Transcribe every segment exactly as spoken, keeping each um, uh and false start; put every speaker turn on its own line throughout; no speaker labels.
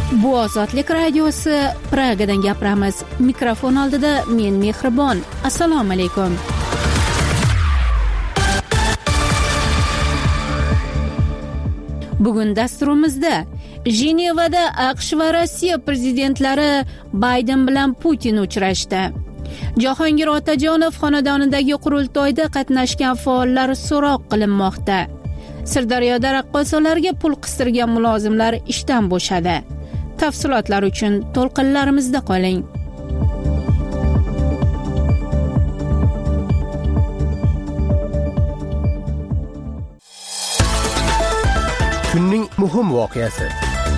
Bu Ozodlik radiosi, Pragadan gapiramiz. Mikrofon oldida men Mehribon. Assalomu alaykum. Bugun dasturimizda Jenevada AQSh va Rossiya prezidentlari Bayden bilan Putin uchrashdi. Jahongir Otajonov xonadonidagi qurultoyda qatnashgan faollar so'roq qilinmoqda. Sirdaryoda raqqosalarga pul qistirgan mulozimlar ishdan bo'shadi. Tafsilotlar uchun to'lqinlarimizda qoling.
Kunning muhim voqeasi.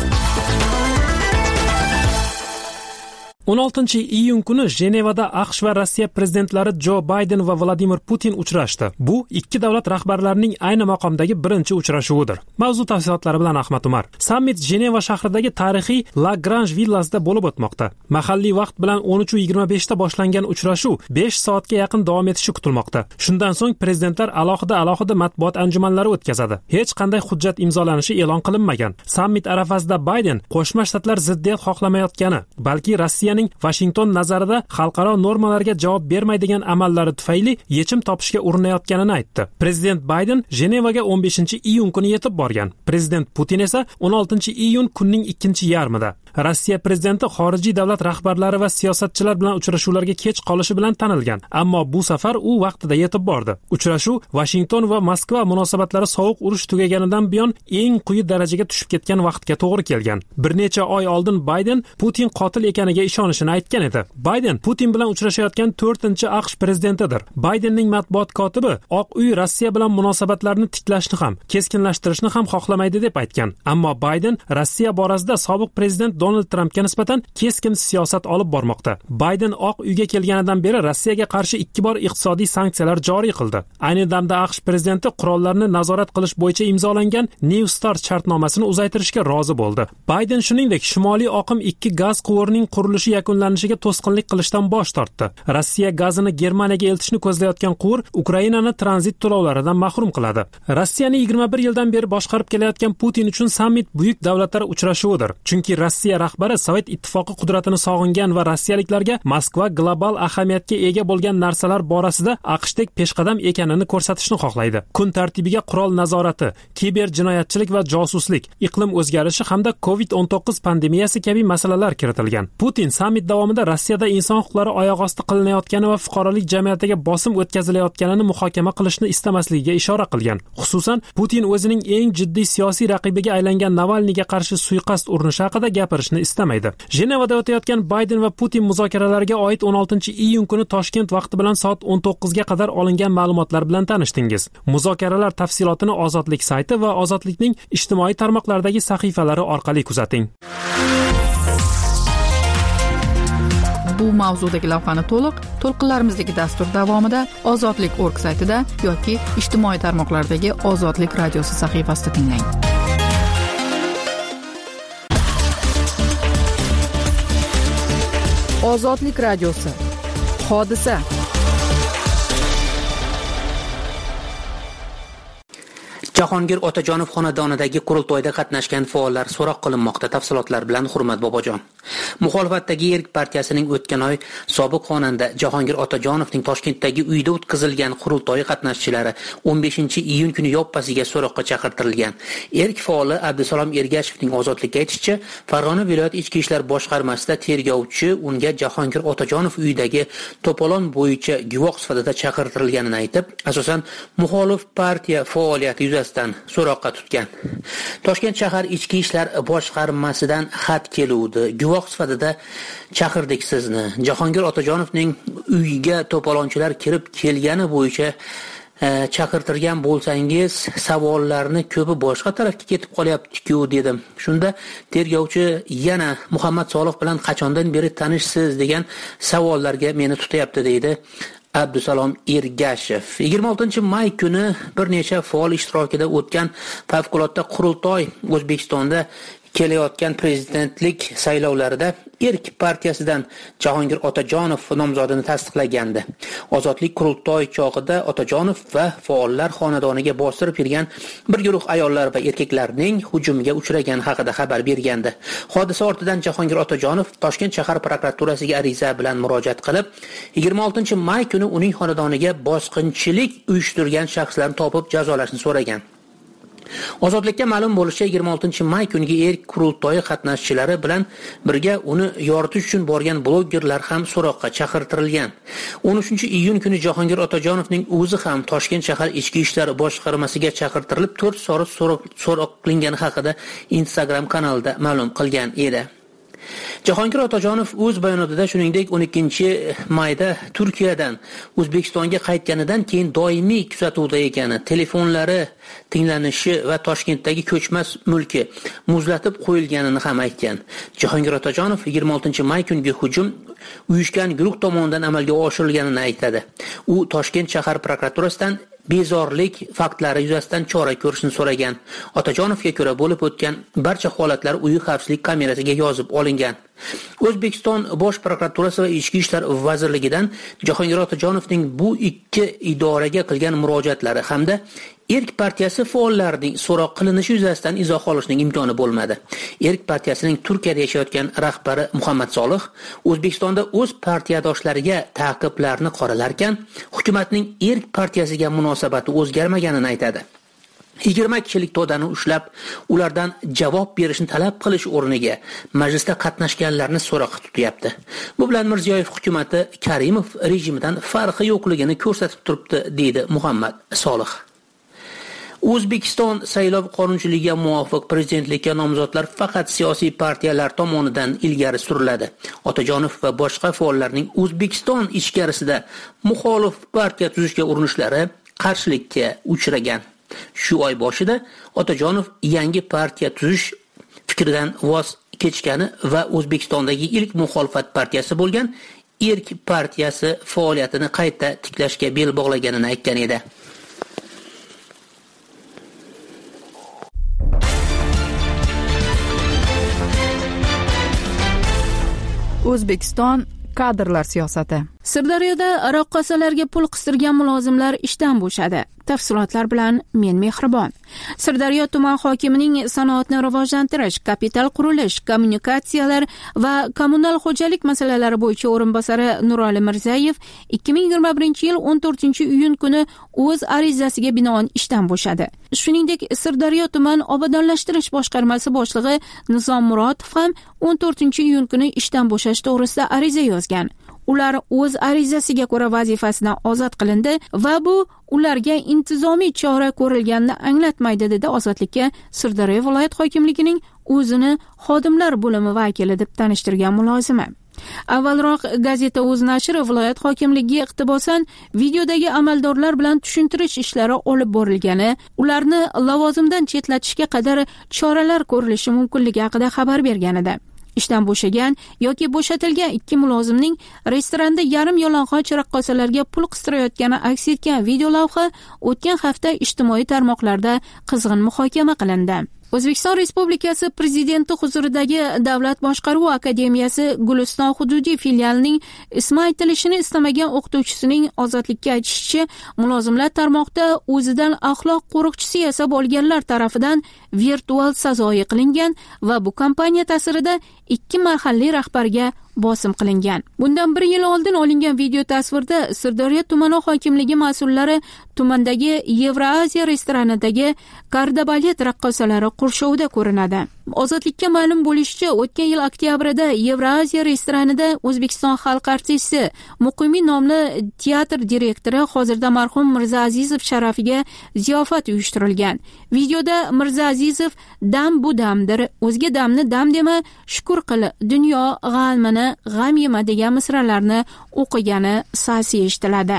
o'n oltinchi iyun kuni Jenevada AQSh va Rossiya prezidentlari Jo Bayden va Vladimir Putin uchrashdi. Bu ikki davlat rahbarlarining ayni maqomdagi birinchi uchrashuvidir. Mavzu tafsilotlari bilan Ahmad Umar. Summit Jeneva shahridagi tarixiy La Grange villasida bo'lib o'tmoqda. Mahalliy vaqt bilan o'n uch yigirma besh ta boshlangan uchrashuv besh soatga yaqin davom etishi kutilmoqda. Shundan so'ng prezidentlar alohida-alohida matbuot anjumanlari o'tkazadi. Hech qanday hujjat imzolanishi e'lon qilinmagan. Summit arafasida Bayden Qo'shma Shtatlar ziddiyat xohlamayotgani, balki Rossiyaning Washington nazarida xalqaro normalarga javob bermaydigan amallari tufayli yechim topishga urinayotganini aytdi. Prezident Bayden Jenevaga o'n beshinchi iyun kuni yetib borgan. Prezident Putin esa o'n oltinchi iyun kunning ikkinchi yarmida. Rossiya prezidenti xorijiy davlat rahbarlari va siyosatchilar bilan uchrashuvlarga kech qolishi bilan tanilgan, ammo bu safar u vaqtida yetib bordi. Uchrashuv Washington va Moskva munosabatlari sovuq urush tugaganidan buyon eng quyi darajaga tushib ketgan vaqtga to'g'ri kelgan. Bir necha oy oldin Bayden Putin qotil ekaniga ishonishini aytgan edi. Bayden Putin bilan uchrashayotgan to'rtinchi AQSh prezidentidir. Baydenning matbuot kotibi Oq uy Rossiya bilan munosabatlarni tiklashni ham, keskinlashtirishni ham xohlamaydi deb aytgan. Ammo Bayden Rossiya borasida sobiq prezident Donald Trampga nisbatan keskin siyosat olib bormoqda. Bayden Oq uyga kelganidan beri Rossiyaga qarshi ikki bor iqtisodiy sanksiyalar joriy qildi. Ayni damda AQSh prezidenti qurollarni nazorat qilish bo'yicha imzolangan New Start shartnomasini uzaytirishga rozi bo'ldi. Bayden shuningdek Shimoliy oqim ikki gaz quvurining qurilishi yakunlanishiga to'sqinlik qilishdan bosh tortdi. Rossiya gazini Germaniyaga eltishni ko'zlayotgan quvur Ukrainani tranzit to'lovlaridan mahrum qiladi. Rossiyani yigirma bir yildan beri boshqarib kelayotgan Putin uchun sammit buyuk davlatlar uchrashuvidir. Chunki Rossiya rahbari Sovet ittifoqi qudratini sog'ingan va rossiyaliklarga Moskva global ahamiyatga ega bo'lgan narsalar borasida AQShdek peshqadam ekanini ko'rsatishni xohlaydi. Kun tartibiga qurol nazorati, kiber jinoyatchilik va josuslik, iqlim o'zgarishi hamda kovid o'n to'qqiz pandemiyasi kabi masalalar kiritilgan. Putin sammit davomida Rossiyada inson huquqlari oyoq osti qilinayotgani va fuqarolik jamiyatiga bosim o'tkazilayotganini muhokama qilishni istamasligiga ishora qilgan. Xususan, Putin o'zining eng jiddiy siyosiy raqibiga aylangan Navalniyga qarshi suiqasd urinishi haqida gapirishni istamaydi. Jenevada o'tayotgan Bayden va Putin muzokaralariga oid o'n oltinchi iyun kuni Toshkent vaqti bilan soat o'n to'qqiz ga qadar olingan ma'lumotlar bilan tanishdingiz. Muzokaralar tafsilotini Ozodlik sayti va Ozodlikning ijtimoiy tarmoqlardagi sahifalari orqali kuzating.
Bu mavzudagi lavhani to'liq to'lqinlarimizdagi dastur davomida ozodlik точка org saytida yoki ijtimoiy tarmoqlardagi Ozodlik radiosi sahifasida tinglang. Ozodlik radiosi. Hodisa.
Jahongir Otajonov xonadonidagi qurultoyda qatnashgan faollar so'roq qilinmoqda. Tafsilotlar bilan Hurmat Bobojon. Muxolifatdagi Erk partiyasining o'tgan oy sobiq xonanda Jahongir Otajonovning Toshkentdagi uyda o'tkazilgan qurultoyi qatnashchilari o'n beshinchi iyun kuni yoppasiga so'roqqa chaqirtirilgan. Erk faoli Abdusalom Ergashevning Ozodlikka aytishicha, Farg'ona viloyat ichki ishlar boshqarmasida tergovchi unga Jahongir Otajonov uyidagi to'polon bo'yicha guvoh sifatida chaqirtirilganini aytib, asosan muxolif partiya faoliyati yuzasidan so'roqqa tutgan. Toshkent shahar ichki ishlar boshqarmasidan xat keluvdi. Guvoh sifatida chaqirdik sizni. Jahongir Otajonovning uyiga to'polonchilar kirib kelgani bo'yicha chaqirtirgan bo'lsangiz, savollarni ko'pi boshqa tarafga ketib qolyapti-ku dedim. Shunda tergovchi yana Muhammad Solih bilan qachondan beri tanishsiz degan savollarga meni tutyapti deydi Abdusalom Ergashev. yigirma oltinchi may kuni bir necha faol ishtirokida o'tgan favqulodda qurultoy O'zbekistonda kelayotgan prezidentlik saylovlarida Erk partiyasidan Jahongir Otajonov nomzodini tasdiqlagandi. Ozodlik qurultoyi chog'ida Otajonov va faollar xonadoniga bostirib kirgan bir guruh ayollar va erkaklarning hujumiga uchragani haqida xabar bergandi. Hodisa ortidan Jahongir Otajonov Toshkent shahar prokuraturasiga ariza bilan murojaat qilib, yigirma oltinchi may kuni uning xonadoniga bosqinchilik uyushtirgan shaxslarni topib jazolashni so'ragan. Ozodlikka ma'lum bo'lishicha, yigirma oltinchi may kungi Erk qurultoyi qatnashchilari bilan birga uni yoritish uchun borgan blogerlar ham so'roqqa chaqirtirilgan. o'n uchinchi iyun kuni Jahongir Otajonovning o'zi ham Toshkent shahar ichki ishlar boshqarmasiga chaqirtirilib, to'rt soat so'roq qilingani haqida Instagram kanalida ma'lum qilgan edi. Jahongir Otajonov o'z bayonotida shuningdek o'n ikkinchi mayda Turkiyadan O'zbekistonga qaytganidan keyin doimiy kuzatuvda ekani, telefonlari tinglanishi va Toshkentdagi ko'chmas mulki muzlatib qo'yilganini ham aytgan. Jahongir Otajonov yigirma oltinchi may kungi hujum uyushgan guruh tomonidan amalga oshirilganini aytadi. U Toshkent shahar prokuraturasidan bezorlik faktlari yuzasidan chora ko'rishni so'ragan. Otajonovga ko'ra, bo'lib o'tgan barcha holatlar uyi xavfsizlik kamerasiga yozib olingan. O'zbekiston Bosh prokuraturasi va Ichki ishlar vazirligidan Jahongir Otajonovning bu ikki idoraga qilgan murojaatlari hamda Erk partiyasi faollarining so'roq qilinishi yuzasidan izoh olishning imkoni bo'lmadi. Erk partiyasining Turkiyada yashayotgan rahbari Muhammad Solih O'zbekistonda o'z partiyadoshlariga ta'qiblarni qoralarkan, hukumatning Erk partiyasiga munosabati o'zgarmaganini aytadi. yigirma kishilik to'dani ushlab, ulardan javob berishni talab qilish o'rniga majlisda qatnashganlarni so'roqqa tutyapti. Bu bilan Mirziyoyev hukumatı Karimov rejimidan farqi yo'qligini ko'rsatib turibdi, deydi Muhammad Solih. O'zbekiston saylov qonunchiligiga muvofiq prezidentlikka nomzodlar faqat siyosiy partiyalar tomonidan ilgari suriladi. Otajonov va boshqa faollarning O'zbekiston ichkarisida muxolif partiya tuzishga urinishlari qarshilikka uchragan. Shu oy boshida Otajonov yangi partiya tuzish fikridan voz kechgani va O'zbekistondagi ilk muxolifat partiyasi bo'lgan Erk partiyasi faoliyatini qayta tiklashga bel bog'laganini aytgan edi.
O'zbekiston kadrlar siyosati.
Sirdaryoda raqqosalarga pul qistirgan mulozimlar ishdan bo'shadi. Tafsilotlar bilan men Mehribon. Sirdaryo tuman hokimining sanoatni rivojlantirish, kapital qurilish, kommunikatsiyalar va kommunal xo'jalik masalalari bo'yicha o'rinbosari Nurali Mirzayev ikki ming yigirma birinchi yil o'n to'rtinchi iyun kuni o'z arizasiga binoan ishdan bo'shadi. Shuningdek, Sirdaryo tuman obodonlashtirish boshqarmasi boshlig'i Nizom Murodov ham o'n to'rtinchi iyun kuni ishdan bo'shash to'g'risida ariza yozgan. Ular o'z arizasiga ko'ra vazifasidan ozod qilindi va bu ularga intizomiy chora ko'rilganini anglatmaydi, dedi Ozodlikka Sirdaryo viloyat hokimligining o'zini xodimlar bo'limi vakili deb tanishtirgan mulozima. Avvalroq gazeta O'z nashri viloyat hokimligiga iqtibosan videodagi amaldorlar bilan tushuntirish ishlari olib borilgani, ularni lavozimdan chetlatishga qadar choralar ko'rilishi mumkinligi haqida xabar bergan edi. Ishdan bo'shagan yoki bo'shatilgan ikki mulozimning restoranda yarim yalang'och raqqosalarga pul qistirayotgani aks etgan video lavha o'tgan hafta ijtimoiy tarmoqlarda qizg'in muhokama qilindi. O'zbekiston Respublikasi Prezidenti huzuridagi Davlat boshqaruvi akademiyasi Guliston hududiy filialining ismi aytilishini istamagan o'qituvchisining Ozodlikka aytishicha, mulozimlar tarmoqda o'zidan axloq qo'riqchisi yasab olganlar tarafidan virtual sazoyi qilingan va bu kompaniya ta'sirida ikki mahalliy rahbarga bosim qilingan. Bundan bir yil oldin olingan video tasvirda Sirdaryo tumani hokimligi mas'ullari tumandagi Yevroaziya restoranidagi kardabalet raqqosalari qurshovida ko'rinadi. Ozodlikka ma'lum bo'lishicha, o'tgan yil oktyabrida Yevroaziya restoranida O'zbekiston xalq artisti, Muqimiy nomli teatr direktori hozirda marhum Mirzaazizov sharafiga ziyofat uyushtirilgan. Videoda Mirzaazizov dam bu damdir, o'zga damni dam dema, shukr qil, dunyo g'amini g'am yema degan misralarni o'qigani sasi eshitiladi.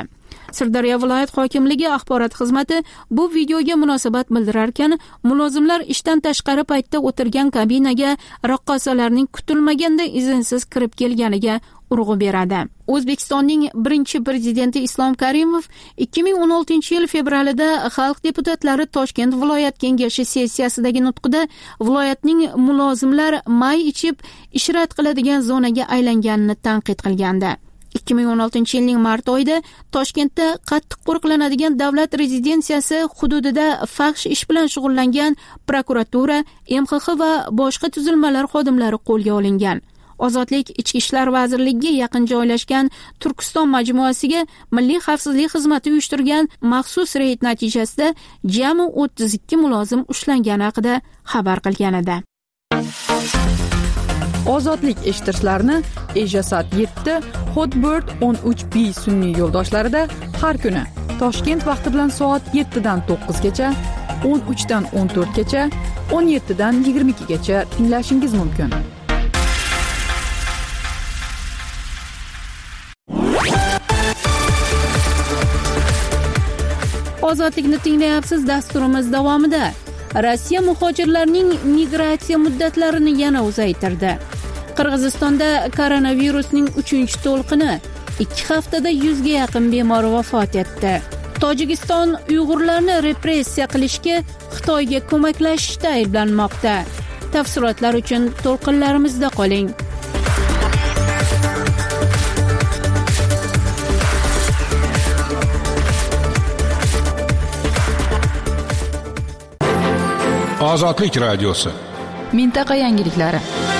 Sirdaryo viloyat hokimligi axborot xizmati bu videoga munosabat bildirarkan, mulozimlar ishdan tashqari paytda o'tirgan kabinaga raqqosalarning kutilmaganda izinsiz kirib kelganiga urg'u beradi. O'zbekistonning birinchi prezidenti Islom Karimov ikki ming o'n oltinchi yil fevralida xalq deputatlari Toshkent viloyat kengashi sessiyasidagi nutqida viloyatning mulozimlar may ichib ishrat qiladigan zonaga aylanganini tanqid qilgandi. ikki ming o'n oltinchi yilning mart oyida Toshkentda qattiq qo'riqlanadigan davlat rezidensiyasi hududida fahsh ish bilan shug'ullangan prokuratura, M X X va boshqa tuzilmalar xodimlari qo'lga olingan. Ozodlik Ichki ishlar vazirligiga yaqin joylashgan Turkiston majmuasiga Milliy xavfsizlik xizmati uyushtirgan maxsus reyd natijasida jami o'ttiz ikki mulozim ushlangani haqida xabar qilgan edi.
Ozodlik eshittirishlarni Ejasat yetti, Hotbird o'n uch B sun'iy yo'ldoshlarida har kuni Toshkent vaqti bilan soat yettidan to'qqizgacha, o'n uchdan o'n to'rtgacha, o'n yettidan yigirma ikkigacha tinglashingiz mumkin.
Ozodlikni tinglayapsiz. Dasturimiz davomida Rossiya muhojirlarning migratsiya muddatlarini yana uzaytirdi. Qirg'izistonda koronavirusning uchinchi to'lqini ikki haftada yuzga yaqin bemor vafot etdi. Tojikiston Uyg'urlarni repressiya qilishga Xitoyga ko'maklashishda ayblanmoqda. Tafsilotlar uchun to'lqinlarimizda qoling.
Ozodlik radiosi.
Mintaqa yangiliklari.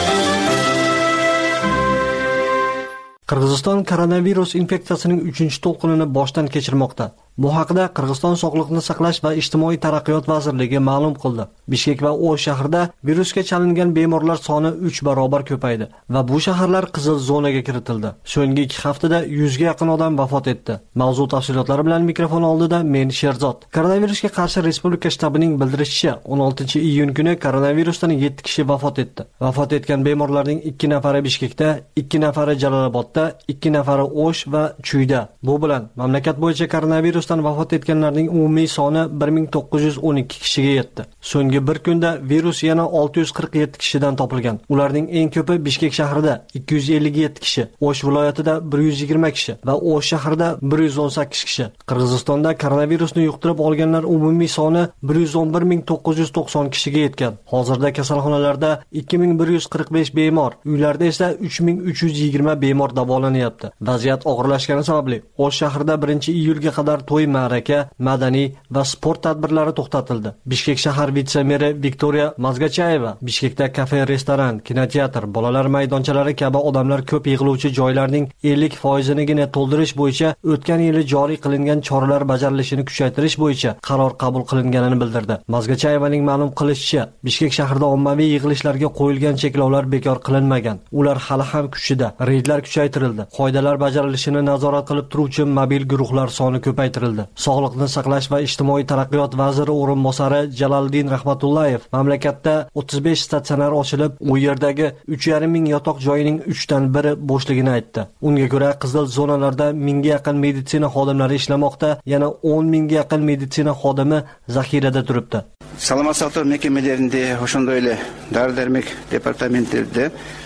Qirg'iziston koronavirus infeksiyasining uchinchi to'lqinini boshdan kechirmoqda. Bu haqda Qirg'iziston Sog'liqni saqlash va ijtimoiy taraqqiyot vazirligi ma'lum qildi. Bishkek va O'sh shahrida virusga chalingan bemorlar soni uch barobar ko'paydi va bu shaharlar qizil zonaga kiritildi. So'nggi ikki haftada yuzga yaqin odam vafot etdi. Mavzu tafsilotlari bilan mikrofon oldida men Sherzod. Koronavirusga qarshi respublika shtabining bildirishicha, o'n oltinchi iyun kuni koronavirusdan yetti kishi vafot etdi. Vafot etgan bemorlarning ikki nafari Bishkekda, ikki nafari Jalolobodda, ikki nafari O'sh va Chuyda. Bu bilan mamlakat bo'yicha koronavirus vafot etganlarning umumiy soni bir ming to'qqiz yuz o'n ikki kishiga yetdi. So'nggi bir kunda virus yana olti yuz qirq yetti kishidan topilgan. Ularning eng ko'pi Bishkek shahrida ikki yuz ellik yetti kishi, O'sh viloyatida bir yuz yigirma kishi va O'sh shahrida bir yuz o'n sakkiz kishi. Qirg'izistonda koronavirusni yuqtirib olganlar umumiy soni bir yuz o'n bir ming to'qqiz yuz to'qson kishiga yetgan. Hozirda kasalxonalarda ikki ming bir yuz qirq besh bemor, uylarda esa uch ming uch yuz yigirma bemor davolanyapti. Vaziyat og'irlashgani sababli O'sh shahrida birinchi iyulga qadar to'y, ma'raka, madaniy va sport tadbirlari to'xtatildi. Bishkek shahar vitse-meri Viktoriya Mazgachayeva Bishkekda kafe, restoran, kinoteatr, bolalar maydonchalari kabi odamlar ko'p yig'iluvchi joylarning ellik foizinigina to'ldirish bo'yicha o'tgan yili joriy qilingan choralar bajarilishini kuchaytirish bo'yicha qaror qabul qilinganini bildirdi. Mazgachayevaning ma'lum qilishicha, Bishkek shahrida ommaviy yig'ilishlarga qo'yilgan cheklovlar bekor qilinmagan. Ular hali ham kuchida. Reydlar kuchaytirildi. Qoidalar bajarilishini nazorat qilib turuvchi mobil guruhlar soni ko'paytirildi. Sog'liqni saqlash va ijtimoiy taraqqiyot vaziri o'rinbosari Jaloliddin Rahmatullayev mamlakatda o'ttiz besh statsionar ochilib, u yerdagi uch yarim ming yotoq joyining uchdan biri bo'shligini aytdi. Unga ko'ra, qizil zonalarda mingga yaqin meditsina xodimlari ishlamoqda, yana o'n mingga yaqin meditsina xodimi zaxirada turibdi.
Salomat saqlash mekamelerinde, o'shanda o'yle dori-darmok departamentlarida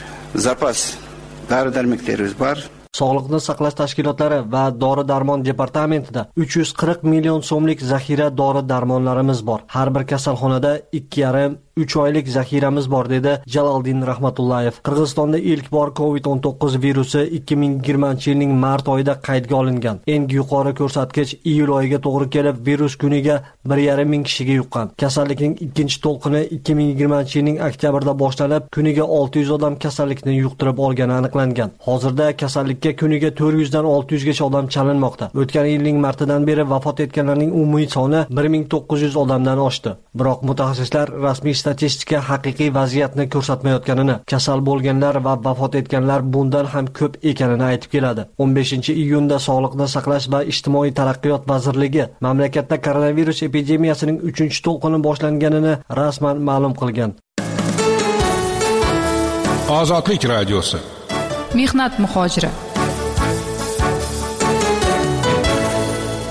zapas dori-darmoklarimiz bor.
Sog'liqni saqlash tashkilotlari va dori-darmon departamentida uch yuz qirq million so'mlik zaxira dori-darmonlarimiz bor. Har bir kasalxonada ikki yarim uch oylik zaxiramiz bor, dedi Jaloliddin Rahmatullayev. Qirg'izistonda ilk bor covid o'n to'qqiz virusi ikki ming yigirmanchi yilning mart oyida qaydga olingan. Eng yuqori ko'rsatkich iyul oyiga to'g'ri kelib, virus kuniga bir yarim ming kishiga yuqqan. Kasallikning ikkinchi to'lqini ikki ming yigirmanchi yilning oktyabrda boshlanib, kuniga olti yuz odam kasallikni yuqtirib olgani aniqlangan. Hozirda kasallikka kuniga to'rt yuz dan olti yuz gacha odam chalinmoqda. O'tgan yilning martidan beri vafot etganlarning umumiy soni bir ming to'qqiz yuz odamdan oshdi. Biroq mutaxassislar rasmiy statistika haqiqiy vaziyatni ko'rsatmayotganini, kasal bo'lganlar va vafot etganlar bundan ham ko'p ekanini aytib keladi. o'n beshinchi iyunda Sog'liqni saqlash va ijtimoiy taraqqiyot vazirligi mamlakatda koronavirus epidemiyasining uchinchi to'lqini boshlanganini rasman ma'lum qilgan.
Ozodlik radiosi.
Mehnat muhojiri.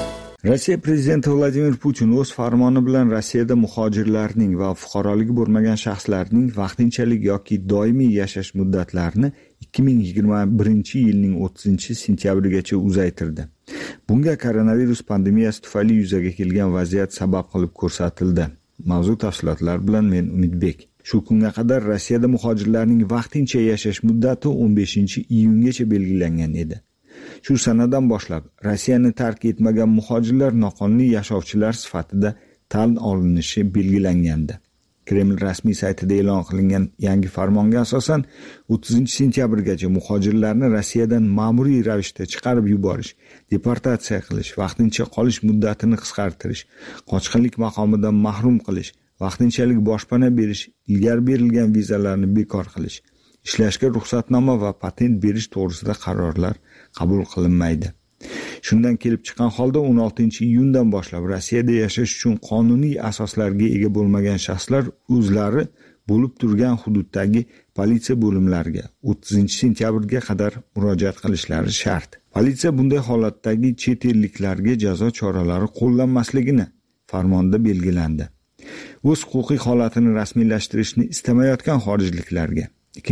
Rossiya prezidenti Vladimir Putin o'z farmoni bilan Rossiyada muhojirlarning va fuqaroligi bo'lmagan shaxslarning vaqtinchalik yoki doimiy yashash muddatlarini ikki ming yigirma birinchi yilning o'ttizinchi sentyabrigacha uzaytirdi. Bunga koronavirus pandemiyasi tufayli yuzaga kelgan vaziyat sabab qilib ko'rsatildi. Mavzu tafsilotlar bilan men Umidbek. Shu kunga qadar Rossiyada muhojirlarning vaqtincha yashash muddati o'n beshinchi iyungacha belgilangan edi. Shu sanadan boshlab Rossiyani tark etmagan muhojirlar noqonuniy yashovchilar sifatida tan olinishi belgilangandi. Kreml rasmiy saytida e'lon qilingan yangi farmonga asosan o'ttizinchi sentyabrgacha muhojirlarni Rossiyadan ma'muriy ravishda chiqarib yuborish, deportatsiya qilish, vaqtincha qolish muddatini qisqartirish, qochqinlik maqomidan mahrum qilish, vaqtinchalik boshpana berish, ilgari berilgan vizalarni bekor qilish, ishlashga ruxsatnoma va patent berish to'g'risida qarorlar qabul qilinmaydi. Shundan kelib chiqqan holda o'n oltinchi iyundan boshlab Rossiyada yashash uchun qonuniy asoslarga ega bo'lmagan shaxslar o'zlari bo'lib turgan hududdagi politsiya bo'limlariga o'ttizinchi sentyabrga qadar murojaat qilishlari shart. Politsiya bunday holatdagi chet elliklarga jazo choralari qo'llanmasligini farmonda belgilandi. O'z huquqiy holatini rasmiylashtirishni istamayotgan xorijliklarga ikki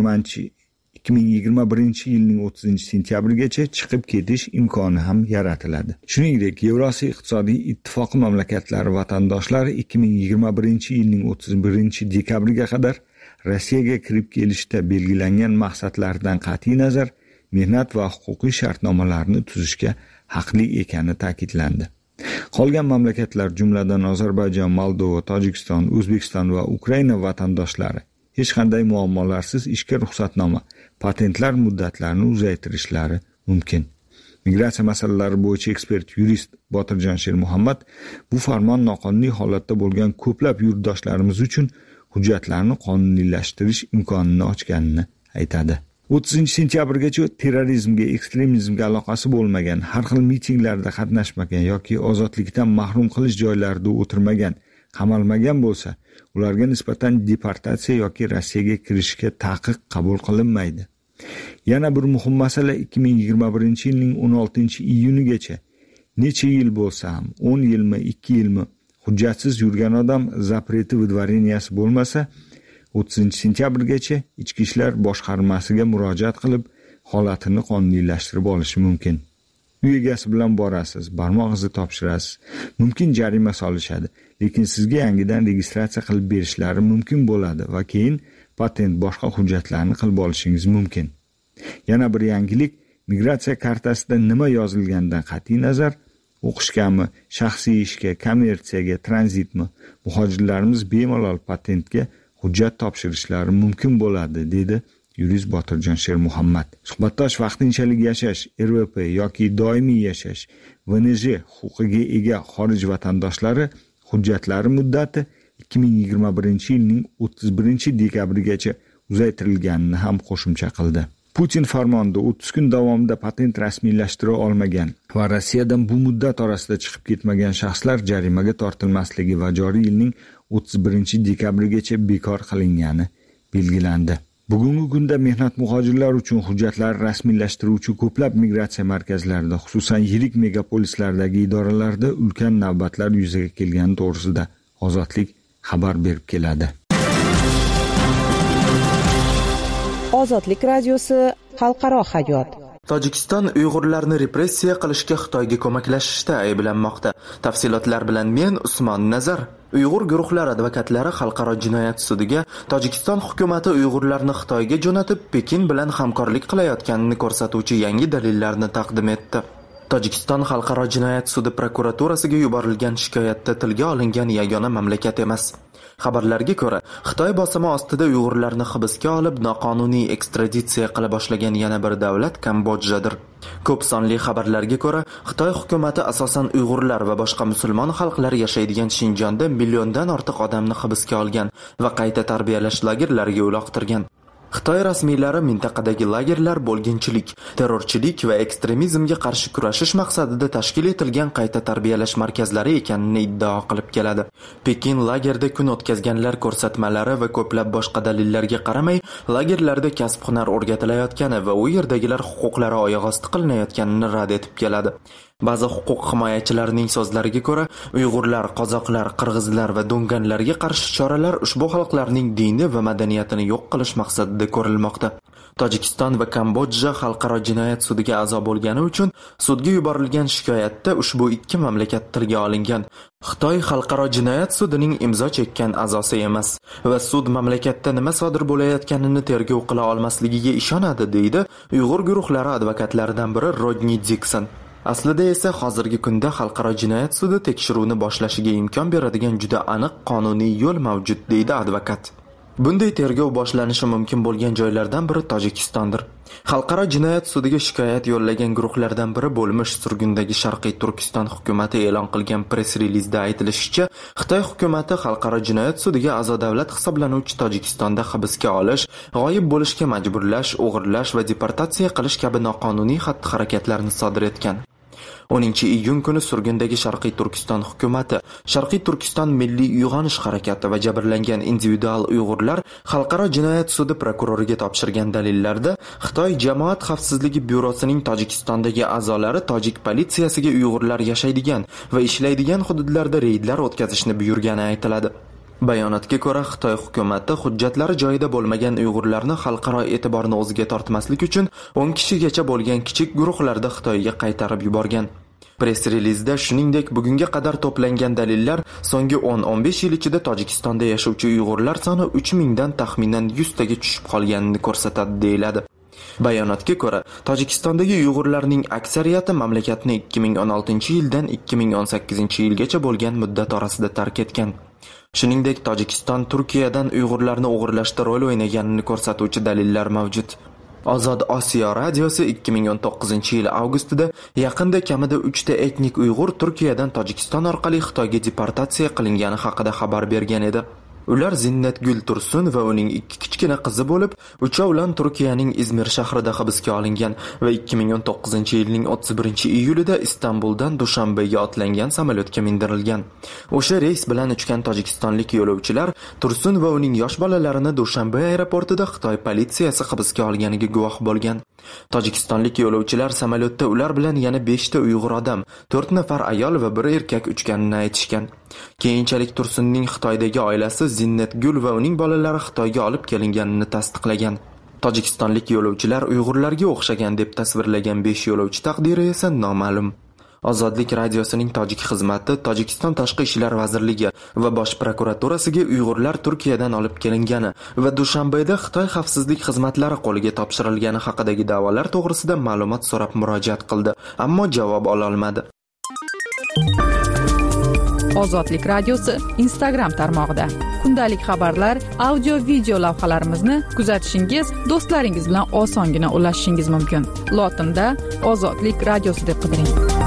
ming yigirma birinchi yilning o'ttizinchi sentyabrigacha chiqib ketish imkoni ham yaratiladi. Shuningdek, Yevrosiyo iqtisodiy ittifoqi mamlakatlari vatandoshlari ikki ming yigirma birinchi yilning o'ttiz birinchi dekabriga qadar Rossiyaga kirib kelishda belgilangan maqsadlardan qat'iy nazar mehnat va huquqiy shartnomalarni tuzishga haqli ekani ta'kidlandi. Qolgan mamlakatlar jumladan Ozarbayjon, Moldova, Tojikiston, O'zbekiston va Ukraina vatandoshlari hech qanday muammolarsiz ishga ruxsatnoma, patentlar muddatlarini uzaytirishlari mumkin. Migratsiya masalalari bo'yicha ekspert yurist Botirjon Shermuhammad bu farmon noqonuniy holatda bo'lgan ko'plab yurtdoshlarimiz uchun hujjatlarni qonuniylashtirish imkonini ochganini aytadi. o'ttizinchi sentyabrgacha terrorizmga, ekstremizmga aloqasi bo'lmagan, har xil mitinglarda qatnashmagan yoki ozodlikdan mahrum qilish joylarida o'tirmagan, qamalmagan bo'lsa, ularga nisbatan deportatsiya yoki Rossiyaga kirishga taqiq qabul qilinmaydi. Yana bir muhim masala ikki ming yigirma birinchi yilning o'n oltinchi iyunigacha necha yil bo'lsa ham, o'n yilmi, ikki yilmi hujjatsiz yurgan odam zapreti vidvareniyasi bo'lmasa, o'ttizinchi sentyabrgacha Ichki ishlar boshqarmasiga murojaat qilib, holatini qonuniylashtirib olishi mumkin. Uy egasi bilan borasiz, barmoq izi topshirasiz, mumkin jarima solishadi, lekin sizga yangidan registratsiya qilib berishlari mumkin bo'ladi va keyin patent boshqa hujjatlarni qilib olishingiz mumkin. Yana bir yangilik, migratsiya kartasida nima yozilganidan qat'iy nazar, o'qishgami, shaxsiy ishga, kommersiyaga, tranzitmi, muhojirlarimiz bemalol patentga hujjat topshirishlari mumkin bo'ladi, dedi yurist Botirjon Shermuhammad. Suhbatdosh vaqtinchalik yashash, R V P yoki doimiy yashash, V N J huquqiga ega xorij vatandoshlari hujjatlari muddati ikki ming yigirma birinchi yilning o'ttiz birinchi dekabrigacha uzaytirilganini ham qo'shimcha qildi. Putin farmonida o'ttiz kun davomida patent rasmiylashtira olmagan va Rossiyadan bu muddat orasida chiqib ketmagan shaxslar jarimaga tortilmasligi va joriy yilning o'ttiz birinchi dekabrigacha bekor qilingani belgilandi. Bugungi kunda mehnat muhojirlar uchun hujjatlar rasmiylashtiruvchi ko'plab migratsiya markazlarida, xususan yirik megapolislardagi idoralarda ulkan navbatlar yuzaga kelgani to'g'risida Ozodlik xabar berib keladi.
Ozodlik radiosi xalqaro hayot.
Tojikiston Uyg'urlarni repressiya qilishga Xitoyga ko'maklashishda ayblanmoqda. Tafsilotlar bilan men Usmon Nazar. Uyg'ur guruhlari advokatlari xalqaro jinoyat sudiga Tojikiston hukumatı Uyg'urlarni Xitoyga jo'natib Pekin bilan hamkorlik qilayotganini ko'rsatuvchi yangi dalillarni taqdim etdi. Tojikiston xalqaro jinoyat sudi prokuraturasiga yuborilgan shikoyatda tilga olingan yagona mamlakat emas. Xabarlarga ko'ra, Xitoy bosimi ostida Uyg'urlarni hibsga olib noqonuniy ekstraditsiya qila boshlagan yana bir davlat Kambodjadir. Ko'p sonli xabarlarga ko'ra, Xitoy hukumatı asosan Uyg'urlar va boshqa musulmon xalqlar yashaydigan Shinjonda milliondan ortiq odamni hibsga olgan va qayta tarbiyalash lagerlariga uloqtirgan. Xitoy rasmiylari mintaqadagi lagerlar bo'lginchilik, terrorchilik va ekstremizmga qarshi kurashish maqsadida tashkil etilgan qayta tarbiyalash markazlari ekanini iddao qilib keladi. Pekin lagerda kun o'tkazganlar ko'rsatmalari va ko'plab boshqa dalillarga qaramay, lagerlarda kasb-hunar o'rgatilayotgani va u yerdagilar huquqlari oyoq osti qilinayotganini rad etib keladi. Ba'zi huquq himoyachilarining so'zlariga ko'ra, Uyg'urlar, qozoqlar, qirg'izlar va do'nganlarga qarshi choralar ushbu xalqlarning dini va madaniyatini yo'q qilish maqsadida ko'rilmoqda. Tojikiston va Kambodja xalqaro jinoyat sudiga a'zo bo'lgani uchun sudga yuborilgan shikoyatda ushbu ikki mamlakat tilga olingan. Xitoy xalqaro jinoyat sudining imzo chekkan a'zosi emas va sud mamlakatda nima sodir bo'layotganini tergov qila olmasligiga ishonadi, deydi Uyg'ur guruhlari advokatlaridan biri Rodni Dikson. Aslida esa hozirgi kunda xalqaro jinoyat sudi tekshiruvni boshlashiga imkon beradigan juda aniq qonuniy yo'l mavjud, deydi advokat. Bunday tergov boshlanishi mumkin bo'lgan joylardan biri Tojikistondir. Xalqaro jinoyat sudiga shikoyat yo'llagan guruhlardan biri bo'lmish Surgundagi Sharqiy Turkiston hukumatı e'lon qilgan press-relizda aytilishicha, Xitoy hukumatı xalqaro jinoyat sudiga a'zo davlat hisoblanuvchi Tojikistonda hibsga olish, g'oyib bo'lishga majburlash, o'g'irlash va deportatsiya qilish kabi noqonuniy xatti-harakatlarni sodir etgan. o'ninchi iyun kuni Surgundagi Sharqiy Turkiston hukumatı, Sharqiy Turkiston Milliy uyg'onish harakati va jabrlangan individual Uyg'urlar xalqaro jinoyat sudi prokuroriga topshirgan dalillarda Xitoy Jamoat xavfsizligi byurosining Tojikistondagi a'zolari tojik politsiyasiga Uyg'urlar yashaydigan va ishlaydigan hududlarda reydlar o'tkazishni buyurgani aytiladi. Bayonotga ko'ra, Xitoy hukumatı hujjatlari joyida bo'lmagan Uyg'urlarni xalqaro e'tiborni o'ziga tortmaslik uchun o'n kishigacha bo'lgan kichik guruhlarda Xitoyga qaytarib yuborgan. Press-relizda shuningdek, bugunga qadar to'plangan dalillar so'nggi o'n o'n besh yil ichida Tojikistonda yashovchi Uyg'urlar soni uch mingdan taxminan yuz taga tushib qolganini ko'rsatadi, deyiladi. Bayonotga ko'ra, Tojikistondagi Uyg'urlarning aksariyati mamlakatni ikki ming o'n oltinchi yildan ikki ming o'n sakkizinchi yilgacha bo'lgan muddat orasida tark etgan. Shuningdek, Tojikiston Turkiyadan Uyg'urlarni o'g'irlashda rol o'ynaganini ko'rsatuvchi dalillar mavjud. Ozod Osiyo radiosi ikki ming o'n to'qqizinchi yil avgustida yaqinda kamida uchta etnik Uyg'ur Turkiyadan Tojikiston orqali Xitoyga deportatsiya qilingani haqida xabar bergan edi. Ular Zinnatgul Tursun va uning ikki kichkina qizi bo'lib, uchovlon Turkiyaning Izmir shahrida hibsga olingan va ikki ming o'n to'qqizinchi yilning o'ttiz birinchi iyulida Istanbuldan Dushanbega otlangan samolyotga mindirilgan. O'sha reys bilan uchgan tojikistonlik yo'lovchilar Tursun va uning yosh bolalarini Dushanbe aeroportida Xitoy politsiyasi hibsga olganiga guvoh bo'lgan. Tojikistonlik yo'lovchilar samolyotda ular bilan yana besh ta Uyg'ur odam, to'rt nafar ayol va bir erkak uchganini aytishgan. Keyinchalik Tursunning Xitoydagi oilasi Zinnatgul va uning bolalari Xitoyga olib kelinganini tasdiqlagan. Tojikistonlik yo'lovchilar Uyg'urlarga o'xshagan deb tasvirlagan besh yo'lovchi taqdiri esa noma'lum. Ozodlik radiosining tojik xizmati Tojikiston Tashqi ishlar vazirligi va bosh prokuraturasiga Uyg'urlar Turkiyadan olib kelingani va Dushanbeda Xitoy xavfsizlik xizmatlari qo'liga topshirilgani haqidagi da'volar to'g'risida ma'lumot so'rab murojaat qildi, ammo javob ola olmadi.
Ozodlik radiosi Instagram tarmog'ida kundalik xabarlar, audio video lavhalarimizni kuzatishingiz, do'stlaringiz bilan osongina ulashishingiz mumkin. Lotinda Ozodlik radiosi deb qidiring.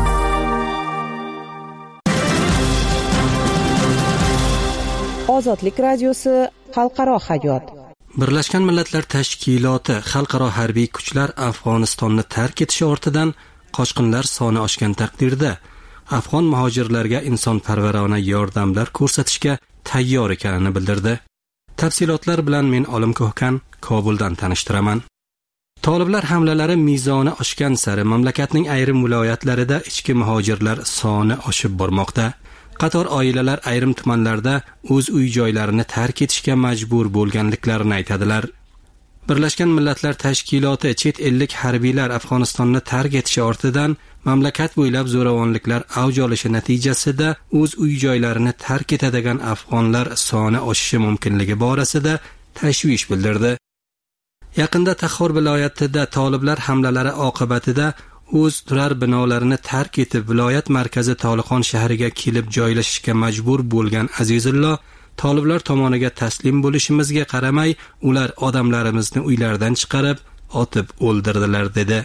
Ozodlik radiosi xalqaro hayot.
Birlashgan Millatlar Tashkiloti xalqaro harbiy kuchlar Afg'onistonni tark etishi ortidan qochqinlar soni oshgan taqdirda afg'on muhojirlarga insonparvarona yordamlar ko'rsatishga tayyor ekanini bildirdi. Tafsilotlar bilan men Olim Ko'hkan Kobuldan tanishtiraman. Toliblar hamlalari mezoni oshgan sari mamlakatning ayrim viloyatlarida ichki muhojirlar soni oshib bormoqda. Qator oilalar ayrim tumanlarda o'z uy-joylarini tark etishga majbur bo'lganliklarini aytadilar. Birlashgan Millatlar Tashkiloti chet ellik harbiylar Afg'onistonni tark etishi ortidan mamlakat bo'ylab zo'ravonliklar avj olishi natijasida o'z uy-joylarini tark etadigan afg'onlar soni oshishi mumkinligi borasida tashvish bildirdi. Yaqinda Taxor viloyatida toliblar hamlalari oqibatida o'z turar binolarini tark etib viloyat markazi Toliqon shahriga kelib joylashishga majbur bo'lgan Azizullo, toliblar tomoniga taslim bo'lishimizga qaramay, ular odamlarimizni uylardan chiqarib, otib o'ldirdilar dedi.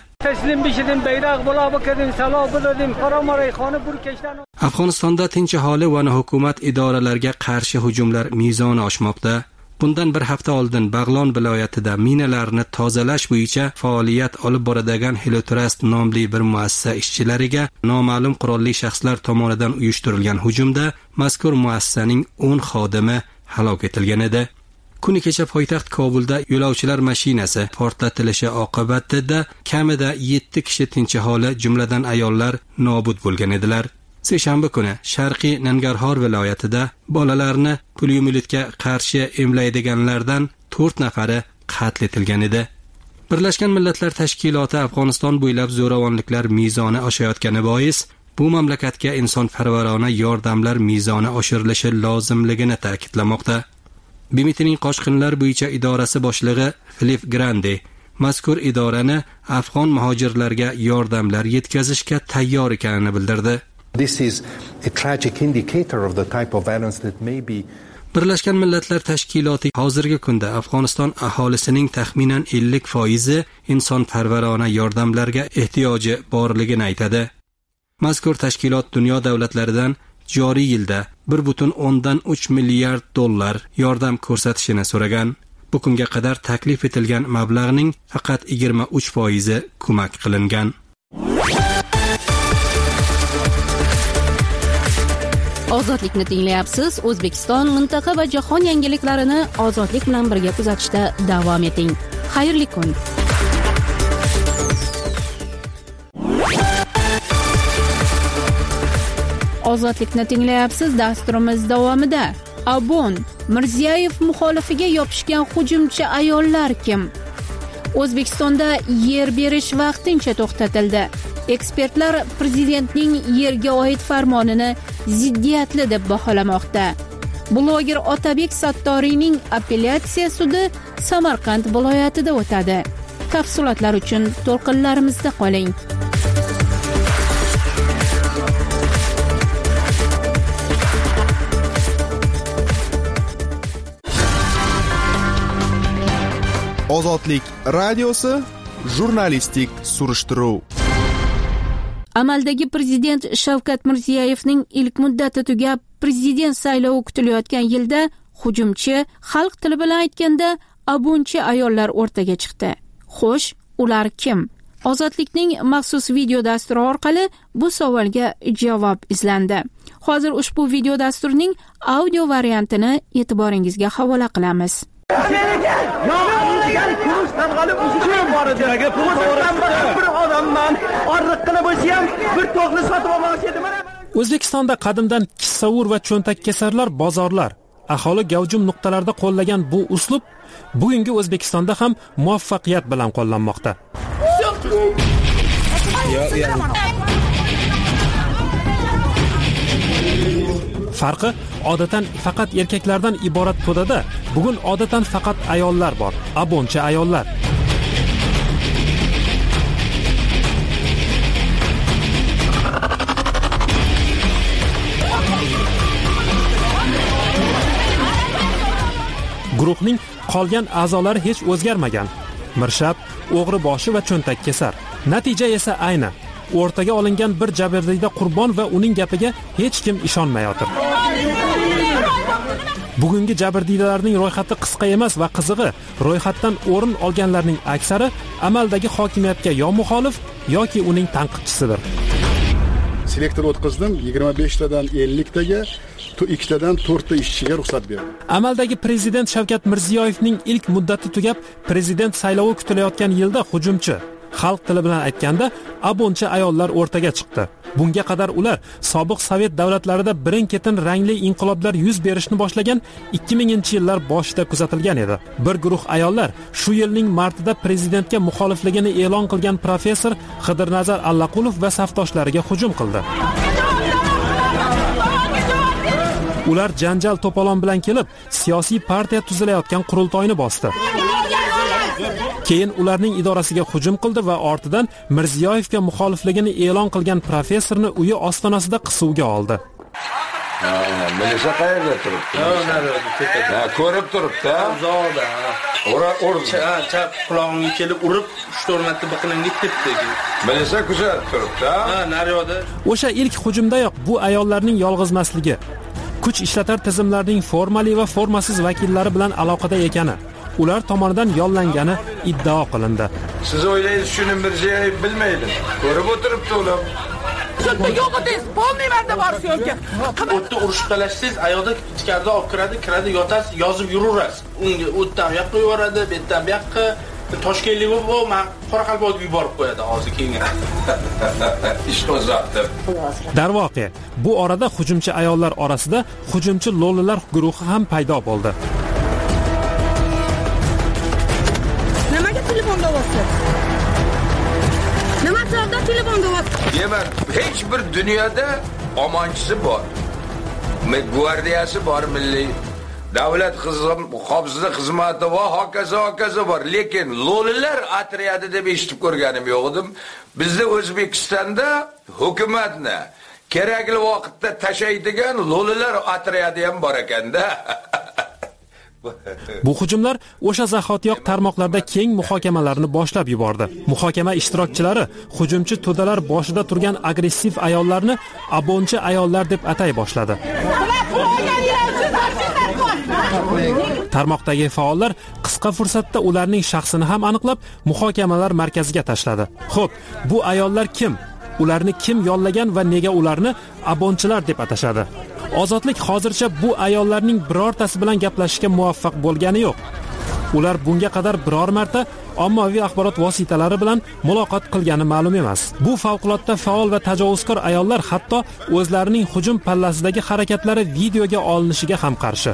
Afg'onistonda tinch aholi va hukumat idoralariga qarshi hujumlar mezoni oshmoqda. Bundan bir hafta oldin Bag'lon viloyatida minalarni tozalash bo'yicha faoliyat olib boradigan Helotrust nomli bir muassasa ishchilariga noma'lum qurolli shaxslar tomonidan uyushtirilgan hujumda mazkur muassasaning o'n xodimi halok etilgan edi. kuni kecha poytaxt Kobulda yo'lovchilar mashinasi portlatilishi oqibatida kamida yetti kishi tinch aholi, jumladan ayollar nobud bo'lgan edilar. Seshanba kuni Sharqiy Nangarhor viloyatida bolalarni pulyomyelitga qarshi emlaydiganlardan to'rt nafari qatl etilgan edi. Birlashgan Millatlar Tashkiloti Afg'oniston bo'ylab zo'ravonliklar mezoni oshayotgani bois bu mamlakatga insonparvarona yordamlar mezoni oshirilishi lozimligini ta'kidlamoqda. B M T'ning qochqinlar bo'yicha idorasi boshlig'i Filip Grande mazkur idorani afg'on muhojirlarga yordamlar yetkazishga tayyor ekanini bildirdi.
This is a tragic indicator of the type of violence that may be
Birlashgan Millatlar Tashkiloti hozirgi kunda Afg'oniston aholisining taxminan ellik foizi insonparvarona yordamlarga ehtiyoji borligini aytadi. Mazkur tashkilot dunyo davlatlaridan joriy yilda bir butun o'ndan uch milliard dollar yordam ko'rsatishini so'ragan. Bu kunga qadar taklif etilgan mablag'ning faqat yigirma uch foizi ko'mak qilingan.
Ozodlikni tinglayapsiz. O'zbekiston, mintaqa va jahon yangiliklarini ozodlik bilan birga kuzatishda davom eting. Xayrli kun. Ozodlikni tinglayapsiz. Dasturimiz davomida Abon Mirziyoyev muxolifiga yopishgan hujumchi ayollar kim? O'zbekistonda yer berish vaqtincha to'xtatildi. Ekspertlar prezidentning yerga oid farmonini ziddiyatli deb baholamoqda. Bloger Otabek Sattoriyning apellyatsiya sudi Samarqand viloyatida o'tadi. Tafsilotlar uchun to'lqinlarimizda qoling.
Ozodlik radiosi jurnalistik surishtiruv.
Amaldagi prezident Shavkat Mirziyoyevning ilk muddati tugab, prezident saylovi kutilayotgan yilda hujumchi, xalq tili bilan aytganda abunchi ayollar o'rtaga chiqdi. Xo'sh, ular kim? Ozodlikning maxsus video dasturi orqali bu savolga javob izlandi. Hozir ushbu video dasturning audio variantini e'tiboringizga havola qilamiz.
O'zbekistonda qadimdan kissavur va cho'ntakkesarlar bozorlar, aholi gavjum nuqtalarda qo'llagan bu uslub bugungi O'zbekistonda ham muvaffaqiyat bilan qo'llanmoqda. Farqi odatan faqat erkaklardan iborat to'dada bugun odatan faqat ayollar bor, abonchi ayollar. Guruhning qolgan a'zolari hech o'zgarmagan. Mirshab, o'g'ri boshi va cho'ntak kesar. Natija esa ayni. O'rtaga olingan bir jabrdiyda qurbon va uning gapiga hech kim ishonmayotir. Bugungi jabrdiydalarning ro'yxati qisqa emas va qizig'i, ro'yxatdan o'rin olganlarning aksari amaldagi hokimiyatga yo muxolif yoki uning tanqidchisidir.
Selektor o'tkazdim, yigirma besh tadan ellik taga, ikki tadan to'rt ta ishchiga ruxsat berdim.
Amaldagi prezident Shavkat Mirziyoyevning ilk muddati tugab, prezident saylovi kutilayotgan yilda hujumchi, xalq tili bilan aytganda abonchi ayollar o'rtaga chiqdi. Bunga qadar ular sobiq Sovet davlatlarida birin-ketin rangli inqiloblar yuz berishni boshlagan ikki minginchi yillar boshida kuzatilgan edi. Bir guruh ayollar shu yilning martida prezidentga muxolifligini e'lon qilgan professor Xidirnazar Allaqulov va safdoshlariga hujum qildi. Ular janjal to'polon bilan kelib, siyosiy partiya tuzilayotgan qurultoyni bosdi. Keyin ularning idorasiga hujum qildi va ortidan Mirziyoyevga muxolifligini e'lon qilgan professorni uyi ostonasida qisuvga oldi.
Ha, Melisa qayerda turibdi? Ha, ko'rib turibdi.
Zoda.
Ora urdi.
Chap qulog'imga kelib urib, uch to'rt marta biqinimga tepdi.
Melisa kuzatib turibdi.
Ha, naryoda.
O'sha ilk hujumdayoq bu ayollarning yolg'izmasligi, kuch ishlatar tizimlarning formali va formasiz vakillari bilan aloqada ekani, ular tomonidan yollangani iddao qilindi.
Siz o'ylaysiz shuni Mirziyoyev bilmaydi. Ko'rib o'tiribdi ular.
Shunda yo'q edingiz, polniy manda bor syomka.
O'tda urushib talashsangiz, ayolda ichkarida olib kiradi, kiradi, yotasiz, yozib yuraverasiz. Unga o'tdan bu yoqqa yuboradi, bu yerdan bu yoqqa. Toshkentlik bu men Qoraqalpoqqa yuborib qo'yadi hozir keyin.
Ish qo'zg'atdi.
Darvoqe, bu orada hujumchi ayollar orasida hujumchi lo'lilar guruhi ham paydo bo'ldi.
Nimaga telefonda o'tdi? Nima sababda telefonda o'tdi?
Demak, hech bir dunyoda omonchisi bor. Gvardiyasi bor, milliy davlat xavfsizlik xizmati va hokazo hokazo bor, lekin lo'lilar otryadi deb eshitib ko'rganim yo'q edim. Bizda O'zbekistonda hukumatni kerakli vaqtda tashaydigan lo'lilar otryadi ham bor ekanda.
Bu hujumlar o'sha zahotiyoq tarmoqlarda keng muhokamalarni boshlab yubordi. Muhokama ishtirokchilari hujumchi to'dalar boshida turgan agressiv ayollarni abonchi ayollar deb atay boshladi. Tarmoqdagi faollar qisqa fursatda ularning shaxsini ham aniqlab, muhokamalar markaziga tashladi. Xo'p, bu ayollar kim? Ularni kim yollagan va nega ularni abonchilar deb atashadi? Ozodlik hozircha bu ayollarning birortasi bilan gaplashishga muvaffaq bo'lgani yo'q. Ular bunga qadar biror marta ommaviy axborot vositalari bilan muloqot qilgani ma'lum emas. Bu favqulodda faol va tajovuzkor ayollar hatto o'zlarining hujum pallasidagi harakatlari videoga olinishiga ham qarshi.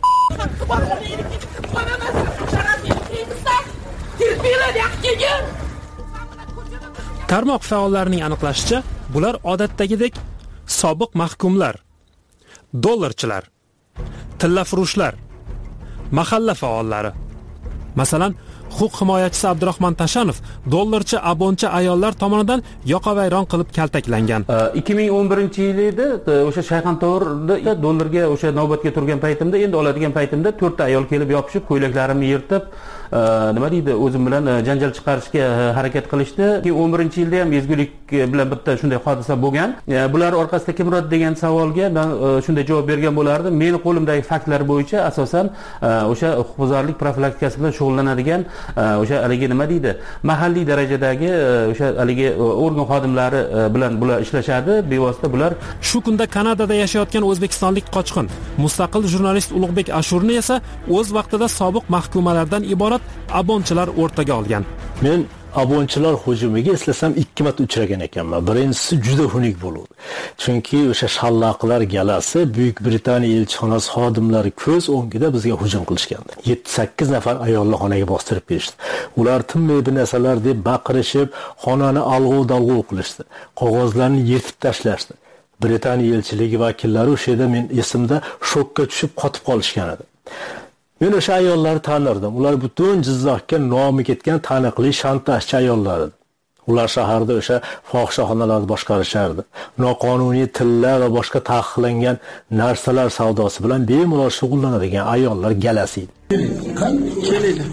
Tarmoq faollarining aniqlashicha, bular odatdagidek sobiq mahkumlar, dollarchilar, tillafurushlar, mahalla faollari. Masalan, huquq himoyachisi Abdurahmon Tashanov dollarchi abonchi ayollar tomonidan yoqavayron qilib kaltaklangan.
ikki ming o'n birinchi yil edi, o'sha Shayxontohurda dollarga o'sha navbatga turgan paytimda, endi oladigan paytimda to'rtta ayol kelib yopishib, ko'ylaklarimni yirtib, nima deydi, o'zim bilan janjal chiqarishga harakat qilishdi. Keyin o'n birinchi yilda ham ezgulik bilan bitta shunday hodisa bo'lgan. Bular orqasida kimrod degan savolga men shunday javob bergan bo'lardim. Meni qo'limdagi faktlar bo'yicha asosan o'sha huquqbuzarlik profilaktikasi bilan shug'ullanadigan o'sha haligi nima deydi, mahalliy darajadagi o'sha haligi organ xodimlari bilan bular ishlashadi. Bevosita bular
shu kunda Kanadada yashayotgan o'zbekistonlik qochqin mustaqil jurnalist Ulug'bek Ashurni esa o'z vaqtida sobiq mahkumalardan iborat abonchilar o'rtaga olgan.
Men abonchilar hujumiga eslasam ikki marta uchragan ekanman. Birinchisi juda xunuk bo'ldi. Chunki o'sha shallaqlar galasi Buyuk Britaniya elchixonasi xodimlari ko'z o'ngida bizga hujum qilishgandi. yetti sakkiz nafar ayolni xonaga bostirib kelishdi. Ular tinmay bir narsalar deb baqirishib, xonani alg'ov-dalg'ov qilishdi. Qog'ozlarni yirtib tashlashdi. Britaniya elchiligi vakillari o'sha yerda men esimda shokka tushib qotib qolishgan edi. Men o'sha ayollarni tanirdim. Ular butun Jizzaxga nomi ketgan taniqli shantajchi ayollar edi. Ular shaharda o'sha fohishaxonalarni boshqarishardi. Noqonuniy tillar va boshqa taqiqlangan narsalar savdosi bilan bemalol shug'ullanadigan ayollar galasi edi.
Kelaydi.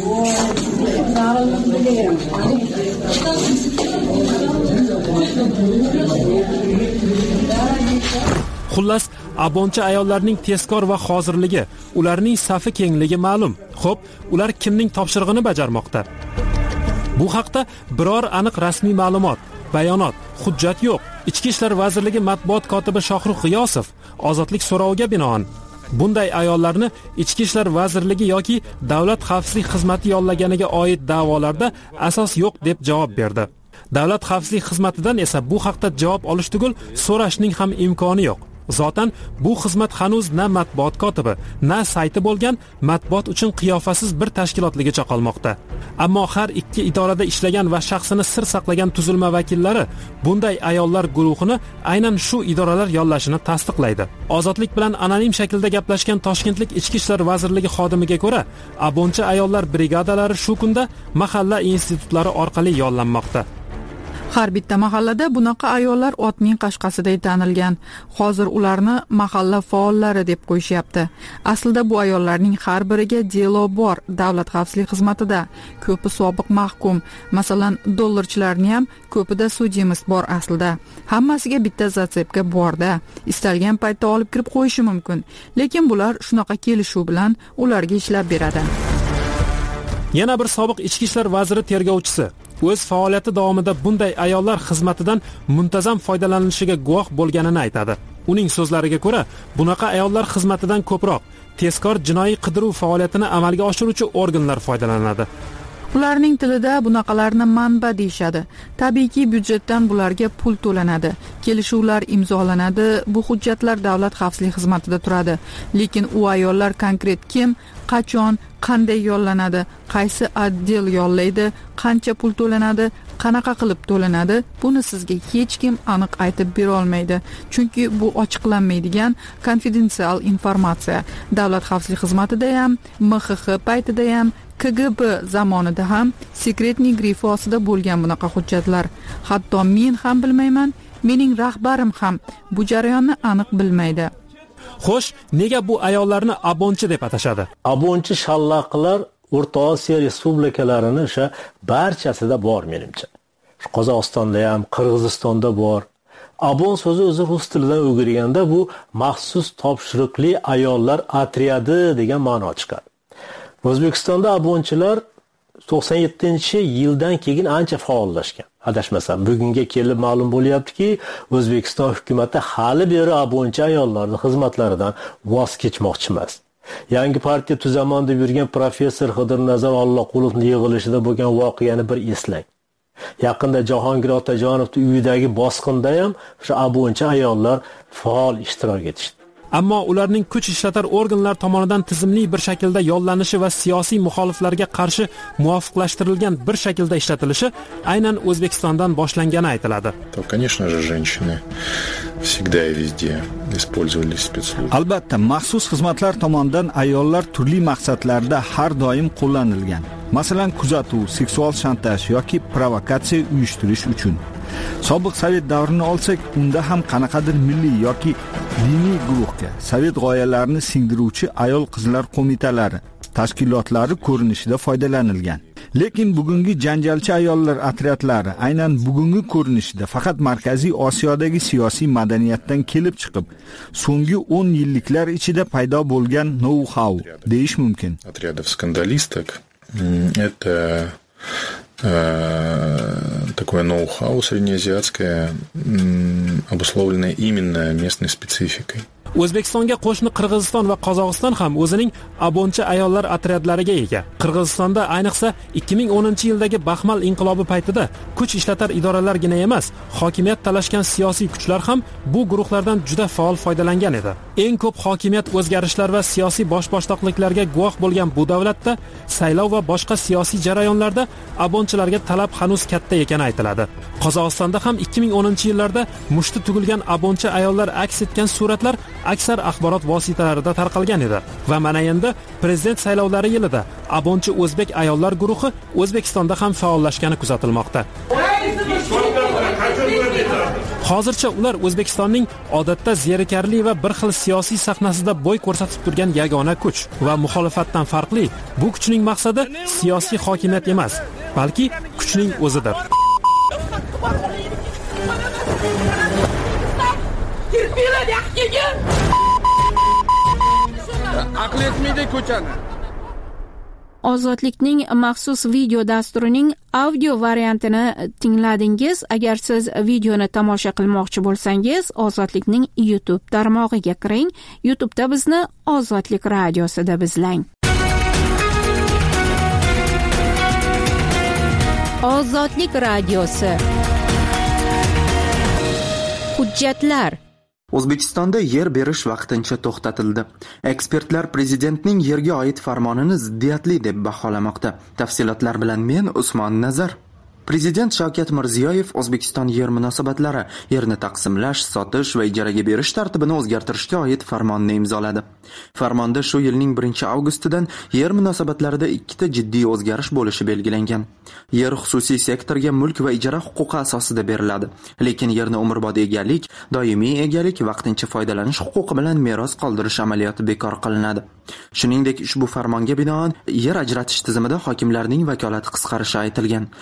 Xullas, abonchi ayollarning tezkor va hozirligi, ularning safi kengligi ma'lum. Xo'p, ular kimning topshirig'ini bajarmoqda? Bu haqda biror aniq rasmiy ma'lumot, bayonot, hujjat yo'q. Ichki ishlar vazirligi matbuot kotibi Shohruh G'iyosov ozodlik so'roviga binoan bunday ayollarni Ichki ishlar vazirligi yoki davlat xavfsizlik xizmati yollaganiga oid da'volarda asos yo'q deb javob berdi. Davlat xavfsizlik xizmatidan esa bu haqda javob olish tugul so'rashning ham imkoni yo'q. Zotan bu xizmat hanuz na matbuot kotibi, na sayti bo'lgan matbuot uchun qiyofasiz bir tashkilotligicha qolmoqda. Ammo har ikki idorada ishlagan va shaxsini sir saqlagan tuzilma vakillari bunday ayollar guruhini aynan shu idoralar yollashini tasdiqlaydi. Ozodlik bilan anonim shaklda gaplashgan Toshkentlik Ichki ishlar vazirligi xodimiga ko'ra, abonchi ayollar brigadalari shu kunda mahalla institutlari orqali yollanmoqda.
Har bitta mahallada bunaqa ayollar otning qashqasiday tanilgan. Hozir ularni mahalla faollari deb qo'yishyapti. Aslida bu ayollarning har biriga delo bor davlat xavfsizlik xizmatida. Ko'pi sobiq mahkum, masalan, dollarchilarni ham ko'pida sudimiz bor aslida. Hammasiga bitta zatsepka borda. Istalgan paytda olib kirib qo'yishi mumkin. Lekin bular shunaqa kelishuv bilan ularga ishlab beradi.
Yana bir sobiq ichki ishlar vaziri tergovchisi o'z faoliyati davomida bunday ayollar xizmatidan muntazam foydalanishiga guvoh bo'lganini aytadi. Uning so'zlariga ko'ra, bunaqa ayollar xizmatidan ko'proq tezkor jinoiy qidiruv faoliyatini amalga oshiruvchi organlar foydalanadi.
Ularning tilida bunaqalarni manba deyshadi. Tabiiyki byudjetdan bularga pul to'lanadi. Kelishuvlar imzolanadi. Bu hujjatlar davlat xavfsizlik xizmatida turadi. Lekin u ayollar konkret kim, qachon, qanday yollanadi, qaysi otdel yollaydi, qancha pul to'lanadi, qanaqa qilib to'lanadi, buni sizga hech kim aniq aytib bera olmaydi. Chunki bu ochiqlanmaydigan konfidensial informatsiya. Davlat xavfsizlik xizmatida ham, M X X paytida ham, K G B zamonida ham sekretniy grifi ostida bo'lgan bunaqa hujjatlar. Hatto men ham bilmayman, mening rahbarim ham bu jarayonni aniq bilmaydi.
Xo'sh, nega bu ayollarni abonchi deb atashadi?
Abonchi shallaqlar O'rta Osiyo respublikalarini o'sha barchasida bor menimcha. Qozog'istonda ham, Qirg'izistonda bor. Abon so'zi o'zi rus tilidan o'girganda bu maxsus topshiriqli ayollar otryadi degan ma'no chiqadi. O'zbekistonda abonchilar to'qson yettinchi yildan keyin ancha faollashgan. Adashmasam, bugunga kelib ma'lum bo'lyaptiki, O'zbekiston hukumatı hali beri abonchi ayollarning xizmatlaridan voz kechmoqchi emas. Yangi partiya tuzaman deb yurgan professor Xidirnazar Alloqulovning yig'ilishida bo'lgan voqeani bir eslang. Yaqinda Jahongir Otajonovning uyidagi bosqinda ham o'sha abonchi ayollar faol ishtirok etishdi.
Ammo ularning kuch ishlatar organlar tomonidan tizimli bir shaklda yollanishi va siyosiy muxoliflarga qarshi muvofiqlashtirilgan bir shaklda ishlatilishi aynan O'zbekistondan boshlangani aytiladi.
То, конечно же, женщины всегда и везде использовали спецслужбы.
Albatta, maxsus xizmatlar tomonidan ayollar turli maqsadlarda har doim qo'llanilgan. Masalan, kuzatuv, seksual shantaj yoki provokatsiya uyushtirish uchun. Sobiq Sovet davrini olsak, unda ham qanaqadir milliy yoki diniy guruhga Sovet g'oyalarini singdiruvchi ayol-qizlar qo'mitalari, tashkilotlari ko'rinishida foydalanilgan. Lekin bugungi janjalchi ayollar otryadlari aynan bugungi ko'rinishida faqat Markaziy Osiyodagi siyosiy madaniyatdan kelib chiqib, so'nggi o'n yilliklar ichida paydo bo'lgan know-how deyish mumkin.
Отрядов скандалисток это такое ноу-хау среднеазиатское, обусловленное именно местной спецификой.
O'zbekistonga qo'shni Qirg'iziston va Qozog'iston ham o'zining abonchi ayollar otryadlariga ega. Qirg'izistonda ayniqsa ikki ming o'ninchi yildagi Baxmal inqilobi paytida kuch ishlatar idoralargina emas, hokimiyat talashgan siyosiy kuchlar ham bu guruhlardan juda faol foydalangan edi. Eng ko'p hokimiyat o'zgarishlar va siyosiy boshboshdoqliklarga guvoh bo'lgan bu davlatda saylov va boshqa siyosiy jarayonlarda abonchilarga talab hanuz katta ekani aytiladi. Qozog'istonda ham ikki ming o'ninchi yillarda mushti tugilgan abonchi ayollar aks etgan suratlar aksar axborot vositalarida tarqalgan edi va mana endi prezident saylovlari yilida abonchi o'zbek ayollar guruhi O'zbekistonda ham faollashgani kuzatilmoqda. Hozircha ular O'zbekistonning odatda zerikarli va bir xil siyosiy sahnasida bo'y ko'rsatib turgan yagona kuch va muxolifatdan farqli, bu kuchning maqsadi siyosiy hokimiyat emas, balki kuchning o'zidir.
Aql etmaydi ko'chani.
Ozodlikning maxsus video dasturining audio variantini tingladingiz. Agar siz videoni tomosha qilmoqchi bo'lsangiz, Ozodlikning YouTube tarmog'iga kiring. YouTube'da bizni Ozodlik radiosi deb izlang. Ozodlik radiosi. Hujjatlar.
O'zbekistonda yer berish vaqtincha to'xtatildi. Ekspertlar prezidentning yerga oid farmonini ziddiyatli deb baholamoqda. Tafsilotlar bilan men Usmon Nazar. Prezident Shavkat Mirziyoyev O'zbekiston yer munosabatlari, yerni taqsimlash, sotish va ijaraga berish tartibini o'zgartirishga oid farmonni imzoladi. Farmonda shu yilning birinchi avgustidan yer munosabatlarida ikkita jiddiy o'zgarish bo'lishi belgilangan. Yer xususiy sektorga mulk va ijara huquqi asosida beriladi. Lekin yerni umrbod egalik, doimiy egalik, vaqtincha foydalanish huquqi bilan meros qoldirish amaliyoti bekor qilinadi. Shuningdek, ushbu farmonga binoan yer ajratish tizimida hokimlarning vakolati qisqarishi aytilgan. Yangi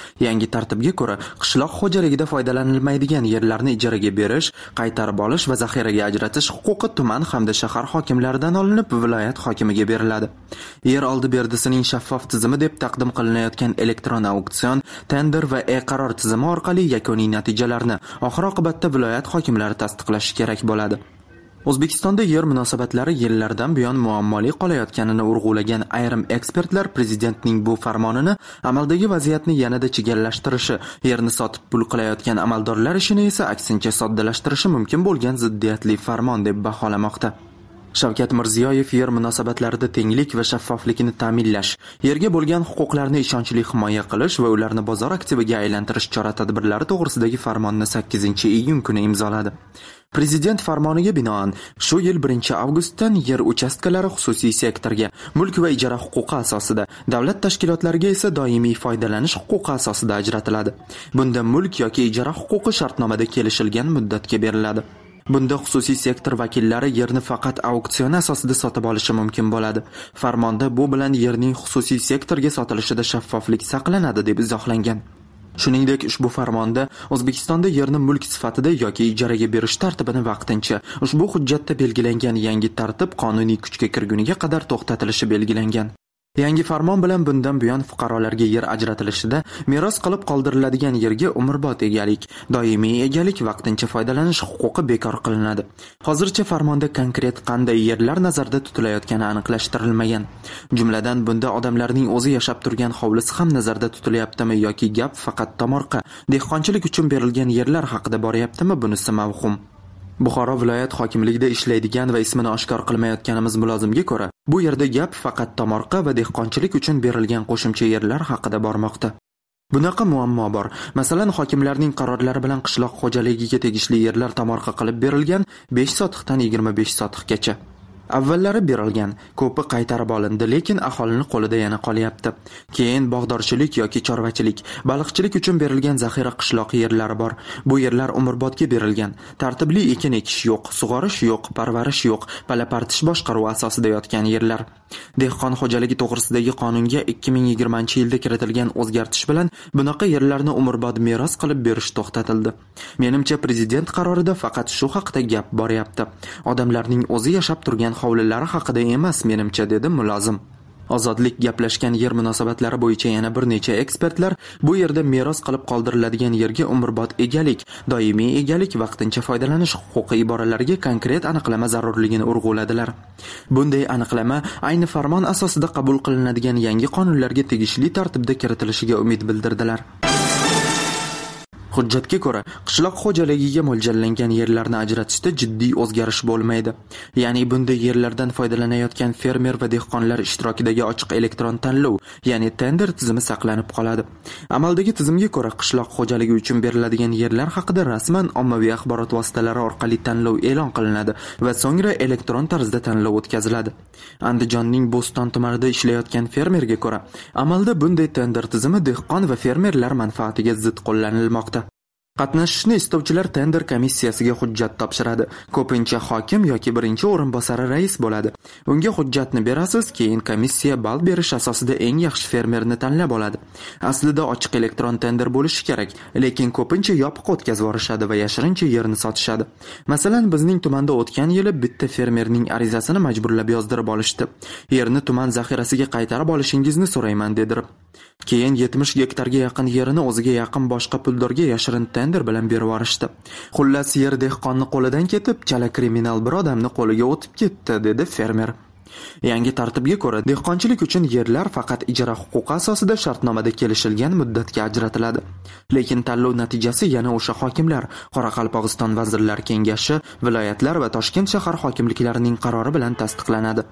tartibga ko'ra qishloq xo'jaligida foydalanilmaydigan yerlarni ijaraga berish, qaytarib olish va zaxiraga ajratish huquqi tuman hamda shahar hokimlaridan olinib viloyat hokimiga beriladi. Yer oldi berdisining shaffof tizimi deb taqdim qilinayotgan elektron auksion, tender va e-qaror tizimi orqali yakuniy natijalarni oxir oqibatda viloyat hokimlari tasdiqlashi kerak bo'ladi. O'zbekistonda yer munosabatlari yillardan buyon muammoli qolayotganini urg'ulagan ayrim ekspertlar prezidentning bu farmonini amaldagi vaziyatni yanada chigallashtirishi, yerni sotib pul qilayotgan amaldorlar ishini esa aksincha soddalashtirishi mumkin bo'lgan ziddiyatli farmon deb baholamoqda. Shavkat Mirziyoyev yer munosabatlarida tenglik va shaffoflikni ta'minlash, yerga bo'lgan huquqlarni ishonchli himoya qilish va ularni bozor aktiviga aylantirish chora-tadbirlari to'g'risidagi farmonni sakkizinchi iyun kuni imzoladi. Prezident farmoniga binoan shu yil birinchi avgustdan yer uchastkalari xususiy sektorga, mulk va ijara huquqi asosida, davlat tashkilotlariga esa doimiy foydalanish huquqi asosida ajratiladi. Bunda mulk yoki ijara huquqi shartnomada kelishilgan muddatga beriladi. Bunda xususiy sektor vakillari yerni faqat auksion asosida sotib olishi mumkin bo'ladi. Farmonda bu bilan yerning xususiy sektorga sotilishida shaffoflik saqlanadi deb izohlangan. Shuningdek, ushbu farmonda O'zbekistonda yerni mulk sifatida yoki ijaraga berish tartibini vaqtincha ushbu hujjatda belgilangan yangi tartib qonuniy kuchga kirguniga qadar to'xtatilishi belgilangan. Yangi farmon bilan bundan buyon fuqarolarga yer ajratilishida meros qilib qoldiriladigan yerga umrbod egalik, doimiy egalik, vaqtincha foydalanish huquqi bekor qilinadi. Hozircha farmonda konkret qanday yerlar nazarda tutilayotgani aniqlashtirilmagan. Jumladan bunda odamlarning o'zi yashab turgan hovlisi ham nazarda tutilayaptimi yoki gap faqat tomorqa, dehqonchilik uchun berilgan yerlar haqida boryaptimi, bunisi mavhum. Buxoro viloyat hokimligida ishlaydigan va ismini oshkor qilmayotganimiz mulozimga ko'ra, bu yerda gap faqat tomorqa va dehqonchilik uchun berilgan qo'shimcha yerlar haqida bormoqda. Bunaqa muammo bor. Masalan, hokimlarning qarorlari bilan qishloq xo'jaligiga tegishli yerlar tomorqa qilib berilgan besh sotiqdan yigirma besh sotiqgacha. Avvallari berilgan, ko'pi qaytarib olindi, lekin aholini qo'lida yana qolyapti. Keyin bog'dorchilik yoki chorvachilik, baliqchilik uchun berilgan zaxira qishloq yerlari bor. Bu yerlar umrbodga berilgan. Tartibli ekin ekish yo'q, sug'orish yo'q, parvarish yo'q, palapartish boshqaruvi asosida yotgan yerlar. Dehqon xo'jaligi to'g'risidagi qonunga ikki ming yigirmanchi yilda kiritilgan o'zgartish bilan bunaqa yerlarni umrbod meros qilib berish to'xtatildi. Menimcha prezident qarorida faqat shu haqda gap boryapti. Odamlarning o'zi yashab turgan hovlilari haqida emas, menimcha, dedi mulozim. Ozodlik gaplashgan yer munosabatlari bo'yicha yana bir necha ekspertlar bu yerda meros qilib qoldiriladigan yerga umrbod egalik, doimiy egalik, vaqtincha foydalanish huquqi iboralariga konkret aniqlama zarurligini urg'uladilar. Bunday aniqlama ayni farmon asosida qabul qilinadigan yangi qonunlarga tegishli tartibda kiritilishiga umid bildirdilar. Hujjatga ko'ra, qishloq xo'jaligiga mo'ljallangan yerlarni ajratishda jiddiy o'zgarish bo'lmaydi. Ya'ni bunda yerlardan foydalanayotgan fermer va dehqonlar ishtirokidagi ochiq elektron tanlov, ya'ni tender tizimi saqlanib qoladi. Amaldagi tizimga ko'ra, qishloq xo'jaligi uchun beriladigan yerlar haqida rasman ommaviy axborot vositalari orqali tanlov e'lon qilinadi va so'ngra elektron tarzda tanlov o'tkaziladi. Andijonning Bo'ston tumanida ishlayotgan fermerga ko'ra, amalda bunday tender tizimi dehqon va fermerlar manfaatiga zid qo'llanilmoqda. Qatnashishni istovchilar tender komissiyasiga hujjat topshiradi. Ko'pincha hokim yoki birinchi o'rinbosari rais bo'ladi. Unga hujjatni berasiz, keyin komissiya ball berish asosida eng yaxshi fermerni tanlab oladi. Aslida ochiq elektron tender bo'lishi kerak, lekin ko'pincha yopiq o'tkazib yuborishadi va yashirincha yerni sotishadi. Masalan, bizning tumanda o'tgan yili bitta fermerning arizasini majburlab yozdirib olishdi. Yerni tuman zaxirasiga qaytarib olishingizni so'rayman dedirib. Keyin yetmish gektarga yaqin yerini o'ziga yaqin boshqa puldorga yashirin tender bilan berib yuborishdi. Xullas, yer dehqonni qo'lidan ketib, chala kriminal bir odamni qo'liga o'tib ketdi, dedi fermer. Yangi tartibga ko'ra, dehqonchilik uchun yerlar faqat ijara huquqi asosida shartnomada kelishilgan muddatga ajratiladi. Lekin tanlov natijasi yana o'sha hokimlar, Qoraqalpog'iston Vazirlar Kengashi, viloyatlar va Toshkent shahar hokimliklarining qarori bilan tasdiqlanadi.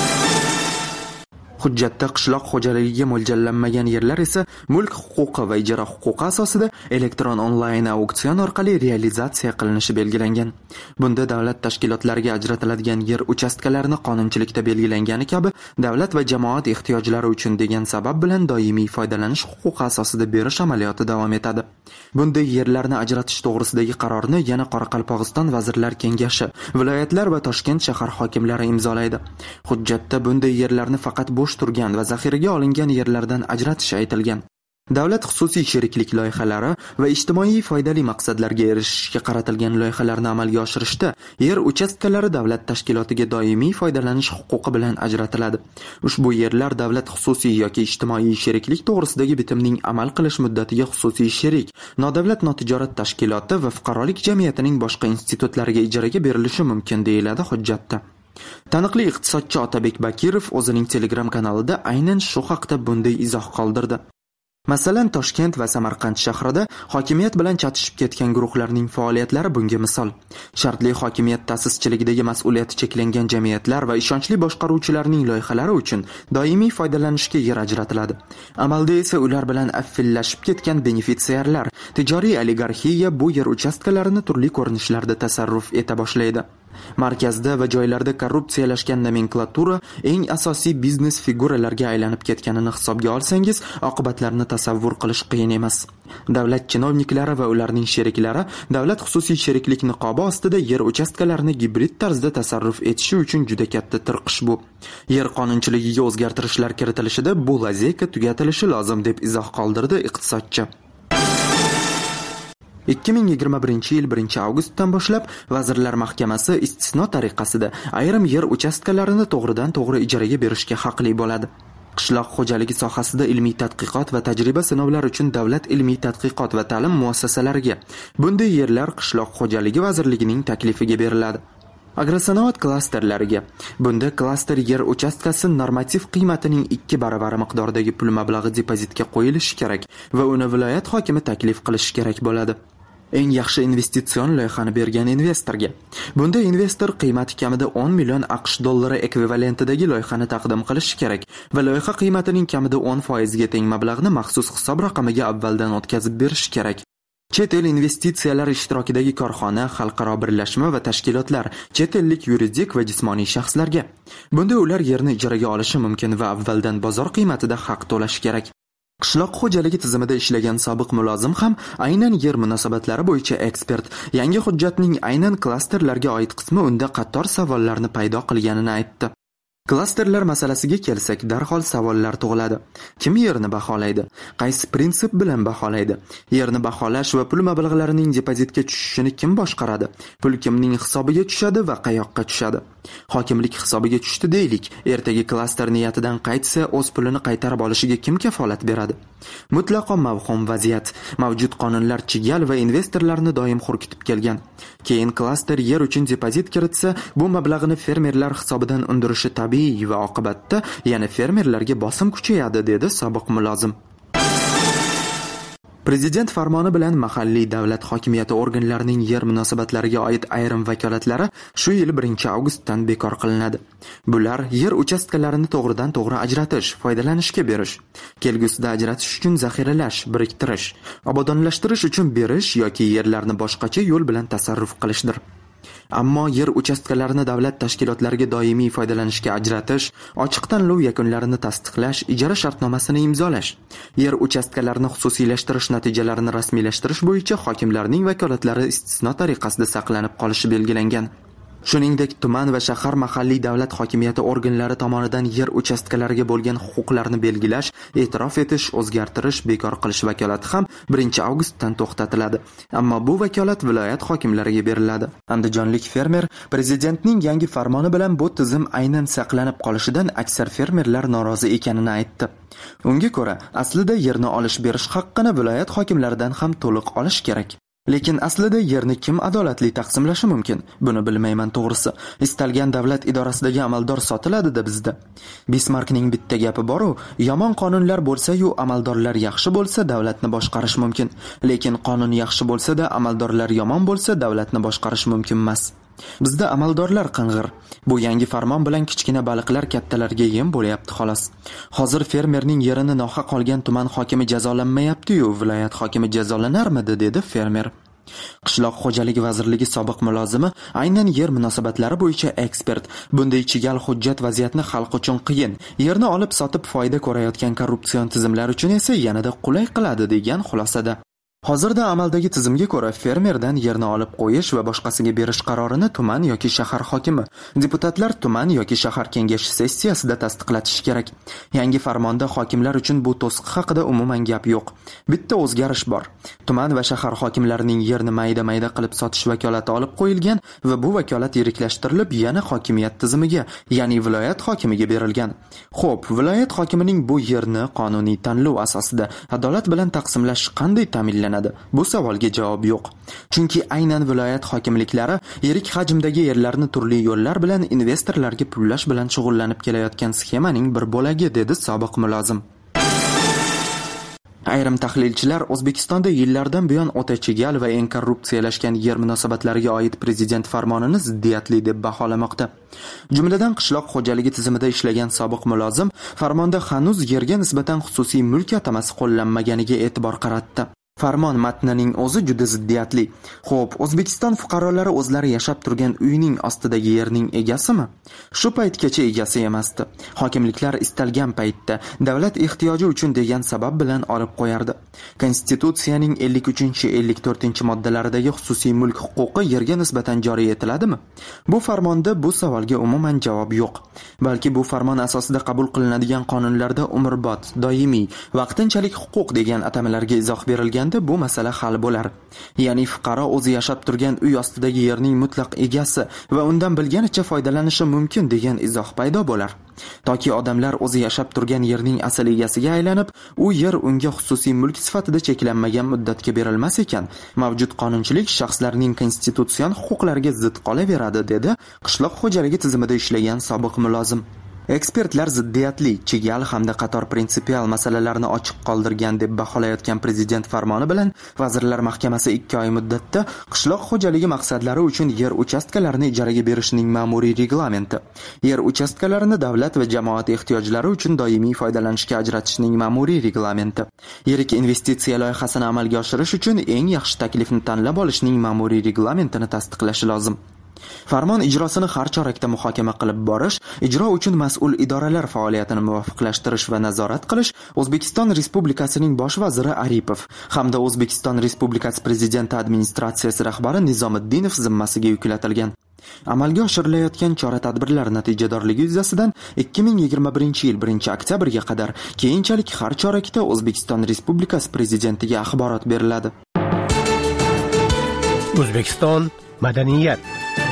Hujjatda qishloq xo'jaligiga mo'ljallanmagan yerlar esa mulk huquqi va ijara huquqi asosida elektron onlayn auksion orqali realizatsiya qilinishi belgilangan. Bunda davlat tashkilotlariga ajratiladigan yer uchastkalarini qonunchilikda belgilangani kabi davlat va jamoat ehtiyojlari uchun degan sabab bilan doimiy foydalanish huquqi asosida berish amaliyoti davom etadi. Bunday yerlarni ajratish to'g'risidagi qarorni yana Qoraqalpog'iston Vazirlar Kengashi, viloyatlar va Toshkent shahar hokimlari imzolaydi. Hujjatda bunday yerlarni faqat bo'sh turgan va zaxiraga olingan yerlardan ajratish aytilgan. davlat xususiy sheriklik loyihalari va ijtimoiy foydali maqsadlarga erishishga qaratilgan loyihalarni amalga oshirishda yer uchastkalari davlat tashkilotiga doimiy foydalanish huquqi bilan ajratiladi. Ushbu yerlar davlat xususiy yoki ijtimoiy sheriklik to'g'risidagi bitimning amal qilish muddatiga xususiy sherik, nodavlat notijorat tashkiloti va fuqarolik jamiyatining boshqa institutlariga ijaraga berilishi mumkin deyiladi hujjatda. Taniqli iqtisodchi Otabek Bakirov o'zining Telegram kanalida aynan shu haqda bunday izoh qoldirdi. Masalan, Toshkent va Samarqand shahrida hokimiyat bilan chatishib ketgan guruhlarning faoliyatlari bunga misol. Shartli hokimiyat ta'sischiligidagi mas'uliyati cheklangan jamiyatlar va ishonchli boshqaruvchilarning loyihalari uchun doimiy foydalanishga yer ajratiladi. Amalda esa ular bilan affillashib ketgan benefitsiarlar, tijoriy oligarxiya bu yer uchastkalarini turli ko'rinishlarda tasarruf eta boshlaydi. Markazda va joylarda korrupsiyalashgan nomenklatura eng asosiy biznes figuralarga aylanib ketganini hisobga olsangiz, oqibatlarini tasavvur qilish qiyin emas. Davlat chinovniklari va ularning sheriklari davlat xususiy sheriklik niqobi ostida yer uchastkalarini gibrid tarzda tasarruf etishi uchun juda katta tirqish bu. Yer qonunchiligiga o'zgartirishlar kiritilishida bu lazeyka tugatilishi lozim deb izoh qoldirdi iqtisodchi. ikki ming yigirma birinchi yil birinchi avgustdan boshlab Vazirlar Mahkamasi istisno tariqasida ayrim yer uchastkalarini to'g'ridan to'g'ri ijaraga berishga haqli bo'ladi. Qishloq xo'jaligi sohasida ilmiy tadqiqot va tajriba sinovlari uchun Davlat ilmiy tadqiqot va ta'lim muassasalariga bunday yerlar Qishloq xo'jaligi vazirligining taklifiga beriladi. Agrosanoat klasterlariga bunda klaster yer uchastkasi normativ qiymatining ikki baravari miqdoridagi pul mablag'i depozitga qo'yilishi kerak va uni viloyat hokimi taklif qilishi kerak bo'ladi. Eng yaxshi investitsion loyihani bergan investorga. Bunda investor qiymati kamida o'n million AQSh dollari ekvivalentidagi loyihani taqdim qilishi kerak va loyiha qiymatining kamida o'n foiz ga teng mablag'ni maxsus hisob raqamiga avvaldan o'tkazib berish kerak. Chet el investitsiyalari ishtirokidagi korxona, xalqaro birlashma va tashkilotlar, chet ellik yuridik va jismoniy shaxslarga. Bunda ular yerni ijaraga olishi mumkin va avvaldan bozor qiymatida haq to'lashi kerak. Qishloq xo'jaligi tizimida ishlagan sobiq mulozim ham aynan yer munosabatlari bo'yicha ekspert. Yangi hujjatning aynan klasterlarga oid qismi unda qator savollarni paydo qilganini aytdi. Klasterlar masalasiga kelsak, darhol savollar tug'iladi. Kim yerni baholaydi? Qaysi prinsip bilan baholaydi? Yerni baholash va pul mablag'larining depozitga tushishini kim boshqaradi? Pul kimning hisobiga tushadi va qayoqqa tushadi? Hokimlik hisobiga tushdi deylik. Ertaga klaster niyatidan qaytsa, o'z pulini qaytarib olishiga kim kafolat beradi? Mutlaqo mavhum vaziyat. Mavjud qonunlar chigal va investorlarni doim xurkitib kelgan. Keyin klaster yer uchun depozit kiritsa, bu mablag'ni fermerlar hisobidan undirishi tabiiy va oqibatda yana fermerlarga bosim kuchayadi, dedi sobiq mulozim. Prezident farmoni bilan mahalliy davlat hokimiyati organlarining yer munosabatlariga oid ayrim vakolatlari shu yil birinchi avgustdan bekor qilinadi. Bular yer uchastkalarini to'g'ridan to'g'ri ajratish, foydalanishga berish, kelgusida ajratish uchun zaxiralash, biriktirish, obodonlashtirish uchun berish yoki yerlarni boshqacha yo'l bilan tasarruf qilishdir. Ammo yer uchastkalarini davlat tashkilotlariga doimiy foydalanishga ajratish, ochiq tanlov yakunlarini tasdiqlash, ijara shartnomasini imzolash, yer uchastkalarini xususiylashtirish natijalarini rasmiylashtirish bo'yicha hokimlarning vakolatlari istisno tariqasida saqlanib qolishi belgilangan. Shuningdek, tuman va shahar mahalliy davlat hokimiyati organlari tomonidan yer uchastkalariga bo'lgan huquqlarni belgilash, e'tirof etish, o'zgartirish, bekor qilish vakolati ham birinchi avgustdan to'xtatiladi. Ammo bu vakolat viloyat hokimlariga beriladi. Andijonlik fermer prezidentning yangi farmoni bilan bu tizim aynan saqlanib qolishidan aksar fermerlar norozi ekanini aytdi. Unga ko'ra, aslida yerni olish-berish haqqini viloyat hokimlaridan ham to'liq olish kerak. Lekin aslida yerni kim adolatli taqsimlashi mumkin? Buni bilmayman to'g'risi. Istalgan davlat idorasidagi amaldor sotiladi-da bizda. Bismarckning bitta gapi bor-u, yomon qonunlar bo'lsa-yu, amaldorlar yaxshi bo'lsa, davlatni boshqarish mumkin. Lekin qonun yaxshi bo'lsa-da, amaldorlar yomon bo'lsa, davlatni boshqarish mumkin emas. Bizda amaldorlar qing'ir. Bu yangi farmon bilan kichkina baliqlar kattalarga yem bo'layapti xolos. Hozir fermerning yerini nohaq olgan tuman hokimi jazolanmayapti-yu, viloyat hokimi jazolanarmidi, dedi fermer. Qishloq xo'jaligi vazirligi sobiq mulozimi, aynan yer munosabatlari bo'yicha ekspert. Bunday chigal hujjat vaziyatni xalq uchun qiyin, yerni olib sotib foyda ko'rayotgan korrupsion tizimlar uchun esa yanada qulay qiladi, degan xulosada. Hozirda amaldagi tizimga ko'ra fermerdan yerni olib qo'yish va boshqasiga berish qarorini tuman yoki shahar hokimi, deputatlar tuman yoki shahar kengashi sessiyasida tasdiqlatishi kerak. Yangi farmonda hokimlar uchun bu to'siq haqida umuman gap yo'q. Bitta o'zgarish bor. Tuman va shahar hokimlarining yerni mayda-mayda qilib sotish vakolati olib qo'yilgan va bu vakolat yiriklashtirilib yana hokimiyat tizimiga, ya'ni viloyat hokimiga berilgan. Xo'p, viloyat hokimining bu yerni qonuniy tanlov asosida adolat bilan taqsimlash qanday ta'minlanadi? Bu savolga javob yo'q. Chunki aynan viloyat hokimliklari yirik hajmdagi yerlarni turli yo'llar bilan investorlarga pullash bilan shug'ullanib kelayotgan sxemaning bir bo'lagi, dedi sobiq mulozim. Ayrim tahlilchilar O'zbekistonda yillardan buyon o'ta chigal va eng korrupsiyalashgan yer munosabatlariga oid prezident farmonini ziddiyatli deb baholamoqda. Jumladan qishloq xo'jaligi tizimida ishlagan sobiq mulozim farmonda hanuz yerga nisbatan xususiy mulk atamasi qo'llanmaganiga e'tibor qaratdi. Farmon matnining o'zi juda ziddiyatli. Xo'p, O'zbekiston fuqarolari o'zlari yashab turgan uyning ostidagi yerning egasimi? Shu paytgacha egasi emasdi. Hokimliklar istalgan paytda davlat ehtiyoji uchun degan sabab bilan olib qo'yardi. Konstitutsiyaning ellik uchinchi ellik to'rtinchi moddalaridagi xususiy mulk huquqi yerga nisbatan joriy etiladimi? Bu farmonda bu savolga umuman javob yo'q. Balki bu farmon asosida qabul qilinadigan qonunlarda umrbod, doimiy, vaqtinchalik huquq degan atamalarga izoh berilgan bu masala hal bo'lar. Ya'ni fuqaro o'zi yashab turgan uy ostidagi yerning mutlaq egasi va undan bilganicha foydalanishi mumkin degan izoh paydo bo'lar. Toki odamlar o'zi yashab turgan yerning asl egasiga aylanib, u yer unga xususiy mulk sifatida cheklanmagan muddatga berilmas ekan, mavjud qonunchilik shaxslarning konstitutsion huquqlariga zid qolaveradi, dedi qishloq xo'jaligi tizimida ishlagan sobiq mulozim. Ekspertlar ziddiyatli, chigal hamda qator prinsipial masalalarni ochiq qoldirgan deb baholayotgan prezident farmoni bilan Vazirlar Mahkamasi ikki oy muddatda qishloq xo'jaligi maqsadlari uchun yer uchastkalarini ijaraga berishning ma'muriy reglamenti, yer uchastkalarini davlat va jamoat ehtiyojlari uchun doimiy foydalanishga ajratishning ma'muriy reglamenti, yirik investitsiya loyihasini amalga oshirish uchun eng yaxshi taklifni tanlab olishning ma'muriy reglamentini tasdiqlashi lozim. Farmon ijrosini har chorakda muhokama qilib borish, ijro uchun mas'ul idoralar faoliyatini muvofiqlashtirish va nazorat qilish O'zbekiston Respublikasining bosh vaziri Aripov hamda O'zbekiston Respublikasi prezidenti administratsiyasi rahbari Nizomiddinov zimmasiga yuklatilgan. Amalga oshirilayotgan chora-tadbirlar natijadorligi yuzasidan ikki ming yigirma birinchi yil birinchi oktyabrga qadar keyinchalik har chorakda O'zbekiston Respublikasi prezidentiga axborot beriladi.
O'zbekiston madaniyat.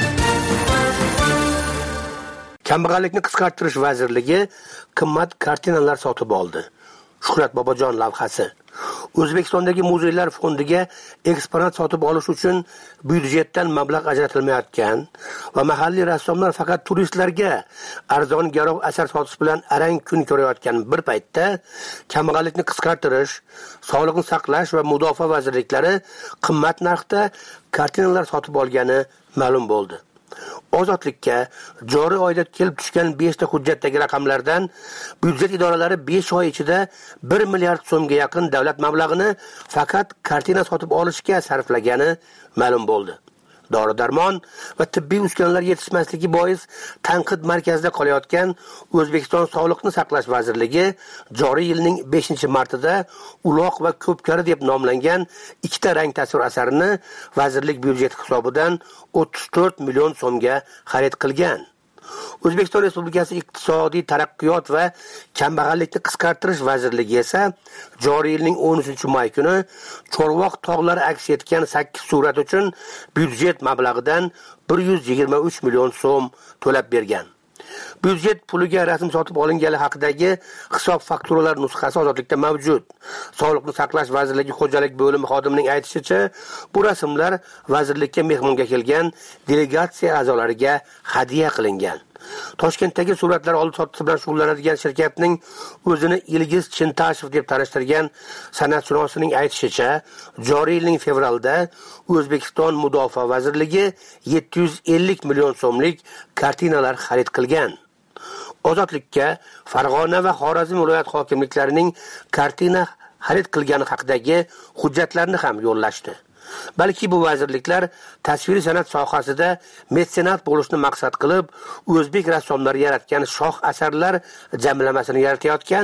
Kambag'allikni qisqartirish vazirligi qimmat kartinalar sotib oldi. Shuhrat Bobojon lavhasi. O'zbekistondagi muzeylar fondiga eksponat sotib olish uchun byudjetdan mablag' ajratilmayotgan va mahalliy rassomlar faqat turistlarga arzon garoq asar sotish bilan arang kun ko'rayotgan bir paytda kambag'allikni qisqartirish, sog'liqni saqlash va mudofaa vazirliklari qimmat narxda kartinalar sotib olgani ma'lum bo'ldi. Ozodlikka joriy oyda kelib tushgan besh ta hujjatdagi raqamlardan byudjet idoralari besh oy ichida bir milliard so'mga yaqin davlat mablag'ini faqat kartina sotib olishga sarflagani ma'lum bo'ldi. Dori-darmon va tibbiy uskunalar yetishmasligi bois tanqid markazida qolayotgan O'zbekiston Sog'liqni saqlash vazirligi joriy yilning beshinchi martida uloq va ko'pkari deb nomlangan ikkita rang tasvir asarini vazirlik byudjeti hisobidan o'ttiz to'rt million so'mga xarid qilgan. O'zbekiston Respublikasi Iqtisodiy taraqqiyot va kambag'allikni qisqartirish vazirligi esa joriy yilning o'n uchinchi may kuni Chorvoq tog'lari aks etgan sakkiz surat uchun byudjet mablag'idan bir yuz yigirma uch million so'm to'lab bergan. Byudjet puliga rasm sotib olingani haqidagi hisob fakturalar nusxasi ozodlikda mavjud. Sog'liqni saqlash vazirligi xo'jalik bo'limi xodimining aytishicha, bu rasmlar vazirlikka mehmonga kelgan delegatsiya a'zolariga hadya qilingan. Toshkentdagi suratlar olib sotish bilan shug'ullanadigan shirkatning o'zini Ilgiz Chintashev deb tanishtirgan san'atshunosning aytishicha, joriy yilning fevralda O'zbekiston Mudofaa vazirligi yetti yuz ellik million so'mlik kartinalar xarid qilgan. Ozodlikka Farg'ona va Xorazm viloyat hokimliklarining kartina xarid qilgani haqidagi hujjatlarni ham yo'llashdi. Balki bu vazirliklar tasviriy san'at sohasida metsenat bo'lishni maqsad qilib, o'zbek rassomlari yaratgan shoh asarlar jamlamasini yaratayotgandir.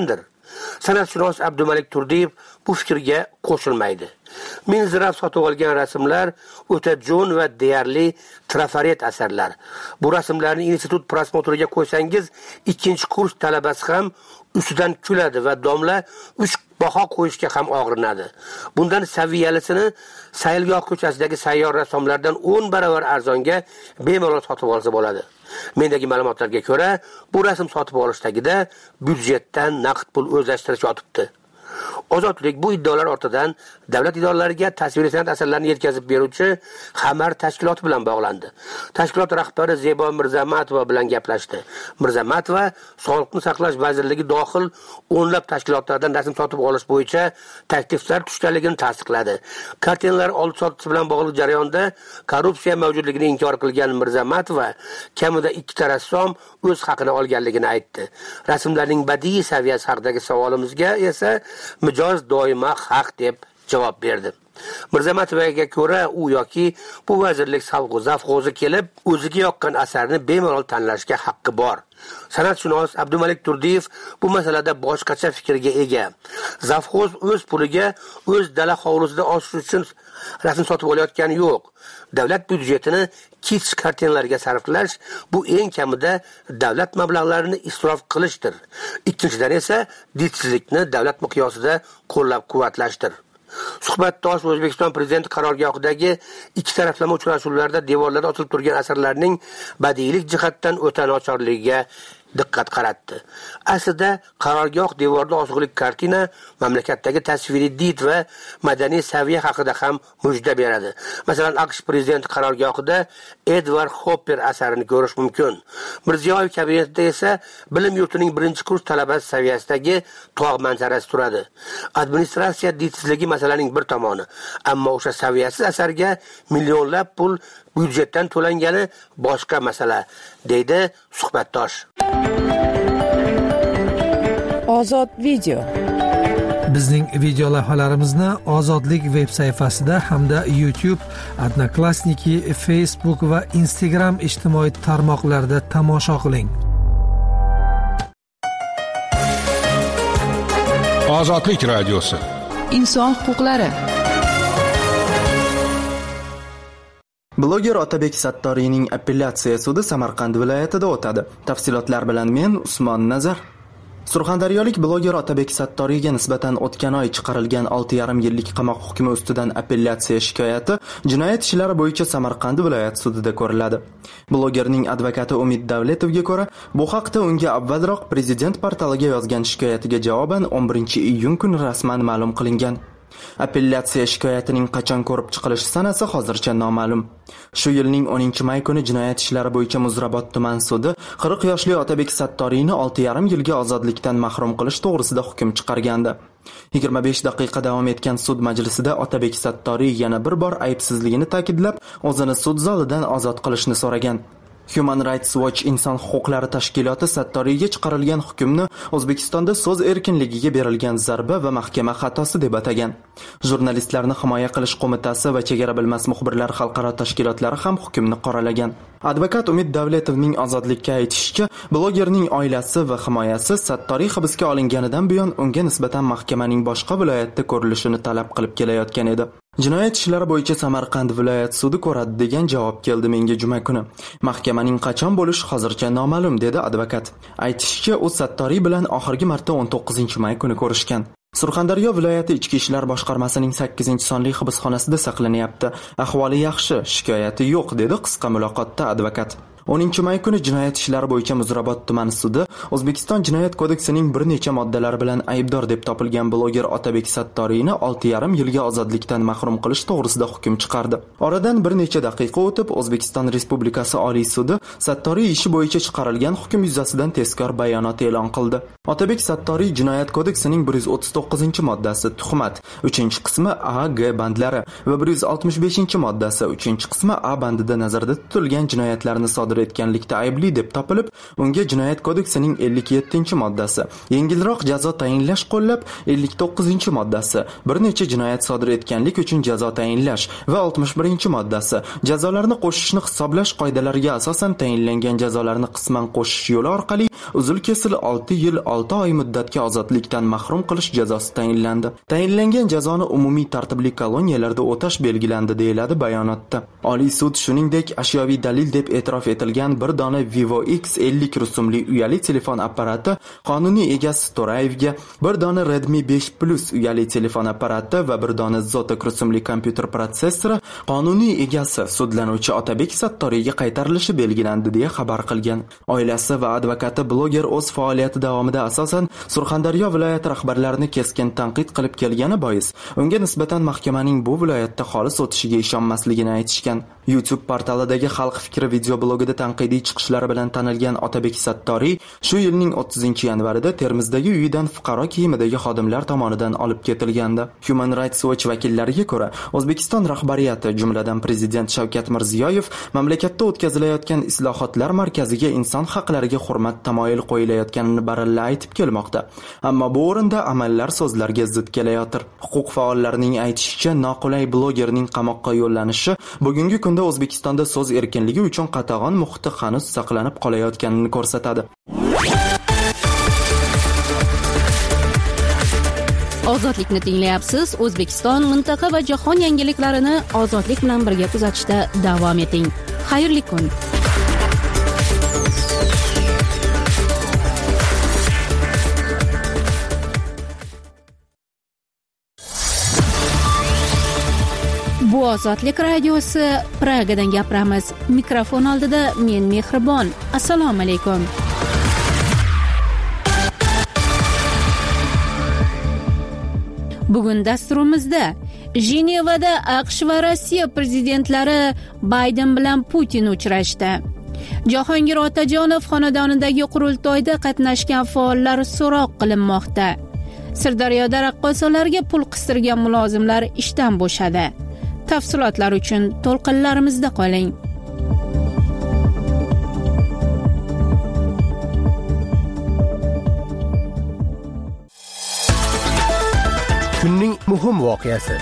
San'atshunos Abdumalik Turdiyev bu fikrga qo'shilmaydi. Minzirab sotib olgan rasmlar o'ta jo'n va deyarli trafaret asarlar. Bu rasmlarni institut prosmotriga qo'ysangiz, ikkinchi kurs talabasi ham ustidan kuladi va domla uch baho qo'yishga ham og'rinadi. Bundan saviyalisini Sayilgoh ko'chasidagi sayyor rassomlardan o'n barobar arzonga bemalol sotib olsa bo'ladi. Mendagi ma'lumotlarga ko'ra, bu rasm sotib olishdagida byudjetdan naqd pul o'zlashtirish yotibdi. Ozodlik bu iddaolar ortidan davlat idoralariga tasviriy san'at asarlarini yetkazib beruvchi Xamar tashkiloti bilan bog'landi. Tashkilot rahbari Zebo Mirzamatova bilan gaplashdi. Mirzamatova Sog'liqni saqlash vazirligi dohil o'nlab tashkilotlardan rasm sotib olish bo'yicha takliflar tushganligini tasdiqladi. Kartinalar olib sotish bilan bog'liq jarayonda korrupsiya mavjudligini inkor qilgan Mirzamatova kamida ikkita rassom o'z haqini olganligini aytdi. Rasmlarning badiiy saviyasi haqidagi savolimizga esa mijoz doimo haq deb javob berdi. Mirzamatovaga ko'ra, u yoki bu vazirlik zavqo'zi kelib, o'ziga yoqqan asarni bemalol tanlashga haqqi bor. San'atshunos Abdumalik Turdiyev bu masalada boshqacha fikrga ega. Zavqo'z o'z puliga o'z dala hovlisida oshish uchun rasm sotib olayotgani yo'q. Davlat byudjetini kits kartinalarga sarflash bu eng kamida davlat mablag'larini isrof qilishdir. Ikkinchidan esa ditsizlikni davlat miqyosida qo'llab-quvvatlashdir. Suhbatdosh O'zbekiston prezidenti qarorgohidagi ikki taraflama uchrashuvlarda devorlarda osilib turgan asarlarning badiiylik jihatdan o'ta nochorligiga diqqat qaratdi. Aslida qarorgoh devorda osig'lik kartina mamlakatdagi tasviriy did va madaniy saviya haqida ham mujda beradi. Masalan, AQSh prezidenti qarorgohida Edward Hopper asarini ko'rish mumkin. Mirziyoyev kabinetida esa bilim yurtining birinchi kurs talabasi saviyasidagi tog' manzarasi turadi. Administratsiya didsizligi masalaning bir tomoni, ammo o'sha saviyasiz asarga millionlab pul byudjetdan to'langani boshqa masala, deydi suhbatdosh.
Ozod video. Bizning video lavhalarimizni Ozodlik veb sayfasida hamda YouTube, Odnoklassniki, Facebook va Instagram ijtimoiy tarmoqlarida tomosha qiling.
Ozodlik radiosi.
Inson huquqlari.
Bloger Otabek Sattoriyning apellyatsiya sudi Samarqand viloyatida o'tadi. Tafsilotlar bilan men Usmon Nazar. Surxondaryolik bloger Otabek Sattoriyga nisbatan o'tgan oy chiqarilgan olti yarim yillik qamoq hukmi ustidan apellyatsiya shikoyati jinoyat ishlari bo'yicha Samarqand viloyat sudida ko'riladi. Blogerning advokati Umid Davletovga ko'ra, bu haqda unga avvalroq prezident portaliga yozgan shikoyatiga javoban o'n birinchi iyun kuni rasman ma'lum qilingan. Apellyatsiya shikoyatining qachon ko'rib chiqilishi sanasi hozircha noma'lum. Shu yilning o'ninchi may kuni jinoyat ishlari bo'yicha Muzrabot tuman sudi qirq yoshli Otabek Sattoriyni olti yarim yilga ozodlikdan mahrum qilish to'g'risida hukm chiqargandi. yigirma besh daqiqa davom etgan sud majlisida Otabek Sattoriy yana bir bor aybsizligini ta'kidlab, o'zini sud zalidan ozod qilishni so'ragan. Human Rights Watch inson huquqlari tashkiloti Sattoriyga chiqarilgan hukmni O'zbekistonda so'z erkinligiga berilgan zarba va mahkama xatosi deb atagan. Jurnalistlarni himoya qilish qo'mitasi va chegara bilmas muxbirlar xalqaro tashkilotlari ham hukmni qoralagan. Advokat Umid Davletovning ozodlikka aytishicha, blogerning oilasi va himoyasi Sattoriy hibsga olinganidan buyon unga nisbatan mahkamaning boshqa viloyatda ko'rilishini talab qilib kelayotgan edi. Jinoyat ishlari bo'yicha Samarqand viloyat sudi ko'radi degan javob keldi menga juma kuni. Mahkamaning qachon bo'lishi hozircha noma'lum, dedi advokat. Aytishicha, u Sattoriy bilan oxirgi marta o'n to'qqizinchi may kuni ko'rishgan. Surxondaryo viloyati ichki ishlar boshqarmasining sakkizinchi sonli hibsxonasida saqlanyapti. Ahvoli yaxshi, shikoyati yo'q, dedi qisqa muloqotda advokat. o'ninchi may kuni jinoyat ishlari bo'yicha Muzrabot tuman sudi O'zbekiston jinoyat kodeksining bir necha moddalari bilan aybdor deb topilgan bloger Otabek Sattoriyni olti yarim yilga ozodlikdan mahrum qilish to'g'risida hukm chiqardi. Oradan bir necha daqiqa o'tib, O'zbekiston Respublikasi Oliy sudi Sattoriy ishi bo'yicha chiqarilgan hukm yuzasidan tezkor bayonot e'lon qildi. Otabek Sattoriy jinoyat kodeksining bir yuz o'ttiz to'qqizinchi moddasi tuhmat, uchinchi qismi A, G bandlari va bir yuz oltmish beshinchi moddasi uchinchi qismi A bandida nazarda tutilgan jinoyatlarni sodir sodir etganlikda aybli deb topilib, unga Jinoyat kodeksining ellik yettinchi moddasi, yengilroq jazo tayinlash qo'llab ellik to'qqizinchi moddasi, bir necha jinoyat sodir etganlik uchun jazo tayinlash va oltmish birinchi moddasi, jazolarni qo'shishni hisoblash qoidalariga asosan tayinlangan jazolarni qisman qo'shish yo'li orqali uzil-kesil olti yil olti oy muddatga ozodlikdan mahrum qilish jazosi tayinlandi. Tayinlangan jazoni umumiy tartibli koloniyalarda o'tash belgilandi deyiladi bayonotda. Oliy sud shuningdek ashyoviy dalil deb e'tirof etilgan bir dona Vivo X ellik rusumli uyali telefon apparati qonuniy egasi To'rayevga, bir dona Redmi besh Plus uyali telefon apparati va bir dona Zotac rusumli kompyuter protsessori qonuniy egasi sudlanuvchi Otabek Sattoriyga qaytarilishi belgilandi deya xabar qilgan. Oilasi va advokati bloger o'z faoliyati davomida asosan Surxondaryo viloyati rahbarlarini keskin tanqid qilib kelgani bois, unga nisbatan mahkamaning bu viloyatda xolis o'tishiga ishonmasligini aytishgan. YouTube portalidagi Xalq fikri video blogida tanqidiy chiqishlari bilan tanilgan Otabek Sattoriy shu yilning o'ttizinchi yanvarida Termizdagi uyidan fuqaro kiyimidagi xodimlar tomonidan olib ketilgandi. Human Rights Watch vakillariga ko'ra, O'zbekiston rahbariyati, jumladan prezident Shavkat Mirziyoyev, mamlakatda o'tkazilayotgan islohotlar markaziga inson haqlariga hurmat tamoyil qo'yilayotganini baralla aytib kelmoqda. Ammo bu o'rinda amallar so'zlarga zid kelayotir. Huquq faollarining aytishicha, noqulay blogerning qamoqqa yo'llanishi bugungi kunda O'zbekistonda so'z erkinligi uchun qatag'on muhiti hanuz saqlanib qolayotganini ko'rsatadi.
Ozodlikni tinglayapsiz. O'zbekiston, mintaqa va jahon yangiliklarini ozodlik bilan birga kuzatishda davom eting. Xayrli kun. Bu Ozodlik radiosi, Pragadan gapiramiz. Mikrofon oldida men Mehribon. Assalomu alaykum. Bugun dasturimizda Jenevada AQSh va Rossiya prezidentlari Bayden bilan Putin uchrashdi. Jahongir Otajonov xonadonidagi qurultoyda qatnashgan faollar so'roq qilinmoqda. Sirdaryoda raqqosalarga pul qistirgan mulozimlar ishdan bo'shadi. Tafsilotlar uchun to'lqinlarimizda qoling.
Kunning muhim voqeasi.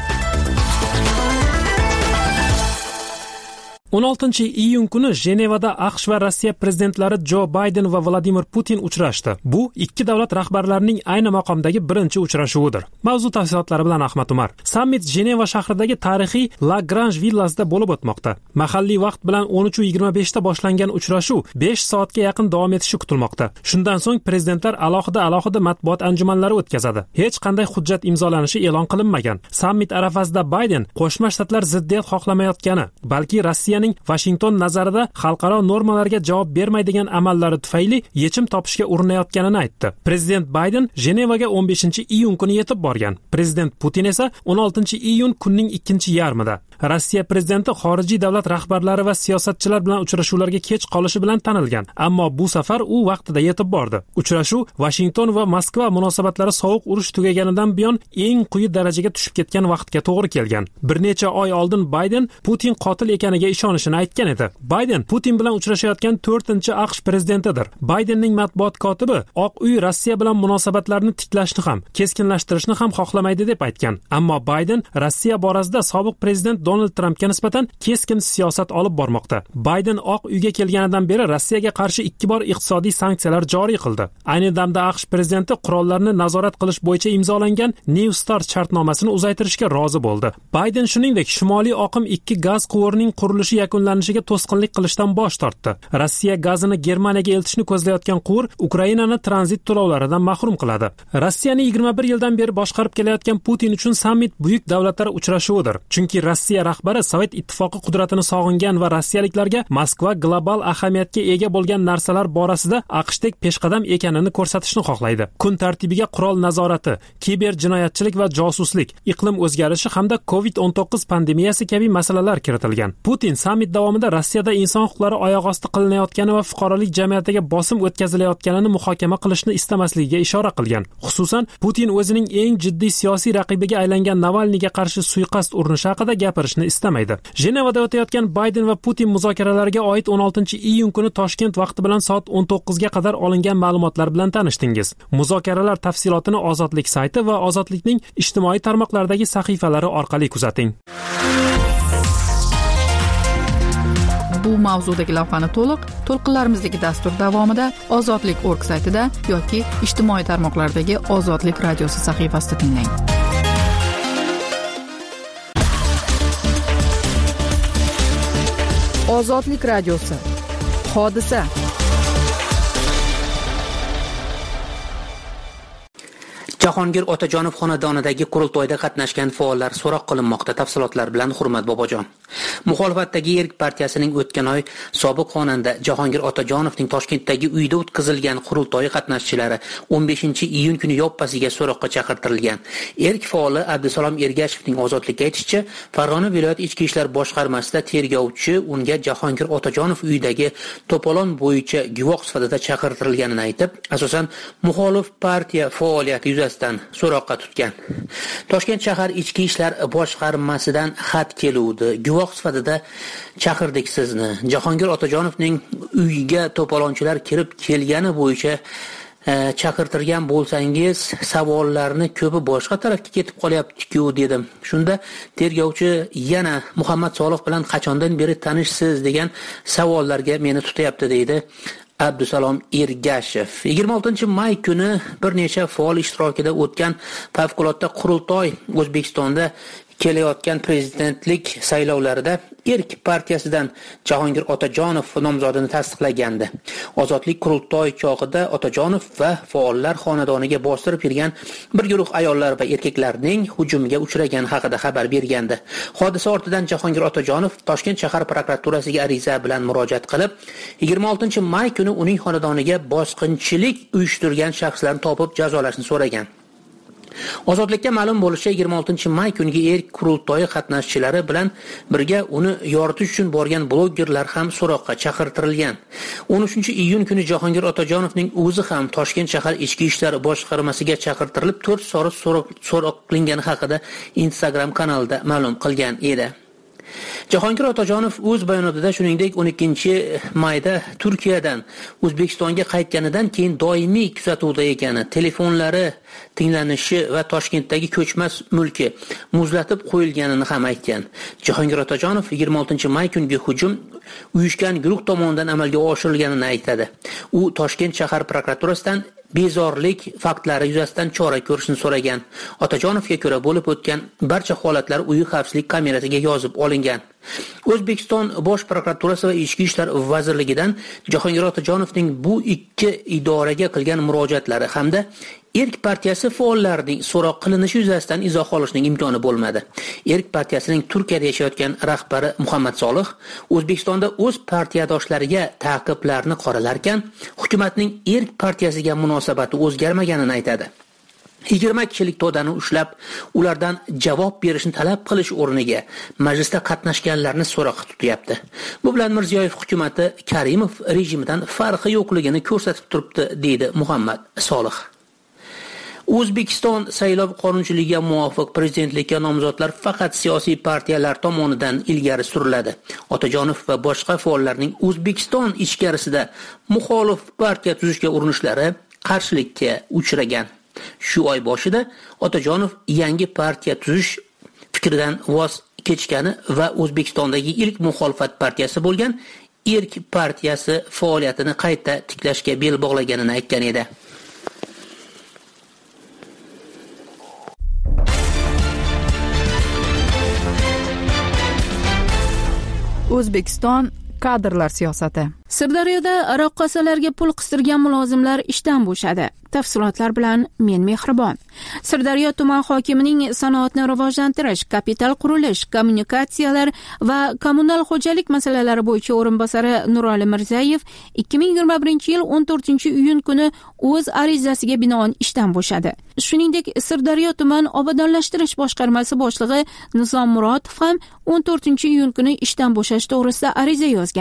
o'n oltinchi iyun kuni Jenevada AQSh va Rossiya prezidentlari Jo Bayden va Vladimir Putin uchrashdi. Bu ikki davlat rahbarlarining ayni maqomdagi birinchi uchrashuvidir. Mavzu tafsilotlari bilan Ahmad Umar. Sammit Jeneva shahridagi tarixiy La Grange villasida bo'lib o'tmoqda. Mahalliy vaqt bilan o'n uch yigirma besh ta boshlangan uchrashuv besh soatga yaqin davom etishi kutilmoqda. Shundan so'ng prezidentlar alohida alohida matbuot anjumanlari o'tkazadi. Hech qanday hujjat imzolanishi e'lon qilinmagan. Sammit arafasida Bayden Qo'shma Shtatlar ziddiyat xohlamayotgani, balki Rossiya Washington nazarida xalqaro normalarga javob bermaydigan amallari tufayli yechim topishga urinayotganini aytdi. Prezident Bayden Jenevaga o'n beshinchi iyun kuni yetib borgan. Prezident Putin esa o'n oltinchi iyun kunning ikkinchi yarmida. Rossiya prezidenti xorijiy davlat rahbarlari va siyosatchilar bilan uchrashuvlarga kech qolishi bilan tanilgan, ammo bu safar u vaqtida yetib bordi. Uchrashuv Washington va Moskva munosabatlari sovuq urush tugaganidan buyon eng quyi darajaga tushib ketgan vaqtga to'g'ri kelgan. Bir necha oy oldin Bayden Putin qotil ekaniga ishonishini aytgan edi. Bayden Putin bilan uchrashayotgan to'rtinchi AQSh prezidentidir. Baydenning matbuot kotibi Oq uy Rossiya bilan munosabatlarni tiklashni ham, keskinlashtirishni ham xohlamaydi deb aytgan. Ammo Bayden Rossiya borasida sobiq prezident Donald Trampga nisbatan keskin siyosat olib bormoqda. Bayden Oq uyga kelganidan beri Rossiyaga qarshi ikki bor iqtisodiy sanksiyalar joriy qildi. Ayni damda AQSh prezidenti qurollarni nazorat qilish bo'yicha imzolangan New Start shartnomasini uzaytirishga rozi bo'ldi. Bayden shuningdek Shimoliy oqim ikki gaz quvurining qurilishi yakunlanishiga to'sqinlik qilishdan bosh tortdi. Rossiya gazini Germaniyaga eltishni ko'zlayotgan quvur Ukrainani tranzit to'lovlaridan mahrum qiladi. Rossiyani yigirma bir yildan beri boshqarib kelayotgan Putin uchun sammit buyuk davlatlar uchrashuvidir. Chunki Rossiya rahbari Sovet ittifoqi qudratini sog'ingan va rossiyaliklarga Moskva global ahamiyatga ega bo'lgan narsalar borasida AQShdek peshqadam ekanini ko'rsatishni xohlaydi. Kun tartibiga qurol nazorati, kiber jinoyatchilik va josuslik, iqlim o'zgarishi hamda covid o'n to'qqiz pandemiyasi kabi masalalar kiritilgan. Putin sammit davomida Rossiyada inson huquqlari oyoq osti qilinayotgani va fuqarolik jamiyatiga bosim o'tkazilayotganini muhokama qilishni istamasligiga ishora qilgan. Xususan, Putin o'zining eng jiddiy siyosiy raqibiga aylangan Navalniyga qarshi suiqasd urinishi haqida gapirdi. gapirishni istamaydi. Jenevada o'tayotgan Bayden va Putin muzokaralariga oid o'n oltinchi iyun kuni Toshkent vaqti bilan soat o'n to'qqizga qadar olingan ma'lumotlar bilan tanishdingiz. Muzokaralar tafsilotini Ozodlik sayti va Ozodlikning ijtimoiy tarmoqlardagi sahifalari orqali kuzating.
Bu mavzudagi lavhani to'liq to'lqinlarimizdagi dastur davomida ozodlik nokta org saytida yoki ijtimoiy tarmoqlardagi Ozodlik radiosi sahifasida tinglang. Ozodlik radiosi. Hodisa.
Jahongir Otajonov xonadonidagi qurultoyda qatnashgan faollar so'roq qilinmoqda. Tafsilotlar bilan Hurmat Bobojon. Muxolifatdagi Erk partiyasining o'tgan oy sobiq xonanda Jahongir Otajonovning Toshkentdagi uyida o'tkazilgan qurultoyi qatnashchilari o'n beshinchi iyun kuni yoppasiga so'roqqa chaqirtirilgan. Erk faoli Abdusalom Ergashevning Ozodlikka aytishicha, Farg'ona viloyat ichki ishlar boshqarmasida tergovchi unga Jahongir Otajonov uyidagi to'polon bo'yicha guvoh sifatida chaqirtirilganini aytib, asosan muxolif partiya faoliyati yuzasidan so'roqqa tutgan. Toshkent shahar ichki ishlar boshqarmasidan xat keluvdi. Guvoh sifatida chaqirdik sizni. Jahongir Otajonovning uyiga to'polonchilar kirib kelgani bo'yicha e, chaqirtirgan bo'lsangiz, savollarni ko'pi boshqa tarafga ketib qolyapti-ku dedim. Shunda tergovchi yana Muhammad Solih bilan qachondan beri tanishsiz degan savollarga meni tutyapti deydi Abdusalom Ergashev. yigirma oltinchi may kuni bir necha faol ishtirokida o'tgan favqulodda qurultoy O'zbekistonda kelayotgan prezidentlik saylovlarida Erk partiyasidan Jahongir Otajonov nomzodini tasdiqlagandi. Ozodlik qurultoy chog'ida Otajonov va faollar xonadoniga bostirib kirgan bir guruh ayollar va erkaklarning hujumiga uchragani haqida xabar bergandi. Hodisa ortidan Jahongir Otajonov Toshkent shahar prokuraturasiga ariza bilan murojaat qilib, yigirma oltinchi may kuni uning xonadoniga bosqinchilik uyushtirgan shaxslarni topib jazolashni so'ragan. Ozodlikka ma'lum bo'lishicha, yigirma oltinchi may kungi Erk qurultoyi qatnashchilari bilan birga uni yoritish uchun borgan blogerlar ham so'roqqa chaqirtirilgan. o'n uchinchi iyun kuni Jahongir Otajonovning o'zi ham Toshkent shahar ichki ishlar boshqarmasiga chaqirtirilib, to'rt soat so'roq so'roq qilingani haqida Instagram kanalida ma'lum qilgan edi. Jahongir Otajonov o'z bayonotida shuningdek o'n ikkinchi mayda Turkiyadan O'zbekistonga qaytganidan keyin doimiy kuzatuvda ekani, telefonlari tinglanishi va Toshkentdagi ko'chmas mulki muzlatib qo'yilganini ham aytgan. Jahongir Otajonov yigirma oltinchi may kungi hujum uyushgan guruh tomonidan amalga oshirilganini aytadi. U Toshkent shahar prokuraturasidan bezorlik faktlari yuzasidan chora ko'rishni so'ragan. Otajonovga ko'ra bo'lib o'tgan barcha holatlar uyi xavfsizlik kamerasiga yozib olingan. O'zbekiston Bosh prokuraturasi va Ichki ishlar vazirligidan Jahongir Otajonovning bu ikki idoraga qilgan murojaatlari hamda Erk partiyasi faollarining so'roq qilinishi yuzasidan izoh olishning imkoni bo'lmadi. Erk partiyasining Turkiyada yashayotgan rahbari Muhammad Solih O'zbekistonda o'z partiyadoshlariga ta'qiblarni qoralarkan, hukumatning Erk partiyasiga munosabati o'zgarmaganini aytadi. yigirma kishilik to'dani ushlab, ulardan javob berishni talab qilish o'rniga majlisda qatnashganlarni so'roqqa tutyapti. Bu bilan Mirziyoyev hukumatı Karimov rejimidan farqi yo'qligini ko'rsatib turibdi, deydi Muhammad Solih. O'zbekiston saylov qonunchiligiga muvofiq prezidentlikka nomzodlar faqat siyosiy partiyalar tomonidan ilgari suriladi. Otajonov va boshqa faollarning O'zbekiston ichkarisida muxolif partiya tuzishga urinishlari qarshilikka uchragan. Shu oy boshida Otajonov yangi partiya tuzish fikridan voz kechgani va O'zbekistondagi ilk muxolifat partiyasi bo'lgan Erk partiyasi faoliyatini qayta tiklashga bel bog'laganini aytgan edi.
O'zbekiston kadrlar siyosati.
Sirdaryoda raqqosalarga pul qistirgan mulozimlar ishdan bo'shadi. Tafsilotlar bilan men Mehribon. Sirdaryo tuman hokimining sanoatni rivojlantirish, kapital qurilish, kommunikatsiyalar va kommunal xo'jalik masalalari bo'yicha o'rinbosari Nurali Mirzayev ikki ming yigirma birinchi yil o'n to'rtinchi iyun kuni o'z arizasiga binoan ishdan bo'shadi. Shuningdek, Sirdaryo tuman obodonlashtirish boshqarmasi boshlig'i Nizom Murodov ham o'n to'rtinchi iyun kuni ishdan bo'shash to'g'risida ariza yozgan.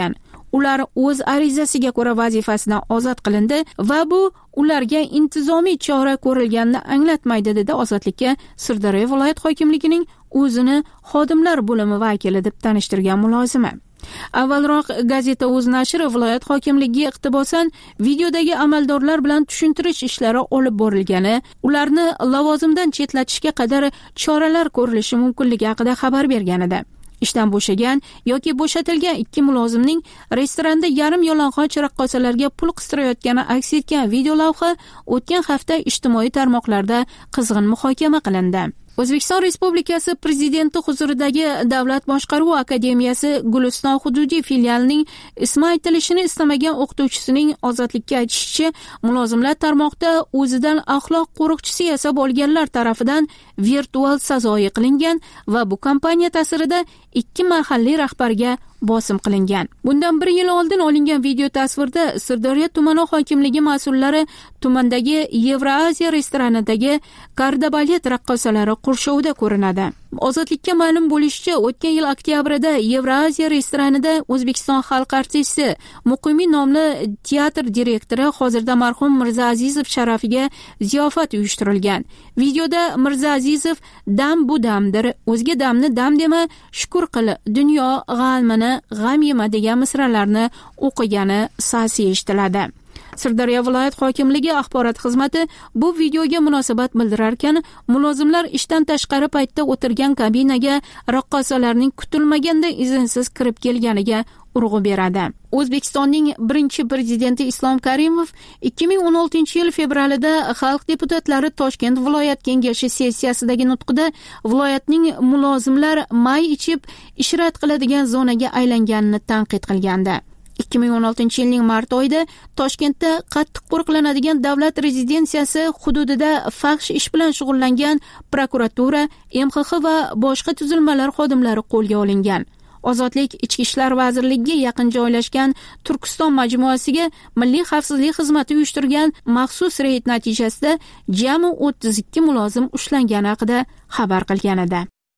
Ular o'z arizasiga ko'ra vazifasidan ozod qilindi va bu ularga intizomiy chora ko'rilganini anglatmaydi, dedi Ozodlikka Sirdaryo viloyat hokimligining o'zini xodimlar bo'limi vakili deb tanishtirgan mulozima. Avvalroq gazeta o'z nashri viloyat hokimligiga iqtibosan videodagi amaldorlar bilan tushuntirish ishlari olib borilgani, ularni lavozimdan chetlatishga qadar choralar ko'rilishi mumkinligi haqida xabar bergan edi. Ishdan bo'shagan yoki bo'shatilgan ikki mulozimning restoranda yarim yalang'och raqqosalarga pul qistirayotgani aks etgan video lavha o'tgan hafta ijtimoiy tarmoqlarda qizg'in muhokama qilindi. O'zbekiston Respublikasi Prezidenti huzuridagi Davlat boshqaruvi akademiyasi Guliston hududiy filialining ismi aytilishini istamagan o'qituvchisining Ozodlikka aytishicha, mulozimlar tarmoqda o'zidan axloq qo'riqchisi yasab olganlar tarafidan virtual sazoyi qilingan va bu kompaniya ta'sirida ikki mahalliy rahbarga bosim qilingan. Bundan bir yil oldin olingan video tasvirda Sirdaryo tumani hokimligi mas'ullari tumandagi Yevroaziya restoranidagi kardabalet raqqosalari qurshovida ko'rinadi. Ozodlikka ma'lum bo'lishicha, o'tgan yil oktyabrida Yevroaziya restoranida O'zbekiston xalq artisti, Muqimiy nomli teatr direktori, hozirda marhum Mirzaazizov sharafiga ziyofat uyushtirilgan. Videoda Mirzaazizov dam bu damdir, o'zga damni dam dema, shukr qil, dunyo g'amini g'am yema degan misralarni o'qigani sasi eshitiladi. Sirdaryo viloyat hokimligi axborot xizmati bu videoga munosabat bildirar ekan, mulozimlar ishdan tashqari paytda o'tirgan kabinaga raqqosalarning kutilmaganda izinsiz kirib kelganiga urg'u beradi. O'zbekistonning birinchi prezidenti Islom Karimov ikki ming o'n oltinchi yil fevralida xalq deputatlari Toshkent viloyat kengashi sessiyasidagi nutqida viloyatning mulozimlar may ichib ishrat qiladigan zonaga aylanganini tanqid qilgandi. ikki ming o'n oltinchi yilning mart oyida Toshkentda qattiq qo'riqlanadigan davlat rezidensiyasi hududida fahsh ish bilan shug'ullangan prokuratura, M X X va boshqa tuzilmalar xodimlari qo'lga olingan. Ozodlik Ichki ishlar vazirligiga yaqin joylashgan Turkiston majmuasiga Milliy xavfsizlik xizmati uyushtirgan maxsus reyd natijasida jami o'ttiz ikki mulozim ushlangani haqida xabar qilgan edi.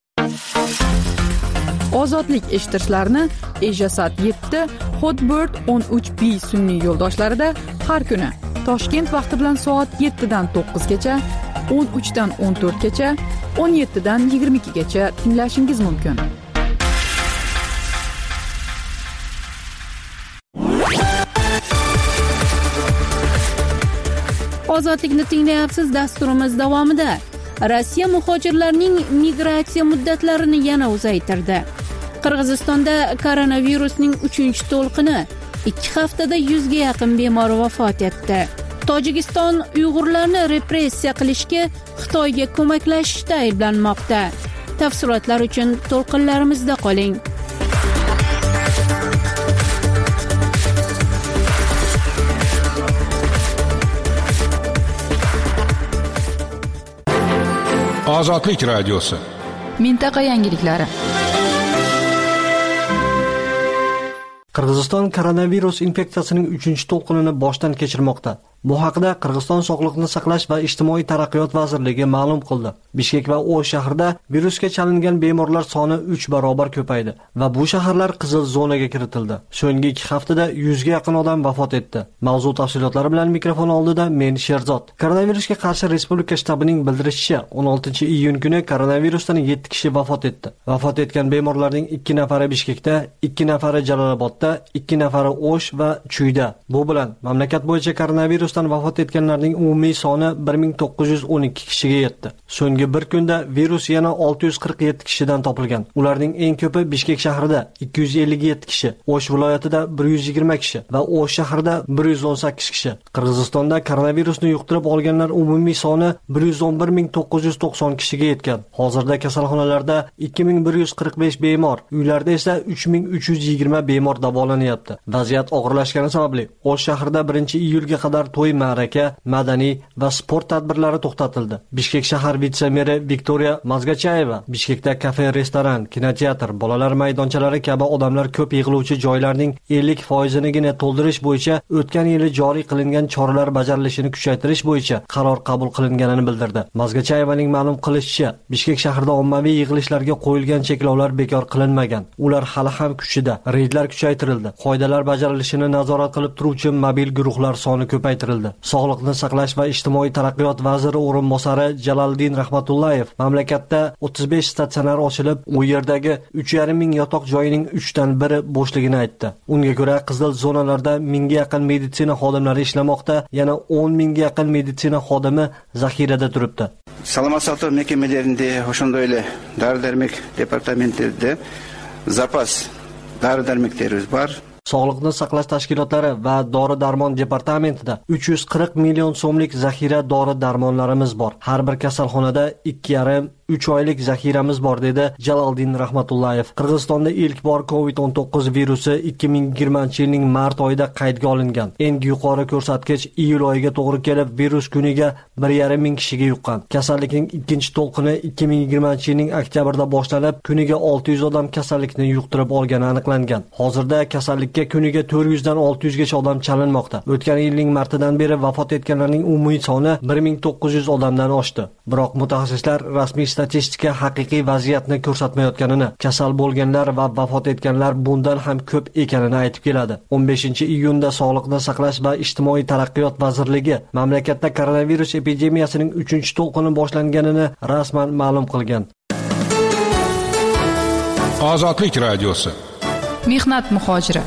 Ozodlik eshittirishlarni Ejasat yetti, Hotbird o'n uch B sun'iy yo'ldoshlarida har kuni Toshkent vaqti bilan soat yettidan to'qqizgacha, o'n uchdan o'n to'rtgacha, o'n yettidan yigirma ikkigacha tinglashingiz mumkin.
Ozodlikni tinglayapsiz. Dasturimiz davomida Rossiya muhojirlarning migratsiya muddatlarini yana uzaytirdi. Qirg'izistonda koronavirusning uchinchi to'lqini ikki haftada yuzga yaqin bemor vafot etdi. Tojikiston Uyg'urlarni repressiya qilishga Xitoyga ko'maklashishda ayblanmoqda. Tafsilotlar uchun to'lqinlarimizda qoling.
Ozodlik radiosi.
Mintaqa yangiliklari.
Qirg'iziston koronavirus infeksiyasining uchinchi to'lqinini boshdan kechirmoqda. Bu haqida Qirg'iziston Sog'liqni saqlash va ijtimoiy taraqqiyot vazirligi ma'lum qildi. Bishkek va O'sh shahrida virusga chalingan bemorlar soni uch barobar ko'paydi va bu shaharlar qizil zonaga kiritildi. So'nggi ikki haftada yuzga yaqin odam vafot etdi. Mavzu tafsilotlari bilan mikrofon oldida men Sherzod. Koronavirusga qarshi respublika shtabining bildirishicha, o'n oltinchi iyun kuni koronavirusdan yetti kishi vafot etdi. Vafot etgan bemorlarning ikki nafari Bishkekda, ikki nafari Jalolobodda, ikki nafari O'sh va Chuyda. Bu bilan mamlakat bo'yicha koronavirus vafot etganlarning umumiy soni bir ming to'qqiz yuz o'n ikki kishiga yetdi. So'nggi bir kunda virus yana olti yuz qirq yetti kishidan topilgan. Ularning eng ko'pi Bishkek shahrida ikki yuz ellik yetti kishi, O'sh viloyatida bir yuz yigirma kishi va O'sh shahrida bir yuz o'n sakkiz kishi. Qirg'izistonda koronavirusni yuqtirib olganlar umumiy soni bir yuz o'n bir ming to'qqiz yuz to'qson kishiga yetgan. Hozirda kasalxonalarda ikki ming bir yuz qirq besh bemor, uylarda esa uch ming uch yuz yigirma bemor davolanyapti. Vaziyat og'irlashgani sababli O'sh shahrida birinchi iyulga qadar bo'y ma'raka, madaniy va sport tadbirlari to'xtatildi. Bishkek shahar vitse-meri Viktoriya Mazgachayeva Bishkekda kafe, restoran, kinoteatr, bolalar maydonchalari kabi odamlar ko'p yig'iluvchi joylarning ellik foizinigina to'ldirish bo'yicha o'tgan yili joriy qilingan choralar bajarilishini kuchaytirish bo'yicha qaror qabul qilinganini bildirdi. Mazgachayevaning ma'lum qilishicha, Bishkek shahrida ommaviy yig'ilishlarga qo'yilgan cheklovlar bekor qilinmagan. Ular hali ham kuchida. Reydlar kuchaytirildi. Qoidalar bajarilishini nazorat qilib turuvchi mobil guruhlar soni ko'paytirildi. Sog'liqni saqlash va ijtimoiy taraqqiyot vaziri o'rinbosari Jaloliddin Rahmatullayev mamlakatda o'ttiz besh statsionar ochilib, u yerdagi uch yarim ming yotoq joyining uchdan biri bo'shligini aytdi. Unga ko'ra, qizil zonalarda mingga yaqin meditsina xodimlari ishlamoqda, yana o'n mingga yaqin meditsina xodimi zaxirada turibdi.
Salomat saqlash mekamelerinde, o'shanday dori-darmok departamentlarida zapas dori-darmoklarimiz bor.
Sog'liqni saqlash tashkilotlari va dori-darmon departamentida uch yuz qirq million so'mlik zaxira dori-darmonlarimiz bor. Har bir kasalxonada ikki yarim uch oylik zaxiramiz bor, dedi Jaloliddin Rahmatullayev. Qirg'izistonda ilk bor covid o'n to'qqiz virusi ikki ming yigirmanchi yilning mart oyida qaydga olingan. Eng yuqori ko'rsatkich iyul oyiga to'g'ri kelib, virus kuniga bir yarim ming kishiga yuqqan. Kasallikning ikkinchi to'lqini ikki ming yigirmanchi yilning oktyabrida boshlanib, kuniga olti yuz odam kasallikni yuqtirib olgani aniqlangan. Hozirda kasallikka kuniga to'rt yuz dan olti yuz gacha odam chalinmoqda. O'tgan yilning martidan beri vafot etganlarning umumiy soni bir ming to'qqiz yuz odamdan oshdi. Biroq mutaxassislar rasmiy statistika haqiqiy vaziyatni ko'rsatmayotganini, kasal bo'lganlar va vafot etganlar bundan ham ko'p ekanini aytib keladi. o'n beshinchi iyunda Sog'liqni saqlash va ijtimoiy taraqqiyot vazirligi mamlakatda koronavirus epidemiyasining uchinchi to'lqini boshlanganini rasman ma'lum qilgan.
Ozodlik radiosi.
Mehnat muhojiri.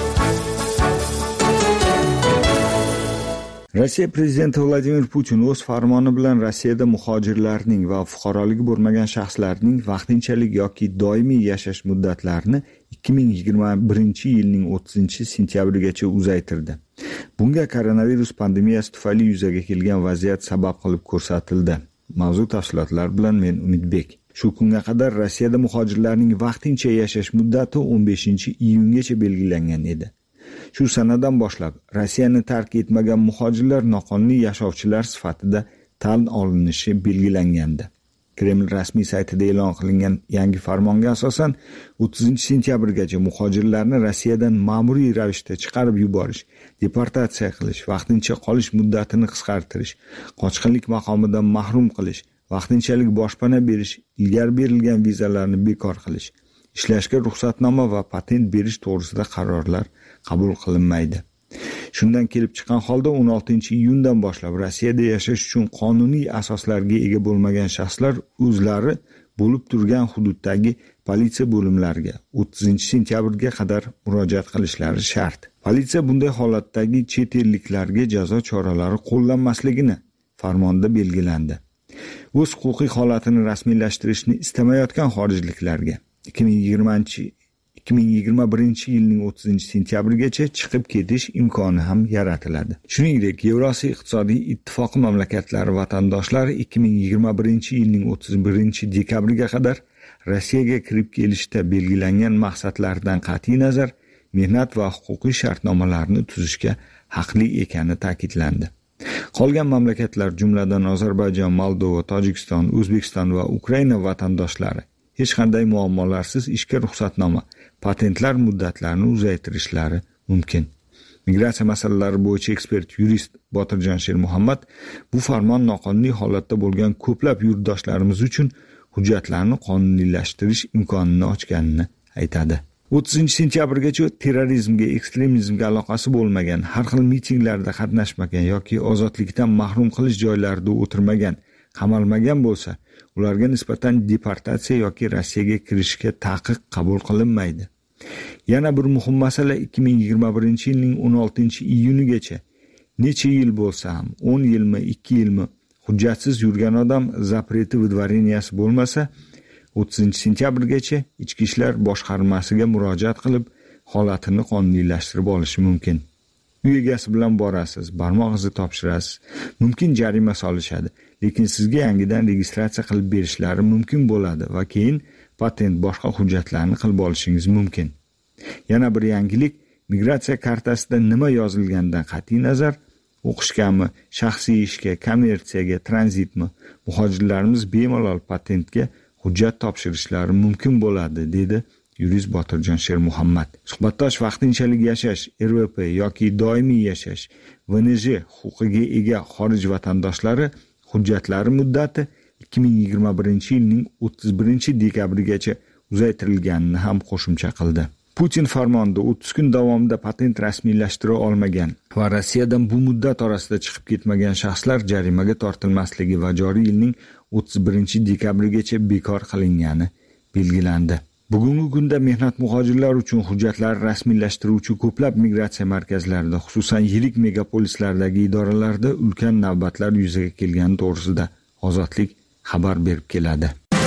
Rossiya prezidenti Vladimir Putin o'z farmoni bilan Rossiyada muhojirlarning va fuqaroligi bo'lmagan shaxslarning vaqtinchalik yoki doimiy yashash muddatlarini ikki ming yigirma birinchi yilning o'ttizinchi sentyabrigacha uzaytirdi. Bunga koronavirus pandemiyasi tufayli yuzaga kelgan vaziyat sabab qilib ko'rsatildi. Mavzu tafsilotlar bilan men Umidbek. Shu kunga qadar Rossiyada muhojirlarning vaqtincha yashash muddati o'n beshinchi iyungacha belgilangan edi. Shu sanadan boshlab Rossiyani tark etmagan muhojirlar noqonuniy yashovchilar sifatida tan olinishi belgilangandi. Kreml rasmiy saytida e'lon qilingan yangi farmonga asosan o'ttizinchi sentyabrgacha muhojirlarni Rossiyadan ma'muriy ravishda chiqarib yuborish, deportatsiya qilish, vaqtincha qolish muddatini qisqartirish, qochqinlik maqomidan mahrum qilish, vaqtinchalik boshpana berish, ilgari berilgan vizalarni bekor qilish, ishlashga ruxsatnoma va patent berish to'g'risida qarorlar qabul qilinmaydi. Shundan kelib chiqqan holda o'n oltinchi iyundan boshlab Rossiyada yashash uchun qonuniy asoslarga ega bo'lmagan shaxslar o'zlari bo'lib turgan hududdagi politsiya bo'limlariga o'ttizinchi sentyabrga qadar murojaat qilishlari shart. Politsiya bunday holatdagi chet elliklarga jazo choralari qo'llanmasligini farmonda belgilandi. O'z huquqiy holatini rasmiylashtirishni istamayotgan xorijliklarga ikki ming yigirmanchi ikki ming yigirma birinchi yilning o'ttizinchi sentyabrigacha chiqib ketish imkoni ham yaratiladi. Shuningdek, Yevrosiyo iqtisodiy ittifoqi mamlakatlari vatandoshlari ikki ming yigirma birinchi yilning o'ttiz birinchi dekabriga qadar Rossiyaga kirib kelishda belgilangan maqsadlardan qat'iy nazar mehnat va huquqiy shartnomalarni tuzishga haqli ekani ta'kidlandi. Qolgan mamlakatlar, jumladan Ozarbayjon, Moldova, Tojikiston, O'zbekiston va Ukraina vatandoshlari hech qanday muammolarsiz ishga ruxsatnoma, patentlar muddatlarini uzaytirishlari mumkin. Migratsiya masalalari bo'yicha ekspert yurist Botirjon Shermuhammad bu farmon noqonuniy holatda bo'lgan ko'plab yurtdoshlarimiz uchun hujjatlarni qonuniylashtirish imkonini ochganini aytadi. o'ttizinchi sentyabrgacha terrorizmga, ekstremizmga aloqasi bo'lmagan, har xil mitinglarda qatnashmagan yoki ozodlikdan mahrum qilish joylarida o'tirmagan, qamalmagan bo'lsa, ularga nisbatan deportatsiya yoki Rossiyaga kirishga taqiq qabul qilinmaydi. Yana bir muhim masala ikki ming yigirma birinchi yilning o'n oltinchi iyunigacha necha yil bo'lsa ham, o'n yilmi, ikki yilmi hujjatsiz yurgan odam zapreti vidvareniyasi bo'lmasa, o'ttizinchi sentyabrgacha Ichki ishlar boshqarmasiga murojaat qilib, holatini qonuniylashtirib olishi mumkin. Uy egasi bilan borasiz, barmoq izi topshirasiz, mumkin jarima solishadi, lekin sizga yangidan registratsiya qilib berishlari mumkin bo'ladi va keyin patent boshqa hujjatlarni qilib olishingiz mumkin. Yana bir yangilik, migratsiya kartasida nima yozilganidan qat'iy nazar, o'qishgami, shaxsiy ishga, kommersiyaga, tranzitmi, muhojirlarimiz bemalol patentga hujjat topshirishlari mumkin bo'ladi, dedi yurist Botirjon Shermuhammad. Suhbatdosh vaqtinchalik yashash, R V P yoki doimiy yashash, V N J huquqiga ega xorij vatandoshlari hujjatlari muddati ikki ming yigirma birinchi yilning o'ttiz birinchi dekabrigacha uzaytirilganini ham qo'shimcha qildi. Putin farmonida o'ttiz kun davomida patent rasmiylashtira olmagan va Rossiyadan bu muddat orasida chiqib ketmagan shaxslar jarimaga tortilmasligi va joriy yilning o'ttiz birinchi dekabrigacha bekor qilingani belgilandi. Bugungi kunda mehnat muhojirlar uchun hujjatlar rasmiylashtiruvchi ko'plab migratsiya markazlarida, xususan yirik megapolislardagi idoralarda ulkan navbatlar yuzaga kelgani to'g'risida Ozodlik xabar berib keladi.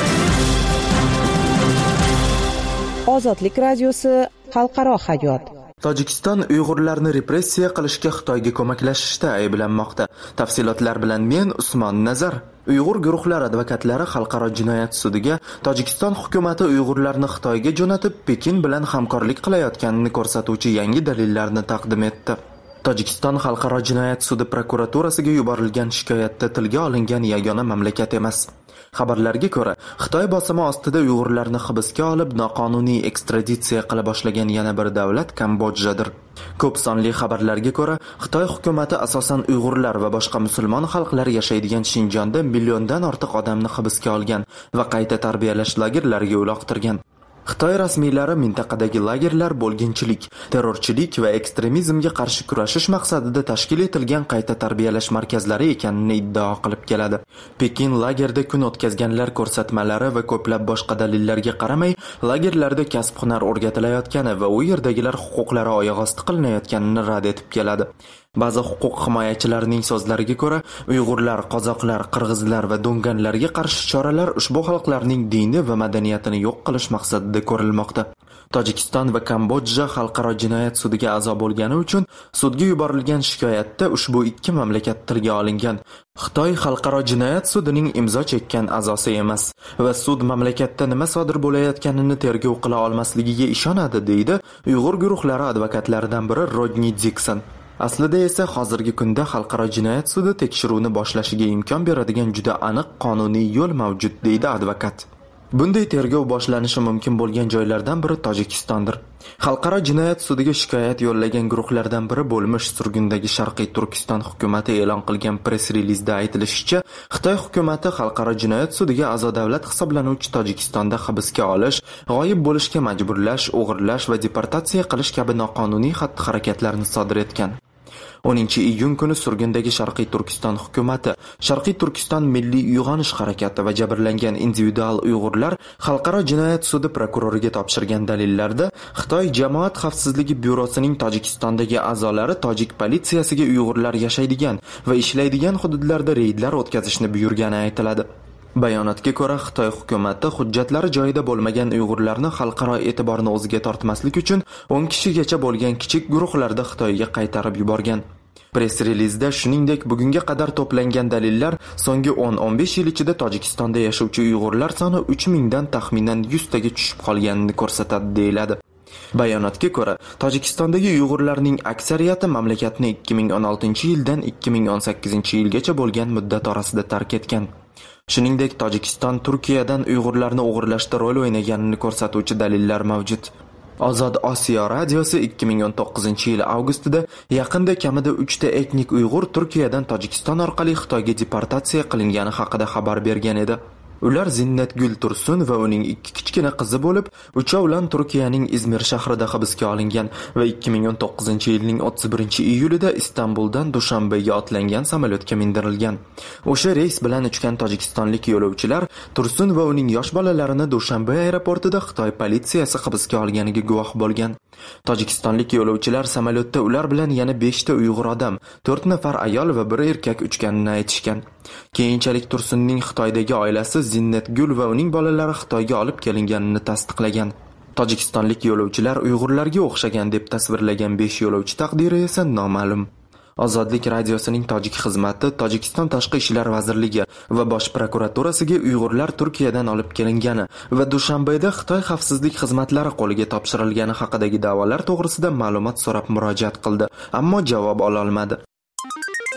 Ozodlik radiosi xalqaro hayot.
Tojikiston Uyg'urlarni repressiya qilishga Xitoyga ko'maklashishda ayblanmoqda. Tafsilotlar bilan men Usmon Nazar. Uyg'ur guruhlar advokatlari xalqaro jinoyat sudiga Tojikiston hukumatı Uyg'urlarni Xitoyga jo'natib Pekin bilan hamkorlik qilayotganini ko'rsatuvchi yangi dalillarni taqdim etdi. Tojikiston xalqaro jinoyat sudi prokuraturasiga yuborilgan shikoyatda tilga olingan yagona mamlakat emas. Xabarlarga ko'ra, Xitoy bosimi ostida Uyg'urlarni hibsga olib noqonuniy ekstraditsiya qila boshlagan yana bir davlat Kambodjadir. Ko'p sonli xabarlarga ko'ra, Xitoy hukumatı asosan Uyg'urlar va boshqa musulmon xalqlar yashaydigan Shinjonda milliondan ortiq odamni hibsga olgan va qayta tarbiyalash lagerlariga uloqtirgan. Xitoy rasmiylari mintaqadagi lagerlar bo'lginchilik, terrorchilik va ekstremizmga qarshi kurashish maqsadida tashkil etilgan qayta tarbiyalash markazlari ekanini iddao qilib keladi. Pekin lagerda kun o'tkazganlar ko'rsatmalari va ko'plab boshqa dalillarga qaramay, lagerlarda kasb-hunar o'rgatilayotgani va u yerdagilar huquqlari oyoq osti qilinayotganini rad etib keladi. Ba'zi huquq himoyachilarining so'zlariga ko'ra, Uyg'urlar, qozoqlar, qirg'izlar va do'nganlarga qarshi choralar ushbu xalqlarning dini va madaniyatini yo'q qilish maqsadida ko'rilmoqda. Tojikiston va Kambodja xalqaro jinoyat sudiga a'zo bo'lgani uchun sudga yuborilgan shikoyatda ushbu ikki mamlakat tilga olingan. Xitoy xalqaro jinoyat sudining imzo chekkan a'zosi emas va sud mamlakatda nima sodir bo'layotganini tergov qila olmasligiga ishonadi, deydi Uyg'ur guruhlari advokatlaridan biri Rodni Dixon. Aslida esa hozirgi kunda xalqaro jinoyat sudi tekshiruvni boshlashiga imkon beradigan juda aniq qonuniy yo'l mavjud, deydi advokat. Bunday tergov boshlanishi mumkin bo'lgan joylardan biri Tojikistondir. Xalqaro jinoyat sudiga shikoyat yo'llagan guruhlardan biri bo'lmish surgundagi Sharqiy Turkiston hukumati e'lon qilgan press-relizda aytilishicha, Xitoy hukumati xalqaro jinoyat sudiga a'zo davlat hisoblanuvchi Tojikistonda hibsga olish, g'oyib bo'lishga majburlash, o'g'irlash va deportatsiya qilish kabi noqonuniy xatti-harakatlarni sodir etgan. o'ninchi iyun kuni surgundagi Sharqiy Turkiston hukumati, Sharqiy Turkiston Milliy uyg'onish harakati va jabrlangan individual Uyg'urlar xalqaro jinoyat sudi prokuroriga topshirgan dalillarda Xitoy Jamoat xavfsizligi byurosining Tojikistondagi a'zolari tojik politsiyasiga Uyg'urlar yashaydigan va ishlaydigan hududlarda reydlar o'tkazishni buyurgani aytiladi. Bayonotga ko'ra, Xitoy hukumati hujjatlari joyida bo'lmagan Uyg'urlarni xalqaro e'tiborni o'ziga tortmaslik uchun o'n kishigacha bo'lgan kichik guruhlarda Xitoyga qaytarib yuborgan. Press-relizda shuningdek, bugunga qadar to'plangan dalillar so'nggi o'n o'n besh yil ichida Tojikistonda yashovchi Uyg'urlar soni uch mingdan taxminan yuz taga tushib qolganini ko'rsatadi, deyiladi. Bayonotga ko'ra, Tojikistondagi Uyg'urlarning aksariyati mamlakatni ikki ming o'n oltinchi yildan ikki ming o'n sakkizinchi yilgacha bo'lgan muddat orasida tark etgan. Shuningdek, Tojikiston Turkiyadan Uyg'urlarni o'g'irlashda rol o'ynaganini ko'rsatuvchi dalillar mavjud. Ozod Osiyo radiosi ikki ming o'n to'qqizinchi yil avgustida yaqinda kamida uchta etnik Uyg'ur Turkiyadan Tojikiston orqali Xitoyga deportatsiya qilingani haqida xabar bergan edi. Ular Zinnatgul Tursun va uning ikki kichkina qizi bo'lib, uchovlan Turkiyaning Izmir shahrida hibsga olingan va ikki ming o'n to'qqizinchi yilning o'ttiz birinchi iyulida Istanbuldan Dushanbega otlangan samolyotga mindirilgan. O'sha reys bilan uchgan tojikistonlik yo'lovchilar Tursun va uning yosh bolalarini Dushanbe aeroportida Xitoy politsiyasi hibsga olganiga guvoh bo'lgan. Tojikistonlik yo'lovchilar samolyotda ular bilan yana besh ta Uyg'ur odam, to'rt nafar ayol va bir erkak uchganini aytishgan. Keyinchalik Tursunning Xitoydagi oilasi Zinnatgul va uning bolalari Xitoyga olib kelinganini tasdiqlagan. Tojikistonlik yo'lovchilar Uyg'urlarga o'xshagan deb tasvirlagan besh yo'lovchi taqdiri esa noma'lum. Ozodlik radiosining tojik xizmati Tojikiston Tashqi ishlar vazirligi va bosh prokuraturasiga Uyg'urlar Turkiyadan olib kelingani va Dushanbeda Xitoy xavfsizlik xizmatlari qo'liga topshirilgani haqidagi da'volar to'g'risida ma'lumot so'rab murojaat qildi, ammo javob ola olmadi.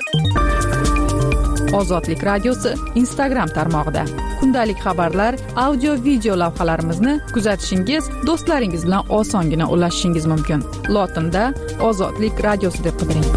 Ozodlik radiosi Instagram tarmog'ida. Kundalik xabarlar, audio, video lavhalarimizni kuzatishingiz, do'stlaringiz bilan osongina ulashishingiz mumkin. Lotinda Ozodlik radiosi deb qidiring.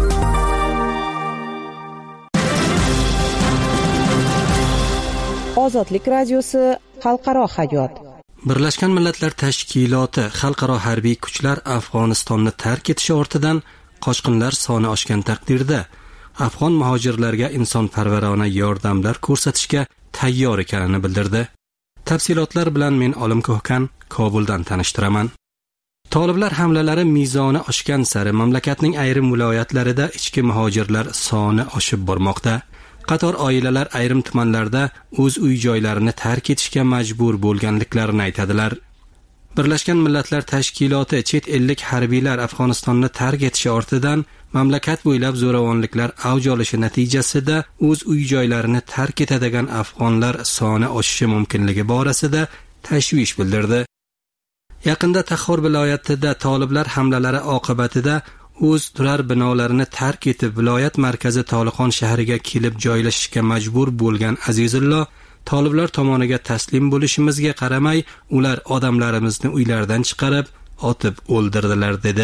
Ozodlik radiosi xalqaro hayot.
Birlashgan Millatlar Tashkiloti xalqaro harbiy kuchlar Afg'onistonni tark etishi ortidan qochqinlar soni oshgan taqdirda afg'on muhojirlarga insonparvarona yordamlar ko'rsatishga tayyor ekanini bildirdi. Tafsilotlar bilan men Olim Ko'hkan Kobuldan tanishtiraman. Toliblar hamlalari mezoni oshgan sari mamlakatning ayrim viloyatlarida ichki muhojirlar soni oshib bormoqda. Qator oilalar ayrim tumanlarda o'z uy-joylarini tark etishga majbur bo'lganliklarini aytadilar. Birlashgan Millatlar Tashkiloti chet ellik harbiylar Afg'onistonni tark etishi ortidan mamlakat bo'ylab zo'ravonliklar avj olishi natijasida o'z uy-joylarini tark etadigan afg'onlar soni oshishi mumkinligi borasida tashvish bildirdi. Yaqinda Taxor viloyatida toliblar hamlalari oqibatida o'z turar binolarini tark etib viloyat markazi Toliqon shahriga kelib joylashishga majbur bo'lgan Azizullo, toliblar tomoniga taslim bo'lishimizga qaramay, ular odamlarimizni uylardan chiqarib, otib o'ldirdilar dedi.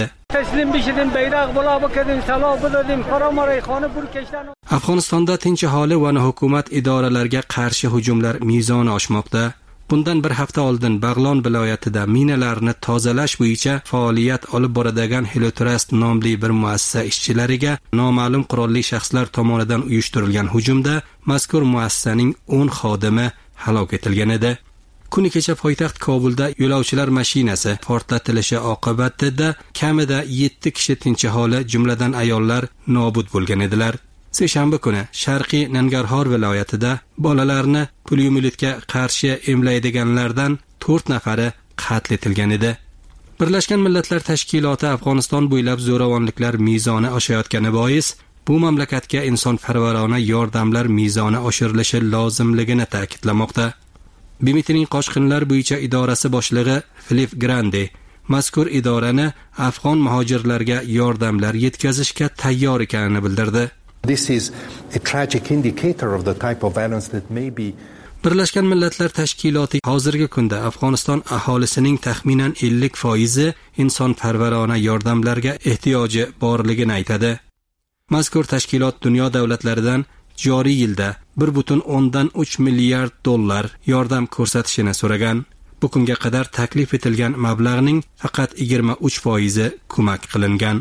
Afg'onistonda tinch aholi va hukumat idoralariga qarshi hujumlar mezoni oshmoqda. Bundan bir hafta oldin Bag'lon viloyatida minalarni tozalash bo'yicha faoliyat olib boradigan Helotrust nomli bir muassasa ishchilariga noma'lum qurolli shaxslar tomonidan uyushtirilgan hujumda mazkur muassasaning o'n xodimi halok etilgan edi. Kuni kecha poytaxt Kobulda yo'lovchilar mashinasi portlatilishi oqibatida kamida yetti kishi tinch aholi, jumladan ayollar nobud bo'lgan edilar. Seshanba kuni Sharqiy Nangarhor viloyatida bolalarni poliomiyelitga qarshi emlaydiganlardan to'rt nafari qatl etilgan edi. Birlashgan Millatlar Tashkiloti Afg'oniston bo'ylab zo'ravonliklar mezoni oshayotgani bois bu mamlakatga insonparvarona yordamlar mezoni oshirilishi lozimligini ta'kidlamoqda. B M T'ning qochqinlar bo'yicha idorasi boshlig'i Philip Grande mazkur idorani afg'on muhojirlarga yordamlar yetkazishga tayyor ekanini bildirdi.
This is a tragic indicator of the type of violence that may be
Birlashgan Millatlar Tashkiloti hozirgi kunda Afg'oniston aholisining taxminan ellik foizi insonparvarona yordamlarga ehtiyoji borligini aytadi. Mazkur tashkilot dunyo davlatlaridan joriy yilda bir butun o'ndan uch milliard dollar yordam ko'rsatishini so'ragan. Bu kunga qadar taklif etilgan mablag'ning faqat yigirma uch foizi ko'mak qilingan.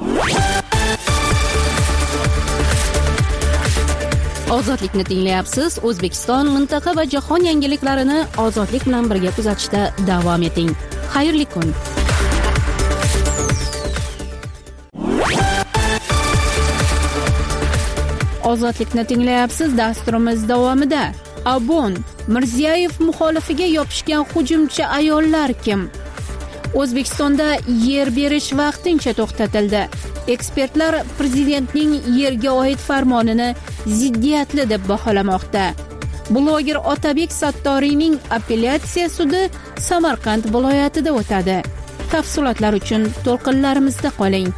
Ozodlikni tinglayapsiz. O'zbekiston, mintaqa va jahon yangiliklarini ozodlik bilan birga kuzatishda davom eting. Xayrli kun. Ozodlikni tinglayapsiz. Dasturimiz davomida Abon Mirziyoyev muxolifiga yopishgan hujumchi ayollar kim? O'zbekistonda yer berish vaqtincha to'xtatildi. Ekspertlar prezidentning yerga oid farmonini ziddiyatli deb baholamoqda. Bloger Otabek Sattoriyning apellyatsiya sudi Samarqand viloyatida o'tadi. Tafsilotlar uchun to'lqinlarimizda qoling.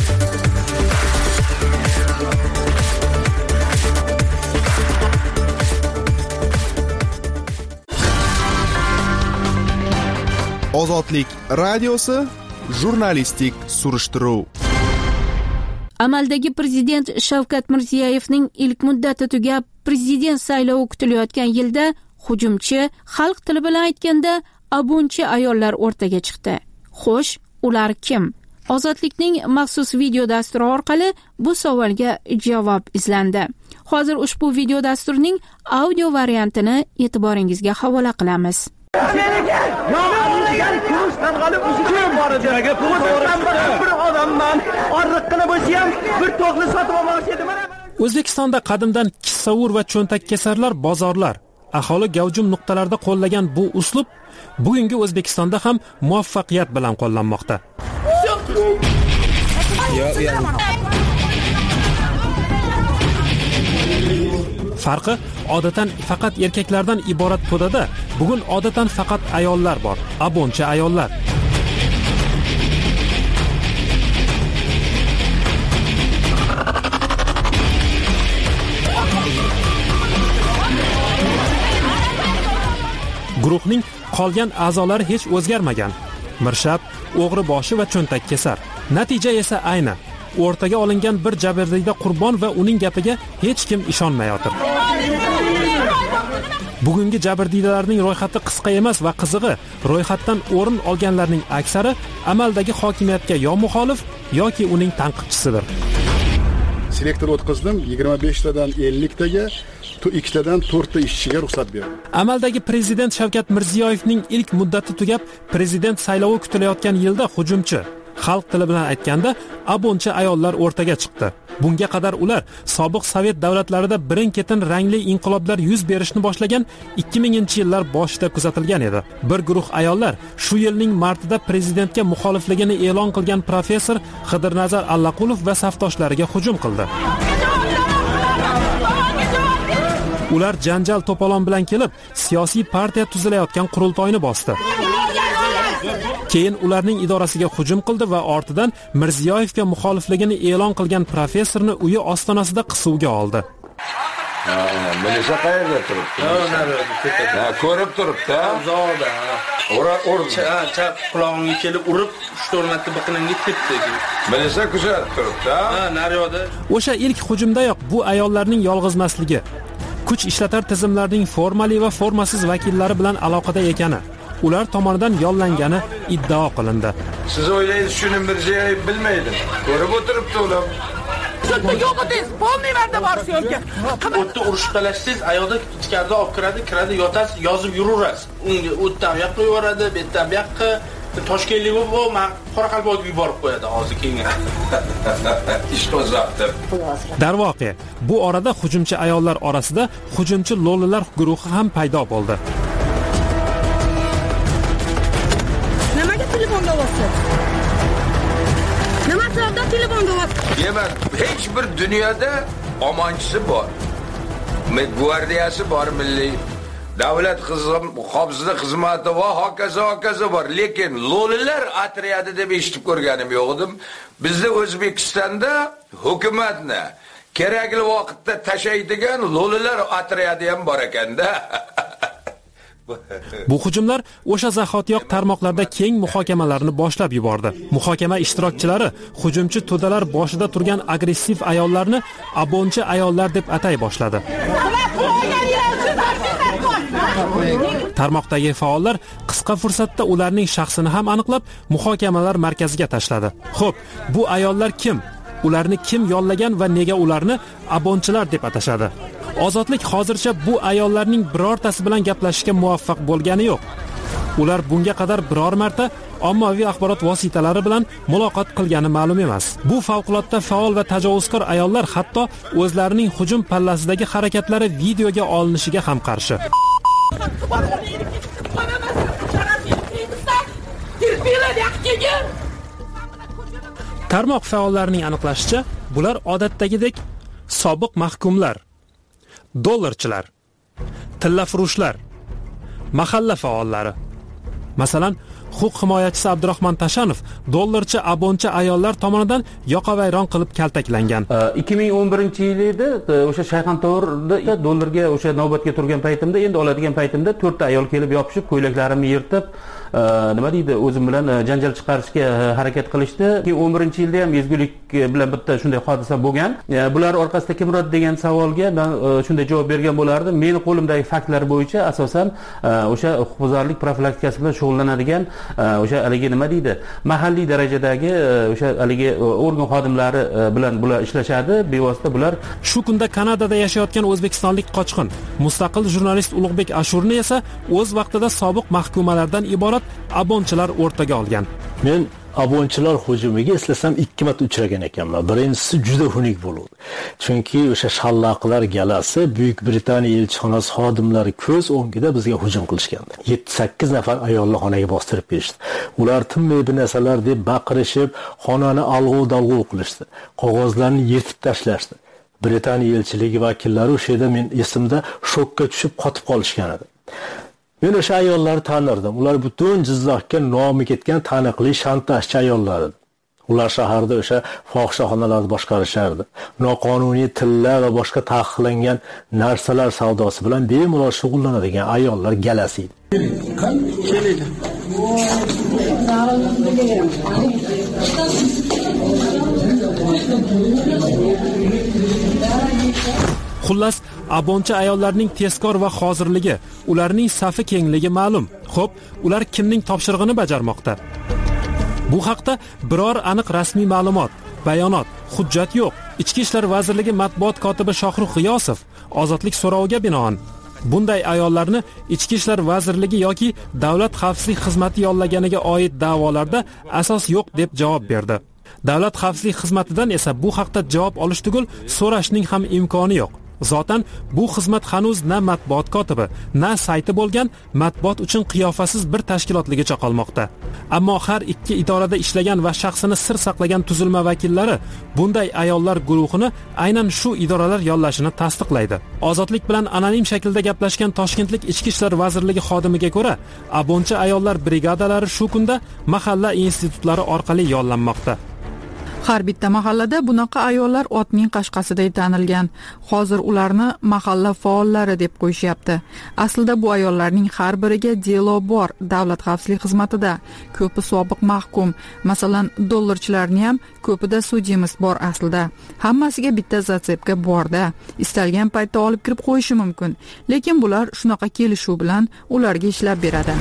Ozodlik radiosi jurnalistik surishtiruv.
Amaldagi prezident Shavkat Mirziyoyevning ilk muddati tugab, prezident saylovi kutilayotgan yilda hujumchi, xalq tili bilan aytganda abunchi ayollar o'rtaga chiqdi. Xo'sh, ular kim? Ozodlikning maxsus video dasturi orqali bu savolga javob izlandi. Hozir ushbu video dasturning audio variantini e'tiboringizga havola qilamiz.
O'zbekistonda qadimdan kissavur va cho'ntakkesarlar bozorlar, aholi gavjum nuqtalarda qo'llagan bu uslub bugungi O'zbekistonda ham muvaffaqiyat bilan qo'llanmoqda. Farqi odatan faqat erkaklardan iborat to'dada bugun odatan faqat ayollar bor, abonchi ayollar. Guruhning qolgan a'zolari hech o'zgarmagan. Mirshab, o'g'riboshi va cho'ntak kesar. Natija esa ayni. O'rtaga olingan bir jabrdiyda qurbon va uning gapiga hech kim ishonmayotir. Bugungi jabrdiydalarning ro'yxati qisqa emas va qizig'i, ro'yxatdan o'rin olganlarning aksari amaldagi hokimiyatga yo muxolif yoki uning tanqidchisidir.
Selektor o'tkazdim, yigirma besh tadan ellik taga, ikki tadan to'rt ta ishchiga ruxsat berdim.
Amaldagi prezident Shavkat Mirziyoyevning ilk muddati tugab, prezident saylovi kutilayotgan yilda hujumchi, xalq tili bilan aytganda abonchi ayollar o'rtaga chiqdi. Bunga qadar ular sobiq Sovet davlatlarida birin-ketin rangli inqiloblar yuz berishni boshlagan ikki minginchi yillar boshida kuzatilgan edi. Bir guruh ayollar shu yilning martida prezidentga muxolifligini e'lon qilgan professor Xidirnazar Allaqulov va safdoshlariga hujum qildi. Ular janjal to'polon bilan kelib, siyosiy partiya tuzilayotgan qurultoyni bosdi. Keyin ularning idorasiga hujum qildi va ortidan Mirziyoyevga muxolifligini e'lon qilgan professorni uyi ostonasida qisuvga oldi.
Ha, Melisa qayerda turibdi? Ha, ko'rib turibdi. Zoda. Ora, ora, chap qulog'imga kelib urib, uch to'rt marta biqinimga tepdi. Melisa kuzatib turibdi. Ha, naryoda.
O'sha ilk hujumdayoq bu ayollarning yolg'izmasligi, kuch ishlatar tizimlarning formali va formasiz vakillari bilan aloqada ekani, ular tomonidan yollangani iddao qilindi.
Siz o'ylaysiz, shuni Mirziyoyev bilmaydi. Ko'rib o'tiribdi ular.
O'tda yo'q desiz, polniy marta bor syomka.
O'tda urushib talashsiz, ayolda ichkarida olib kiradi, kiradi, yotasiz, yozib yuraverasiz. Unga o'tdan yoqqa yuboradi, betdan bu yoqqa, Toshkentlik bu men Qoraqalpoqqa yuborib qo'yadi hozir keyin. Ish qo'zg'abdi.
Darvoqe, bu orada hujumchi ayollar orasida hujumchi lo'lilar guruhi ham paydo bo'ldi.
Nimaga telefonga olyapsiz? Nima sababdan telefonga olyapsiz?
Demak, hech bir dunyoda omonchisi bor. Gvardiyasi bor, milliy davlat xavfsizlik xizmati va hokazo hokazo bor. Lekin lo'lilar otryadi deb eshitib ko'rganim yo'q edim. Bizda O'zbekistonda hukumatni kerakli vaqtda tashaydigan lo'lilar otryadi ham bor ekanda.
Bu hujumlar o'sha zahotiyoq tarmoqlarda keng muhokamalarni boshlab yubordi. Muhokama ishtirokchilari hujumchi to'dalar boshida turgan agressiv ayollarni abonchi ayollar deb atay boshladi. Tarmoqdagi faollar qisqa fursatda ularning shaxsini ham aniqlab, muhokamalar markaziga tashladi. Xo'p, bu ayollar kim? Ularni kim yollagan va nega ularni abonchilar deb atashadi? Ozodlik hozircha bu ayollarning birortasi bilan gaplashishga muvaffaq bo'lgani yo'q. Ular bunga qadar biror marta ommaviy axborot vositalari bilan muloqot qilgani ma'lum emas. Bu favqulodda faol va tajovuzkor ayollar hatto o'zlarining hujum pallasidagi harakatlari videoga olinishiga ham qarshi. Tarmoq faollarining aniqlashicha, bular odatdagidek sobiq mahkumlar, dollarchilar, tillafurushlar, mahalla faollari. Masalan, huquq himoyachisi Abdurahmon Tashanov dollarchi abonchi ayollar tomonidan yoqavayron qilib kaltaklangan.
ikki ming o'n birinchi yil edi, o'sha Shayxonto'rda dollarga o'sha navbatga turgan paytimda, endi oladigan paytimda to'rt ta ayol kelib yopishib, ko'ylaklarimni yirtib, nima deydi, o'zim bilan janjal chiqarishga harakat qilishdi. Keyin o'n birinchi yilda ham ezgulik bilan bitta shunday hodisa bo'lgan. Bular orqasida kim uradi degan savolga men shunday javob bergan bo'lardim. Meni qo'limdagi faktlar bo'yicha asosan o'sha huquqbuzarlik profilaktikasi bilan shug'ullanadigan o'sha haligi nima deydi, mahalliy darajadagi o'sha haligi organ xodimlari bilan bular ishlashadi. Bevosita bular
shu kunda Kanadada yashayotgan o'zbekistonlik qochqin mustaqil jurnalist Ulug'bek Ashurni esa o'z vaqtida sobiq mahkumalardan iborat abonchilar o'rtaga olgan.
Men abonchilar hujumiga eslasam ikki marta uchragan ekanman. Birinchisi juda xunuk bo'ldi. Chunki o'sha shallaqlar galasi Buyuk Britaniya elchixonasi xodimlari ko'z o'ngida bizga hujum qilishgandi. yetti sakkiz nafar ayolni xonaga bostirib kelishdi. Ular tinmay bir narsalar deb baqirishib, xonani alg'ov-dalg'ov qilishdi. Qog'ozlarni yirtib tashlashdi. Britaniya elchiligi vakillari o'sha yerda men esimda shokka tushib qotib qolishgan edi. Men o'sha ayollarni tanirdim. Ular butun Jizzaxga nomi ketgan taniqli shantajchi ayollar edi. Ular shaharda o'sha fohishaxonalarni boshqarishardi. Noqonuniy tillar va boshqa taqiqlangan narsalar savdosi bilan bemalol shug'ullanadigan ayollar galasi edi.
Xullas, abonchi ayollarning tezkor va hozirligi, ularning safi kengligi ma'lum. Xo'p, ular kimning topshirig'ini bajarmoqda? Bu haqda biror aniq rasmiy ma'lumot, bayonot, hujjat yo'q. Ichki ishlar vazirligi matbuot kotibi Shohruh G'iyosov ozodlik so'roviga binoan bunday ayollarni Ichki ishlar vazirligi yoki davlat xavfsizlik xizmati yollaganiga oid da'volarda asos yo'q deb javob berdi. Davlat xavfsizlik xizmatidan esa bu haqda javob olish tugul so'rashning ham imkoni yo'q. Zotan bu xizmat hanuz na matbuot kotibi, na sayti bo'lgan matbuot uchun qiyofasiz bir tashkilotligicha qolmoqda. Ammo har ikki idorada ishlagan va shaxsini sir saqlagan tuzilma vakillari bunday ayollar guruhini aynan shu idoralar yollashini tasdiqlaydi. Ozodlik bilan anonim shaklda gaplashgan Toshkentlik Ichki ishlar vazirligi xodimiga ko'ra, abonchi ayollar brigadalari shu kunda mahalla institutlari orqali yollanmoqda.
Har bitta mahallada bunaqa ayollar otning qashqasiday tanilgan. Hozir ularni mahalla faollari deb qo'yishyapti. Aslida bu ayollarning har biriga delo bor davlat xavfsizlik xizmatida. Ko'pi sobiq mahkum, masalan, dollarchilarning ham ko'pida sudyemiz bor aslida. Hammasiga bitta zatsepka bor-da. Istalgan paytda olib kirib qo'yishi mumkin. Lekin bular shunaqa kelishuv bilan ularga ishlab beradi.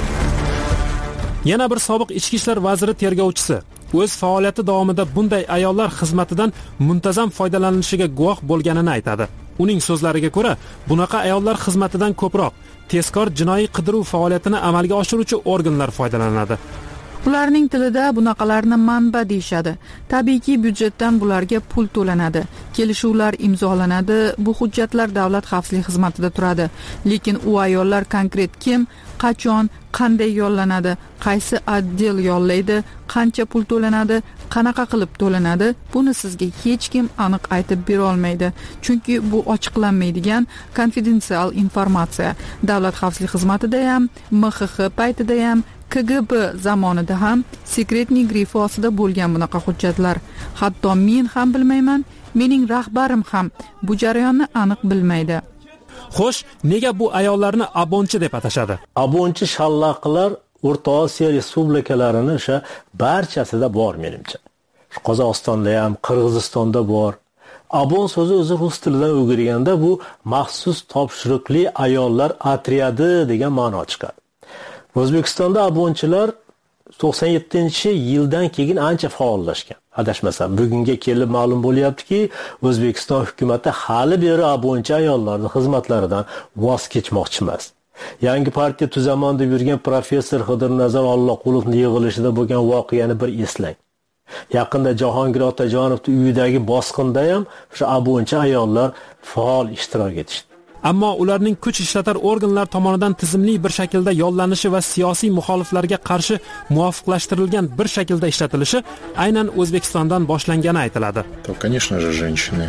Yana bir sobiq ichki ishlar vaziri tergovchisi o'z faoliyati davomida bunday ayollar xizmatidan muntazam foydalanishiga guvoh bo'lganini aytadi. Uning so'zlariga ko'ra, bunaqa ayollar xizmatidan ko'proq tezkor jinoiy qidiruv faoliyatini amalga oshiruvchi organlar foydalanadi.
Ularning tilida bunaqalarni manba deyshadi. Tabiiyki byudjetdan bularga pul to'lanadi. Kelishuvlar imzolanadi. Bu hujjatlar davlat xavfsizlik xizmatida turadi. Lekin u ayollar konkret kim, qachon, qanday yollanadi, qaysi otdel yollaydi, qancha pul to'lanadi, qanaqa qilib to'lanadi, buni sizga hech kim aniq aytib bera olmaydi. Chunki bu ochiqlanmaydigan konfidensial informatsiya. Davlat xavfsizlik xizmatida ham, M X X paytida ham, K G B zamonida ham sekretniy grifi ostida bo'lgan bunaqa hujjatlar. Hatto men ham bilmayman, mening rahbarim ham bu jarayonni aniq bilmaydi.
Xo'sh, nega bu ayollarni abonchi deb atashadi?
Abonchi shallaqlar O'rta Osiyo respublikalarini o'sha barchasida bor menimcha. Qozog'istonda ham, Qirg'izistonda bor. Abon so'zi o'zi rus tilidan o'girganda bu maxsus topshiriqli ayollar otryadi degan ma'no chiqadi. O'zbekistonda abonchilar to'qson yettinchi yildan keyin ancha faollashgan. Adashmasam, bugunga kelib ma'lum bo'lyaptiki, O'zbekiston hukumatı hali beri abonchi ayollarning xizmatlaridan voz kechmoqchi emas. Yangi partiya tuzamonda yurgan professor Xidirnazar Alloqulovning yig'ilishida bo'lgan voqeani bir eslang. Yaqinda Jahongir Otajonovning uyidagi bosqinda ham o'sha abonchi ayollar faol ishtirok etishdi.
Ammo ularning kuch ishlatar organlar tomonidan tizimli bir shaklda yollanishi va siyosiy muxoliflarga qarshi muvofiqlashtirilgan bir shaklda ishlatilishi aynan O'zbekistondan boshlangani aytiladi.
То, конечно же, женщины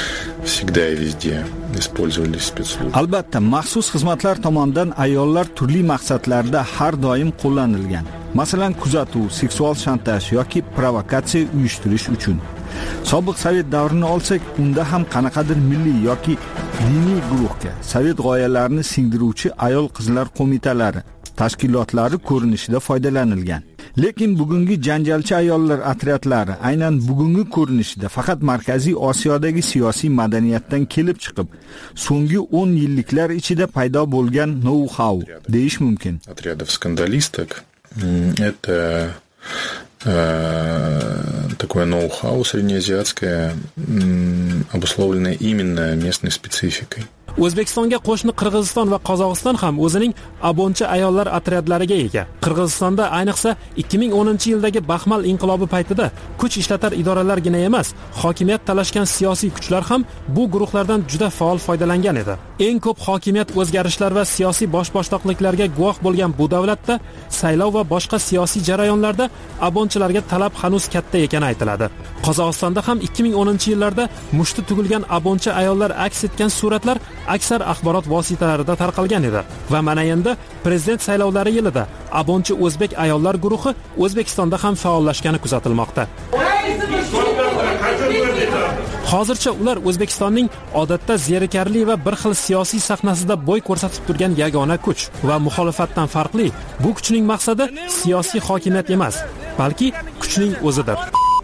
всегда и везде использовали спецслужбы.
Albatta, maxsus xizmatlar tomonidan ayollar turli maqsadlarda har doim qo'llanilgan. Masalan, kuzatuv, seksual shantaj yoki provokatsiya uyushtirish uchun. Sobiq Sovet davrini olsak, unda ham qanaqadir milliy yoki diniy guruhga Sovet g'oyalarini singdiruvchi ayol-qizlar qo'mitalari, tashkilotlari ko'rinishida foydalanilgan. Lekin bugungi janjalchi ayollar otryadlari aynan bugungi ko'rinishida faqat Markaziy Osiyodagi siyosiy madaniyatdan kelib chiqib, so'nggi o'n yilliklar ichida paydo bo'lgan know-how deyish mumkin.
Отрядов скандалисток это такое ноу-хау среднеазиатское, обусловленное именно местной спецификой.
O'zbekistonga qo'shni Qirg'iziston va Qozog'iston ham o'zining abonchi ayollar otryadlariga ega. Qirg'izistonda ayniqsa ikki ming o'ninchi yildagi Baxmal inqilobi paytida kuch ishlatar idoralargina emas, hokimiyat talashgan siyosiy kuchlar ham bu guruhlardan juda faol foydalangan edi. Eng ko'p hokimiyat o'zgarishlar va siyosiy boshboshdoqliklarga guvoh bo'lgan bu davlatda saylov va boshqa siyosiy jarayonlarda abonchilarga talab hanuz katta ekani aytiladi. Qozog'istonda ham ikki ming o'ninchi yillarda mushti tugilgan abonchi ayollar aks etgan suratlar aksar axborot vositalarida tarqalgan edi va mana endi prezident saylovlari yilida abonchi o'zbek ayollar guruhi O'zbekistonda ham faollashgani kuzatilmoqda. Hozircha ular O'zbekistonning odatda zerikarli va bir xil siyosiy sahnasida bo'y ko'rsatib turgan yagona kuch va muxolifatdan farqli, bu kuchning maqsadi siyosiy hokimiyat emas, balki kuchning o'zidir.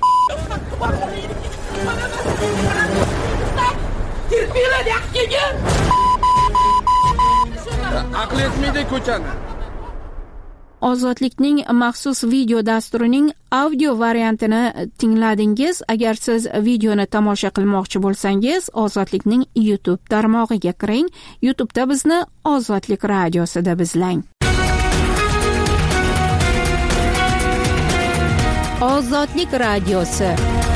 Aql etmaydi ko'chani.
Ozodlikning maxsus video dasturining audio variantini tingladingiz. Agar siz videoni tomosha qilmoqchi bo'lsangiz, Ozodlikning YouTube tarmog'iga kiring. YouTube'da bizni Ozodlik radiosida izlang. Ozodlik radiosi.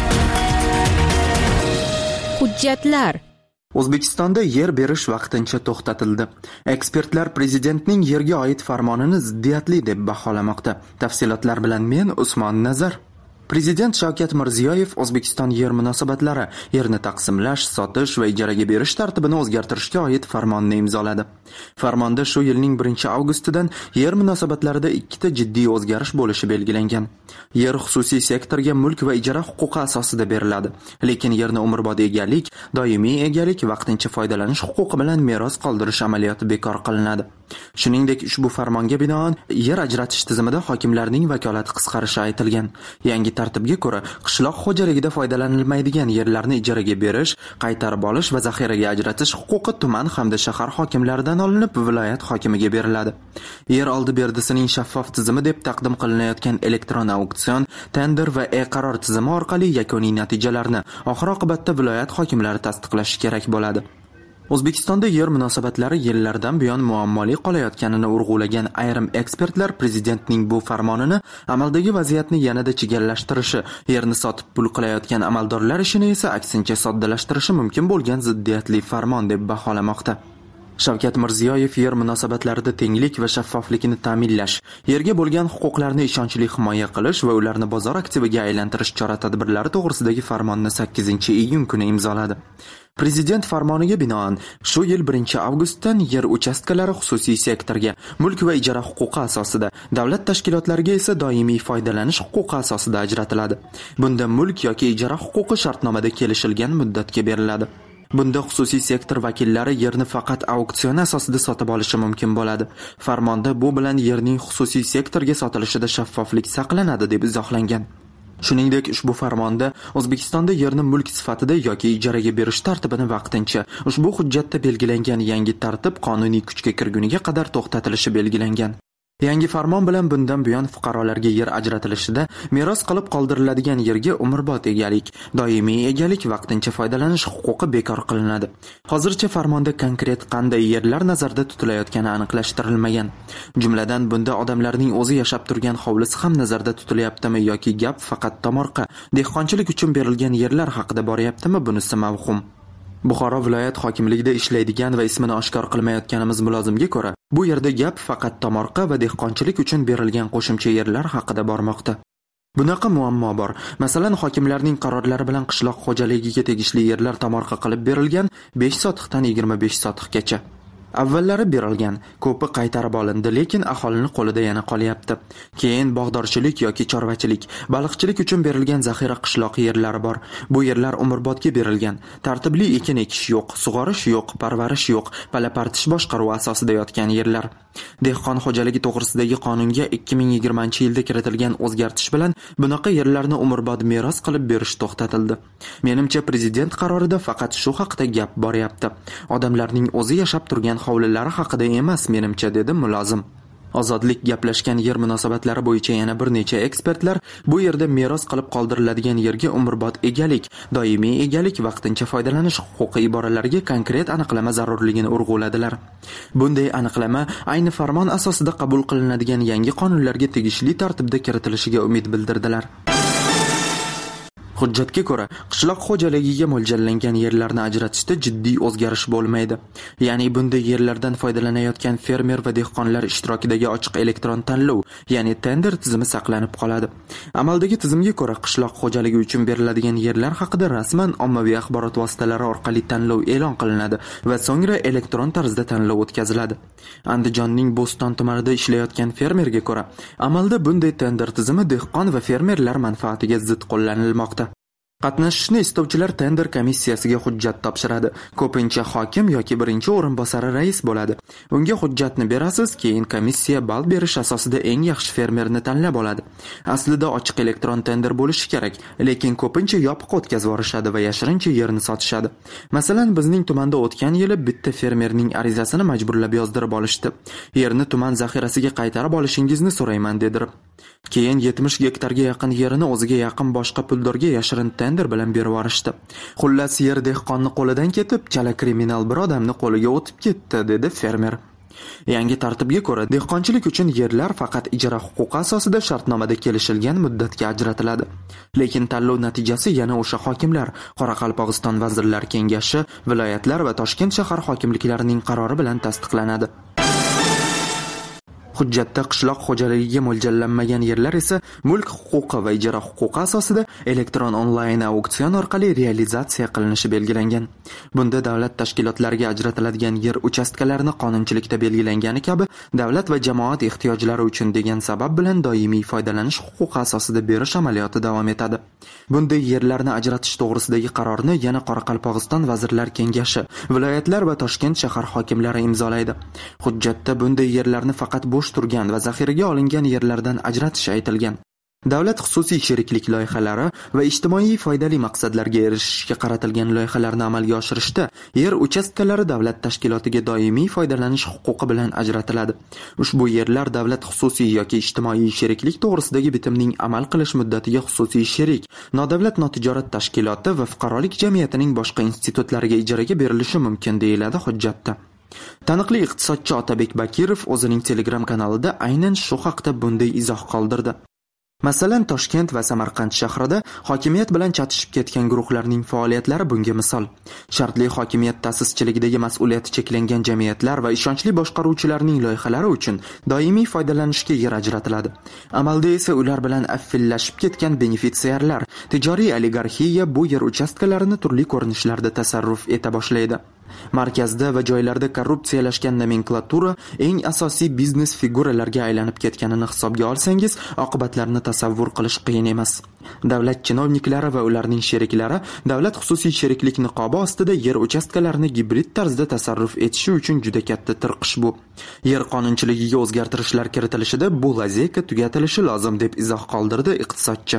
Hujjatlar.
O'zbekistonda yer berish vaqtincha to'xtatildi. Ekspertlar prezidentning yerga oid farmonini ziddiyatli deb baholamoqda. Tafsilotlar bilan men Usmon Nazar. Prezident Shavkat Mirziyoyev O'zbekiston yer munosabatlari, yerni taqsimlash, sotish va ijaraga berish tartibini o'zgartirishga oid farmonni imzoladi. Farmonda shu yilning birinchi avgustidan yer munosabatlarida ikkita jiddiy o'zgarish bo'lishi belgilangan. Yer xususiy sektorga mulk va ijara huquqi asosida beriladi, lekin yerni umrbod egalik, doimiy egalik, vaqtincha foydalanish huquqi bilan meros qoldirish amaliyoti bekor qilinadi. Shuningdek, ushbu farmonga binoan yer ajratish tizimida hokimlarning vakolati qisqarishi aytilgan. Yangi tartibga ko'ra, qishloq xo'jaligida foydalanilmaydigan yerlarni ijaraga berish, qaytarib olish va zaxiraga ajratish huquqi tuman hamda shahar hokimlaridan olinib viloyat hokimiga beriladi. Yer oldi berdisining shaffof tizimi deb taqdim qilinayotgan elektron auksion, tender va e-qaror tizimi orqali yakuniy natijalarni oxir oqibatda viloyat hokimlari tasdiqlashi kerak bo'ladi. O'zbekistonda yer munosabatlari yillardan buyon muammoli qolayotganini urg'ulagan ayrim ekspertlar prezidentning bu farmonini amaldagi vaziyatni yanada chigallashtirishi, yerni sotib pul qilayotgan amaldorlar ishini esa aksincha soddalashtirishi mumkin bo'lgan ziddiyatli farmon deb baholamoqda. Shavkat Mirziyoyev yer munosabatlarida tenglik va shaffoflikni ta'minlash, yerga bo'lgan huquqlarni ishonchli himoya qilish va ularni bozor aktiviga aylantirish chora-tadbirlari to'g'risidagi farmonni sakkizinchi iyun kuni imzoladi. Prezident farmoniga binoan shu yil birinchi avgustdan yer uchastkalari xususiy sektorga, mulk va ijara huquqi asosida, davlat tashkilotlariga esa doimiy foydalanish huquqi asosida ajratiladi. Bunda mulk yoki ijara huquqi shartnomada kelishilgan muddatga beriladi. Bunda xususiy sektor vakillari yerni faqat auksion asosida sotib olishi mumkin bo'ladi. Farmonda bu bilan yerning xususiy sektorga sotilishida shaffoflik saqlanadi deb izohlangan. Shuningdek, ushbu farmonda O'zbekistonda yerni mulk sifatida yoki ijaraga berish tartibini vaqtincha ushbu hujjatda belgilangan yangi tartib qonuniy kuchga kirguniga qadar to'xtatilishi belgilangan. Yangi farmon bilan bundan buyon fuqarolarga yer ajratilishida meros qilib qoldiriladigan yerga umrbod egalik, doimiy egalik, vaqtincha foydalanish huquqi bekor qilinadi. Hozircha farmonda konkret qanday yerlar nazarda tutilayotgani aniqlashtirilmagan. Jumladan, bunda odamlarning o'zi yashab turgan hovlisi ham nazarda tutilayaptimi yoki gap faqat tomorqa, dehqonchilik uchun berilgan yerlar haqida boryaptimi, bunisi mavhum. Buxoro viloyat hokimligida ishlaydigan va ismini oshkor qilmayotganimiz mulozimga ko'ra, bu yerda gap faqat tomorqa va dehqonchilik uchun berilgan qo'shimcha yerlar haqida bormoqda. Bunaqa muammo bor. Masalan, hokimlarning qarorlari bilan qishloq xo'jaligiga tegishli yerlar tomorqa qilib berilgan besh sotiqdan yigirma besh sotiqgacha. Avvallari berilgan, ko'pi qaytarib olindi, lekin aholini qo'lida yana qolyapti. Keyin bog'dorchilik yoki chorvachilik, baliqchilik uchun berilgan zaxira qishloq yerlari bor. Bu yerlar umrbodga berilgan. Tartibli ekin ekish yo'q, sug'orish yo'q, parvarish yo'q, palapartish boshqaruvi asosida yotgan yerlar. Dehqon xo'jaligi to'g'risidagi qonunga ikki ming yigirmanchi yilda kiritilgan o'zgartish bilan bunaqa yerlarni umrbod meros qilib berish to'xtatildi. Menimcha prezident qarorida faqat shu haqda gap boryapti. Odamlarning o'zi yashab turgan hovlilari haqida emas, menimcha, dedi mulozim. Ozodlik gaplashgan yer munosabatlari bo'yicha yana bir necha ekspertlar bu yerda meros qilib qoldiriladigan yerga umrbod egalik, doimiy egalik, vaqtincha foydalanish huquqi iboralariga konkret aniqlama zarurligini urg'uladilar. Bunday aniqlama ayni farmon asosida qabul qilinadigan yangi qonunlarga tegishli tartibda kiritilishiga umid bildirdilar. Hujjatga ko'ra, qishloq xo'jaligiga mo'ljallangan yerlarni ajratishda jiddiy o'zgarish bo'lmaydi. Ya'ni bunday yerlardan foydalanayotgan fermer va dehqonlar ishtirokidagi ochiq elektron tanlov, ya'ni tender tizimi saqlanib qoladi. Amaldagi tizimga ko'ra, qishloq xo'jaligi uchun beriladigan yerlar haqida rasman ommaviy axborot vositalari orqali tanlov e'lon qilinadi va so'ngra elektron tarzda tanlov o'tkaziladi. Andijonning Bo'ston tumanida ishlayotgan fermerga ko'ra, amalda bunday tender tizimi dehqon va fermerlar manfaatiga zid qo'llanilmoqda. Qatnashishni istovchilar tender komissiyasiga hujjat topshiradi. Ko'pincha hokim yoki birinchi o'rinbosari rais bo'ladi. Unga hujjatni berasiz, keyin komissiya ball berish asosida eng yaxshi fermerni tanlab oladi. Aslida ochiq elektron tender bo'lishi kerak, lekin ko'pincha yopiq o'tkazib yuborishadi va yashirincha yerni sotishadi. Masalan, bizning tumanda o'tgan yili bitta fermerning arizasini majburlab yozdirib olishdi. Yerni tuman zaxirasiga qaytarib olishingizni so'rayman dedirib. Keyin yetmish gektarga yaqin yerini o'ziga yaqin boshqa puldorga yashirin tender bilan berib yuborishdi. Xullas, yer dehqonni qo'lidan ketib, chala kriminal bir odamni qo'liga o'tib ketdi, dedi fermer. Yangi tartibga ko'ra, dehqonchilik uchun yerlar faqat ijara huquqi asosida shartnomada kelishilgan muddatga ajratiladi. Lekin tanlov natijasi yana o'sha hokimlar, Qoraqalpog'iston Vazirlar Kengashi, viloyatlar va Toshkent shahar hokimliklarining qarori bilan tasdiqlanadi. Hujjatda qishloq xo'jaligiga mo'ljallanmagan yerlar esa mulk huquqi va ijara huquqi asosida elektron onlayn auksion orqali realizatsiya qilinishi belgilangan. Bunda davlat tashkilotlariga ajratiladigan yer uchastkalarini qonunchilikda belgilangani kabi davlat va jamoat ehtiyojlari uchun degan sabab bilan doimiy foydalanish huquqi asosida berish amaliyoti davom etadi. Bunday yerlarni ajratish to'g'risidagi qarorni yana Qoraqalpog'iston Vazirlar Kengashi, viloyatlar va Toshkent shahar hokimlari imzolaydi. Hujjatda bunday yerlarni faqat bo'sh turgan va zaxiraga olingan yerlardan ajratish aytilgan. Davlat xususiy sheriklik loyihalari va ijtimoiy foydali maqsadlarga erishishga qaratilgan loyihalarni amalga oshirishda yer uchastkalari davlat tashkilotiga doimiy foydalanish huquqi bilan ajratiladi. Ushbu yerlar davlat xususiy yoki ijtimoiy sheriklik to'g'risidagi bitimning amal qilish muddatiga xususiy sherik, nodavlat notijorat tashkiloti va fuqarolik jamiyatining boshqa institutlariga ijaraga berilishi mumkin, deyiladi hujjatda. Taniqli iqtisodchi Otabek Bakirov o'zining Telegram kanalida aynan shu haqda bunday izoh qoldirdi. Masalan, Toshkent va Samarqand shahrida hokimiyat bilan chatishib ketgan guruhlarning faoliyatlari bunga misol. Shartli hokimiyat ta'sischiligidagi mas'uliyati cheklangan jamiyatlar va ishonchli boshqaruvchilarning loyihalari uchun doimiy foydalanishga yer ajratiladi. Amalda esa ular bilan affillashib ketgan benefitsiarlar, tijoriy oligarxiya bu yer uchastkalarini turli ko'rinishlarda tasarruf eta boshlaydi. Markazda va joylarda korrupsiyalashgan nomenklatura eng asosiy biznes figuralarga aylanib ketganini hisobga olsangiz, oqibatlarini tasavvur qilish qiyin emas. Davlat chinovniklari va ularning sheriklari davlat xususiy sheriklik niqobi ostida yer uchastkalarini gibrid tarzda tasarruf etishi uchun juda katta tirqish bu. Yer qonunchiligiga o'zgartirishlar kiritilishida bu lazeyka tugatilishi lozim, deb izoh qoldirdi iqtisodchi.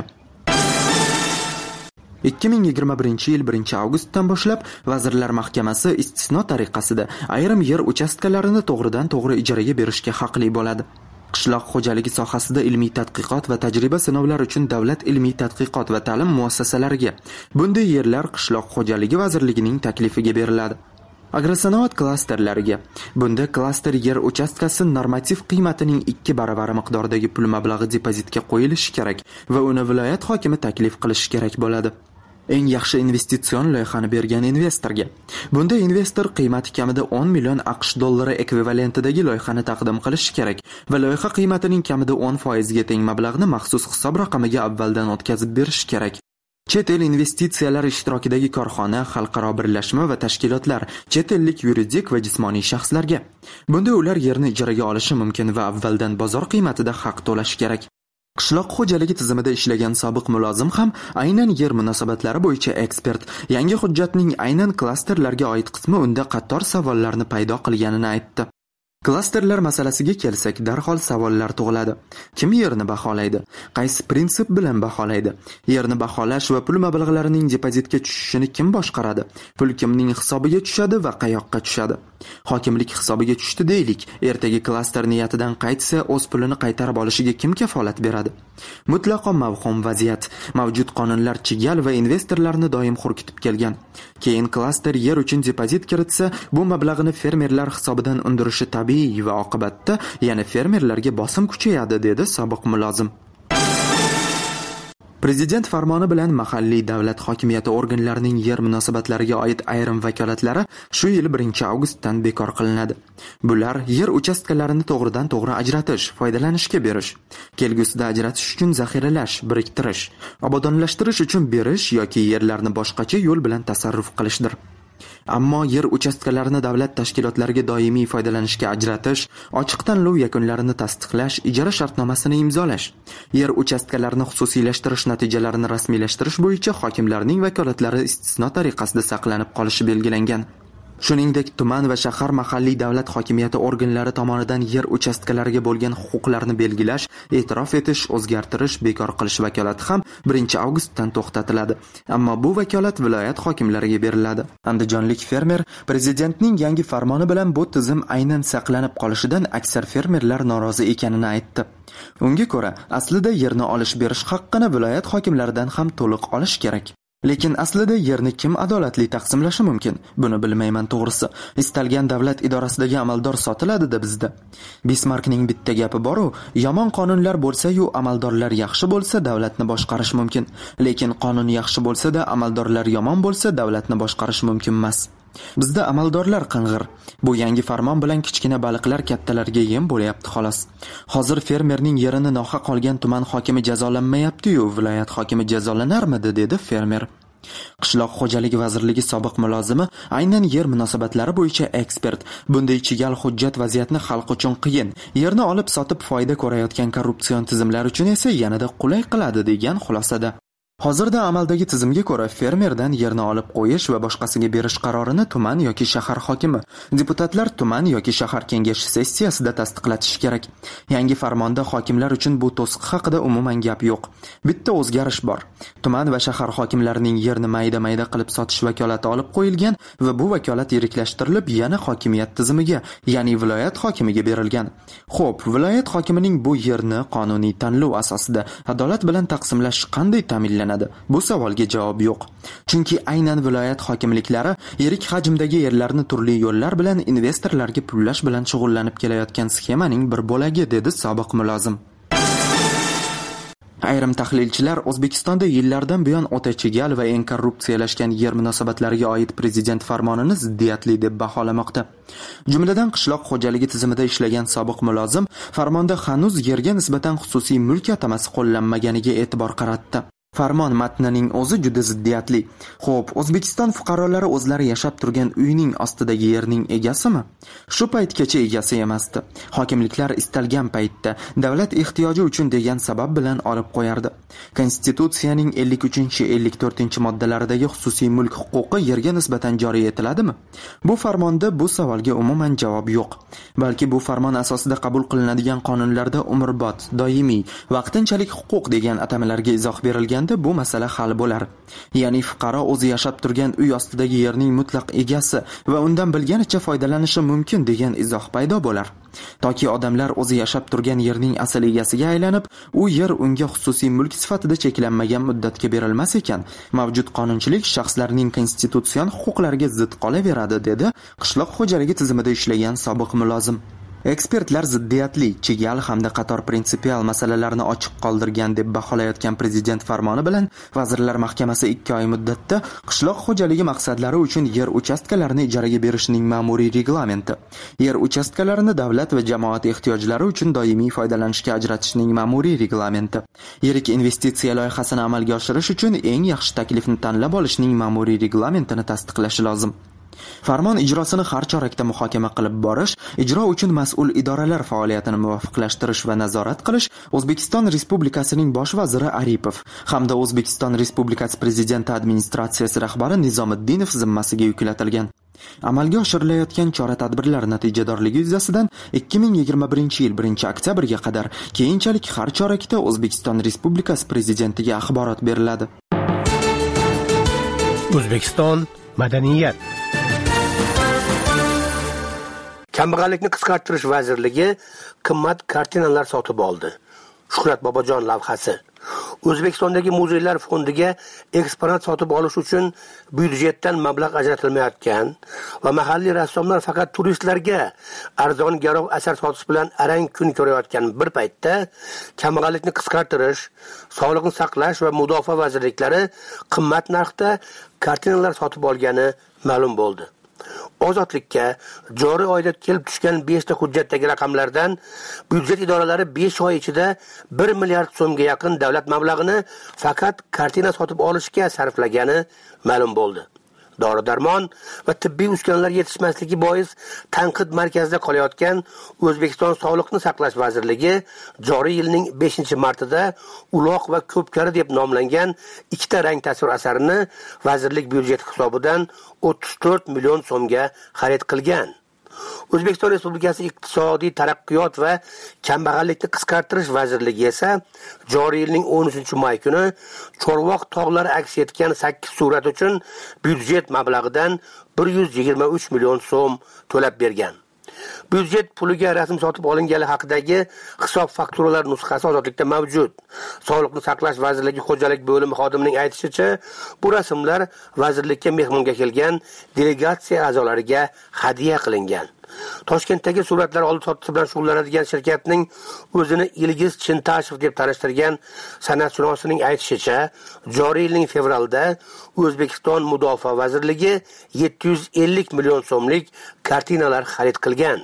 ikki ming yigirma birinchi yil birinchi avgustdan boshlab Vazirlar Mahkamasi istisno tariqasida ayrim yer uchastkalarini to'g'ridan to'g'ri ijaraga berishga haqli bo'ladi. Qishloq xo'jaligi sohasida ilmiy tadqiqot va tajriba sinovlari uchun Davlat ilmiy tadqiqot va ta'lim muassasalariga bunday yerlar Qishloq xo'jaligi vazirligining taklifiga beriladi. Agrosanoat klasterlariga bunda klaster yer uchastkasi normativ qiymatining ikki baravari miqdordagi pul mablag'i depozitga qo'yilishi kerak va uni viloyat hokimi taklif qilishi kerak bo'ladi. Eng yaxshi investitsion loyihani bergan investorga. Bunda investor qiymati kamida o'n million AQSh dollari ekvivalentidagi loyihani taqdim qilishi kerak va loyiha qiymatining kamida o'n foiz ga teng mablag'ni maxsus hisob raqamiga avvaldan o'tkazib berish kerak. Chet el investitsiyalari ishtirokidagi korxona, xalqaro birlashma va tashkilotlar, chet ellik yuridik va jismoniy shaxslarga. Bunda ular yerni ijaraga olishi mumkin va avvaldan bozor qiymatida haq to'lashi kerak. Qishloq xo'jaligi tizimida ishlagan sobiq mulozim ham aynan yer munosabatlari bo'yicha ekspert. Yangi hujjatning aynan klasterlarga oid qismi unda qator savollarni paydo qilganini aytdi. Klasterlar masalasiga kelsak, darhol savollar tug'iladi. Kim yerni baholaydi? Qaysi prinsip bilan baholaydi? Yerni baholash va pul mablag'larining depozitga tushishini kim boshqaradi? Pul kimning hisobiga tushadi va qayoqqa tushadi? Hokimlik hisobiga tushdi deylik. Ertaga klaster niyatidan qaytsa, o'z pulini qaytarib olishiga kim kafolat beradi? Mutlaqo mavhum vaziyat. Mavjud qonunlar chigal va investorlarni doim xurkitib kelgan. Keyin klaster yer uchun depozit kiritsa, bu mablag'ni fermerlar hisobidan undirishi tabiiy va oqibatda yana fermerlarga bosim kuchayadi, dedi sobiq mulozim. Prezident farmoni bilan mahalliy davlat hokimiyati organlarining yer munosabatlariga oid ayrim vakolatlari shu yil birinchi avgustdan bekor qilinadi. Bular yer uchastkalarini to'g'ridan to'g'ri ajratish, foydalanishga berish, kelgusida ajratish uchun zaxiralash, biriktirish, obodonlashtirish uchun berish yoki yerlarni boshqacha yo'l bilan tasarruf qilishdir. Ammo yer uchastkalarini davlat tashkilotlariga doimiy foydalanishga ajratish, ochiq tanlov yakunlarini tasdiqlash, ijara shartnomasini imzolash, yer uchastkalarini xususiylashtirish natijalarini rasmiylashtirish bo'yicha hokimlarning vakolatlari istisno tariqasida saqlanib qolishi belgilangan. Shuningdek, tuman va shahar mahalliy davlat hokimiyati organlari tomonidan yer uchastkalariga bo'lgan huquqlarni belgilash, e'tirof etish, o'zgartirish, bekor qilish vakolati ham birinchi avgustdan to'xtatiladi. Ammo bu vakolat viloyat hokimlariga beriladi. Andijonlik fermer prezidentning yangi farmoni bilan bu tizim aynan saqlanib qolishidan aksar fermerlar norozi ekanini aytdi. Unga ko'ra, aslida yerni olish-berish haqqini viloyat hokimlaridan ham to'liq olish kerak. Lekin aslida yerni kim adolatli taqsimlashi mumkin? Buni bilmayman to'g'risi. Istalgan davlat idorasidagi amaldor sotiladi-da bizda. Bismarckning bitta gapi bor-u, yomon qonunlar bo'lsa-yu amaldorlar yaxshi bo'lsa davlatni boshqarish mumkin. Lekin qonun yaxshi bo'lsa-da amaldorlar yomon bo'lsa davlatni boshqarish mumkin emas. Bizda amaldorlar qing'ir. Bu yangi farmon bilan kichkina baliqlar kattalarga yem bo'layapti xolos. Hozir fermerning yerini nohaq olgan tuman hokimi jazolanmayapti-yu, viloyat hokimi jazolanarmidi, dedi fermer. Qishloq xo'jaligi vazirligi sobiq mulozimi, aynan yer munosabatlari bo'yicha ekspert. Bunday chigal hujjat vaziyatni xalq uchun qiyin, yerni olib sotib foyda ko'rayotgan korrupsion tizimlar uchun esa yanada qulay qiladi degan xulosada. Hozirda amaldagi tizimga ko'ra fermerdan yerni olib qo'yish va boshqasiga berish qarorini tuman yoki shahar hokimi, deputatlar tuman yoki shahar kengashi sessiyasida tasdiqlatishi kerak. Yangi farmonda hokimlar uchun bu to'siq haqida umuman gap yo'q. Bitta o'zgarish bor. Tuman va shahar hokimlarining yerni mayda-mayda qilib sotish vakolati olib qo'yilgan va bu vakolat yiriklashtirilib yana hokimiyat tizimiga, ya'ni viloyat hokimiga berilgan. Xo'p, viloyat hokimining bu yerni qonuniy tanlov asosida adolat bilan taqsimlash qanday ta'minlanadi? Bu savolga javob yo'q. Chunki aynan viloyat hokimliklari yirik hajmdagi yerlarni turli yo'llar bilan investorlarga pullash bilan shug'ullanib kelayotgan sxemaning bir bo'lagi, dedi sobiq mulozim. Ayrim tahlilchilar O'zbekistonda yillardan buyon o'ta chigal va eng korrupsiyalashgan yer munosabatlariga oid prezident farmonini ziddiyatli deb baholamoqda. Jumladan qishloq xo'jaligi tizimida ishlagan sobiq mulozim farmonda hanuz yerga nisbatan xususiy mulk atamasi qo'llanmaganiga e'tibor qaratdi. Farmon matnining o'zi juda ziddiyatli. Xo'p, O'zbekiston fuqarolari o'zlari yashab turgan uyning ostidagi yerning egasimi? Shu paytgacha egasi emasdi. Hokimliklar istalgan paytda davlat ehtiyoji uchun degan sabab bilan olib qo'yardi. Konstitutsiyaning ellik uchinchi ellik to'rtinchi moddalaridagi xususiy mulk huquqi yerga nisbatan joriy etiladimi? Bu farmonda bu savolga umuman javob yo'q. Balki bu farmon asosida qabul qilinadigan qonunlarda umrbod, doimiy, vaqtinchalik huquq degan atamalarga izoh berilgan bu masala hal bo'lar. Ya'ni fuqaro o'zi yashab turgan uy ostidagi yerning mutlaq egasi va undan bilganicha foydalanishi mumkin degan izoh paydo bo'lar. Toki odamlar o'zi yashab turgan yerning asl egasiga aylanib, u yer unga xususiy mulk sifatida cheklanmagan muddatga berilmas ekan, mavjud qonunchilik shaxslarning konstitutsion huquqlariga zid qolaveradi, dedi qishloq xo'jaligi tizimida ishlagan sobiq mulozim. Ekspertlar ziddiyatli, chigal hamda qator prinsipial masalalarni ochiq qoldirgan deb baholayotgan prezident farmoni bilan Vazirlar Mahkamasi ikki oy muddatda qishloq xo'jaligi maqsadlari uchun yer uchastkalarini ijaraga berishning ma'muriy reglamenti, yer uchastkalarini davlat va jamoat ehtiyojlari uchun doimiy foydalanishga ajratishning ma'muriy reglamenti, yirik investitsiya loyihasini amalga oshirish uchun eng yaxshi taklifni tanlab olishning ma'muriy reglamentini tasdiqlashi lozim. Farmon ijrosini har chorakda muhokama qilib borish, ijro uchun mas'ul idoralar faoliyatini muvofiqlashtirish va nazorat qilish O'zbekiston Respublikasining bosh vaziri Aripov hamda O'zbekiston Respublikasi prezidenti administratsiyasi rahbari Nizomiddinov zimmasiga yuklatilgan. Amalga oshirilayotgan chora-tadbirlar natijadorligi yuzasidan ikki ming yigirma birinchi yil birinchi oktyabrga qadar keyinchalik har chorakda O'zbekiston Respublikasi prezidentiga axborot beriladi.
O'zbekiston madaniyat.
Kambag'allikni qisqartirish vazirligi qimmat kartinalar sotib oldi. Shuhrat Bobojon lavhasi. O'zbekistondagi muzeylar fondiga eksponat sotib olish uchun byudjetdan mablag' ajratilmayotgan va mahalliy rassomlar faqat turistlarga arzon garoq asar sotish bilan arang kun ko'rayotgan bir paytda kambag'allikni qisqartirish, sog'liqni saqlash va mudofaa vazirliklari qimmat narxda kartinalar sotib olgani ma'lum bo'ldi. Ozodlikka joriy oyda kelib tushgan besh ta hujjatdagi raqamlardan byudjet idoralari besh oy ichida bir milliard so'mga yaqin davlat mablag'ini faqat kartina sotib olishga sarflagani ma'lum bo'ldi. Dori-darmon va tibbiy uskunalar yetishmasligi bois tanqid markazida qolayotgan O'zbekiston Sog'liqni saqlash vazirligi joriy yilning beshinchi martida uloq va ko'pkari deb nomlangan ikkita rang tasvir asarini vazirlik byudjeti hisobidan o'ttiz to'rt million so'mga xarid qilgan. O'zbekiston Respublikasi Iqtisodiy taraqqiyot va kambag'allikni qisqartirish vazirligi esa joriy yilning o'n uchinchi may kuni Chorvoq tog'lari aks etgan sakkiz surat uchun byudjet mablag'idan bir yuz yigirma uch million so'm to'lab bergan. Byudjet puliga rasm sotib olingani haqidagi hisob fakturalar nusxasi ozodlikda mavjud. Sog'liqni saqlash vazirligi xo'jalik bo'limi xodimining aytishicha, bu rasmlar vazirlikka mehmonga kelgan delegatsiya a'zolariga hadya qilingan. Toshkentdagi suratlar olib sotish bilan shug'ullanadigan shirkatning o'zini Ilgiz Chintashev deb tanishtirgan san'atshunosning aytishicha, joriy yilning fevralda O'zbekiston Mudofaa vazirligi yetti yuz ellik million so'mlik kartinalar xarid qilgan.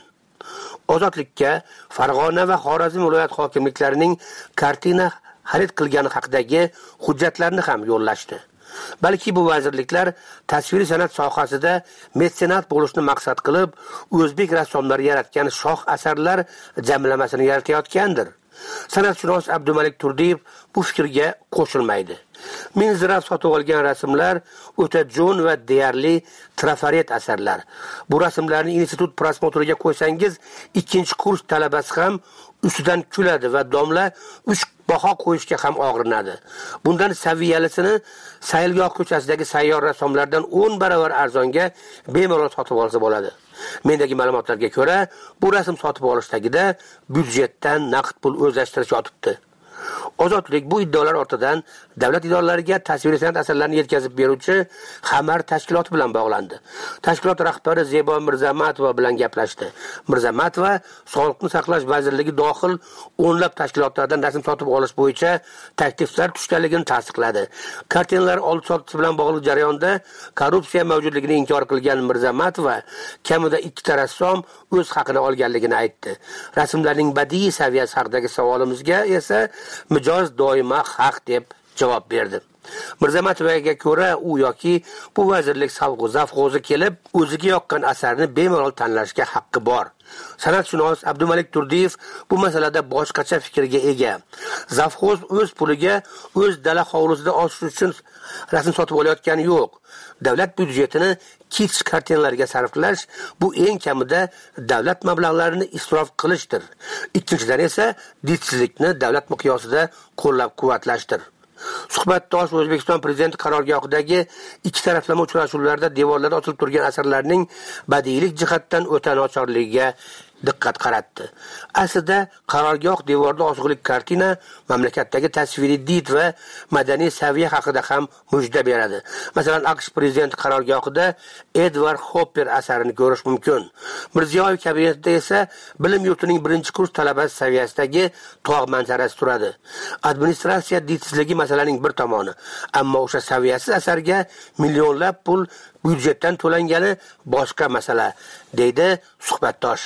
Ozodlikka Farg'ona va Xorazm viloyat hokimliklarining kartina xarid qilgani haqidagi hujjatlarni ham yo'llashdi. Balki bu vazirliklar tasviriy san'at sohasida metsenat bo'lishni maqsad qilib, o'zbek rassomlari yaratgan shoh asarlar jamlamasini yaratayotgandir. San'atshunos Abdumalik Turdiyev bu fikrga qo'shilmaydi. Minzirab sotib olgan rasmlar o'ta jo'n va deyarli trafaret asarlar. Bu rasmlarni institut prosmotriga qo'ysangiz, ikkinchi kurs talabasi ham ustidan kuladi va domla uch baho qo'yishga ham og'rinadi. Bundan saviyalisini Sayilgoh ko'chasidagi sayyor rassomlardan o'n barobar arzonga bemalol sotib olsa bo'ladi. Mendagi ma'lumotlarga ko'ra, bu rasm sotib olishdagida byudjetdan naqd pul o'zlashtirish yotibdi. Ozodlik bu iddaolar ortidan davlat idoralariga tasviriy san'at asarlarini yetkazib beruvchi Xamar tashkiloti bilan bog'landi. Tashkilot rahbari Zebo Mirzamatova bilan gaplashdi. Mirzamatova Sog'liqni saqlash vazirligi dohil o'nlab tashkilotlardan rasm sotib olish bo'yicha takliflar tushganligini tasdiqladi. Kartinalar olib sotish bilan bog'liq jarayonda korrupsiya mavjudligini inkor qilgan Mirzamatova kamida ikkita rassom o'z haqini olganligini aytdi. Rasmlarning badiiy saviyasi haqidagi savolimizga esa mijoz doimo haq deb javob berdi. Mirzamatovaga ko'ra, u yoki bu vazirlik zavg'ozi kelib, o'ziga yoqqan asarni bemalol tanlashga haqqi bor. San'atshunos Abdumalik Turdiyev bu masalada boshqacha fikrga ega. Zavg'oz o'z puliga o'z dala hovlisida osish uchun rasm sotib olayotgani yo'q. Davlat byudjetini kits kartinalarga sarflash bu eng kamida davlat mablag'larini isrof qilishdir. Ikkinchidan esa ditsizlikni davlat miqyosida qo'llab-quvvatlashdir. Suhbatdosh O'zbekiston Prezidenti qarorgohidagi ikki taraflama uchrashuvlarda devorlarda osilib turgan asarlarning badiiylik jihatdan o'ta nochorligiga diqqat qaratdi. Aslida qarorgoh devorda osig'lik kartina mamlakatdagi tasviriy did va madaniy saviya haqida ham mujda beradi. Masalan, AQSh prezidenti qarorgohida Edward Hopper asarini ko'rish mumkin. Mirziyoyev kabinetida esa bilim yurtining birinchi kurs talabasi saviyasidagi tog' manzarasi turadi. Administratsiya didsizligi masalaning bir tomoni, ammo o'sha saviyasiz asarga millionlab pul byudjetdan to'langani boshqa masala, deydi suhbatdosh.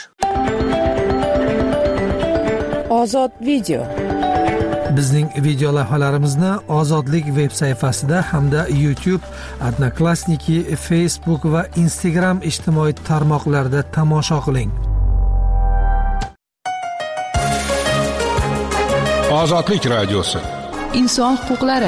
Ozod video.
Bizning video lavhalarimizni Ozodlik veb sayfasida hamda YouTube, Odnoklassniki, Facebook va Instagram ijtimoiy tarmoqlarida tomosha qiling.
Ozodlik radiosi.
Inson huquqlari.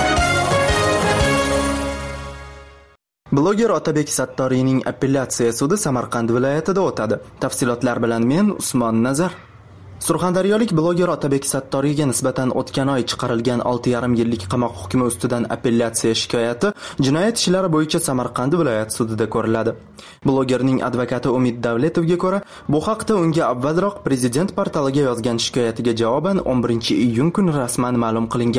Bloger Otabek Sattoriyning apellyatsiya sudi Samarqand viloyatida o'tadi. Tafsilotlar bilan men Usmon Nazar. Surxondaryolik bloger Otabek Sattoriyga nisbatan o'tgan oy chiqarilgan olti yarim yillik qamoq hukmi ustidan apellyatsiya shikoyati jinoyat ishlari bo'yicha Samarqand viloyat sudida ko'riladi. Blogerning advokati Umid Davletovga ko'ra, bu haqda unga avvalroq prezident portaliga yozgan shikoyatiga javoban o'n birinchi iyun kuni rasman ma'lum qilingan.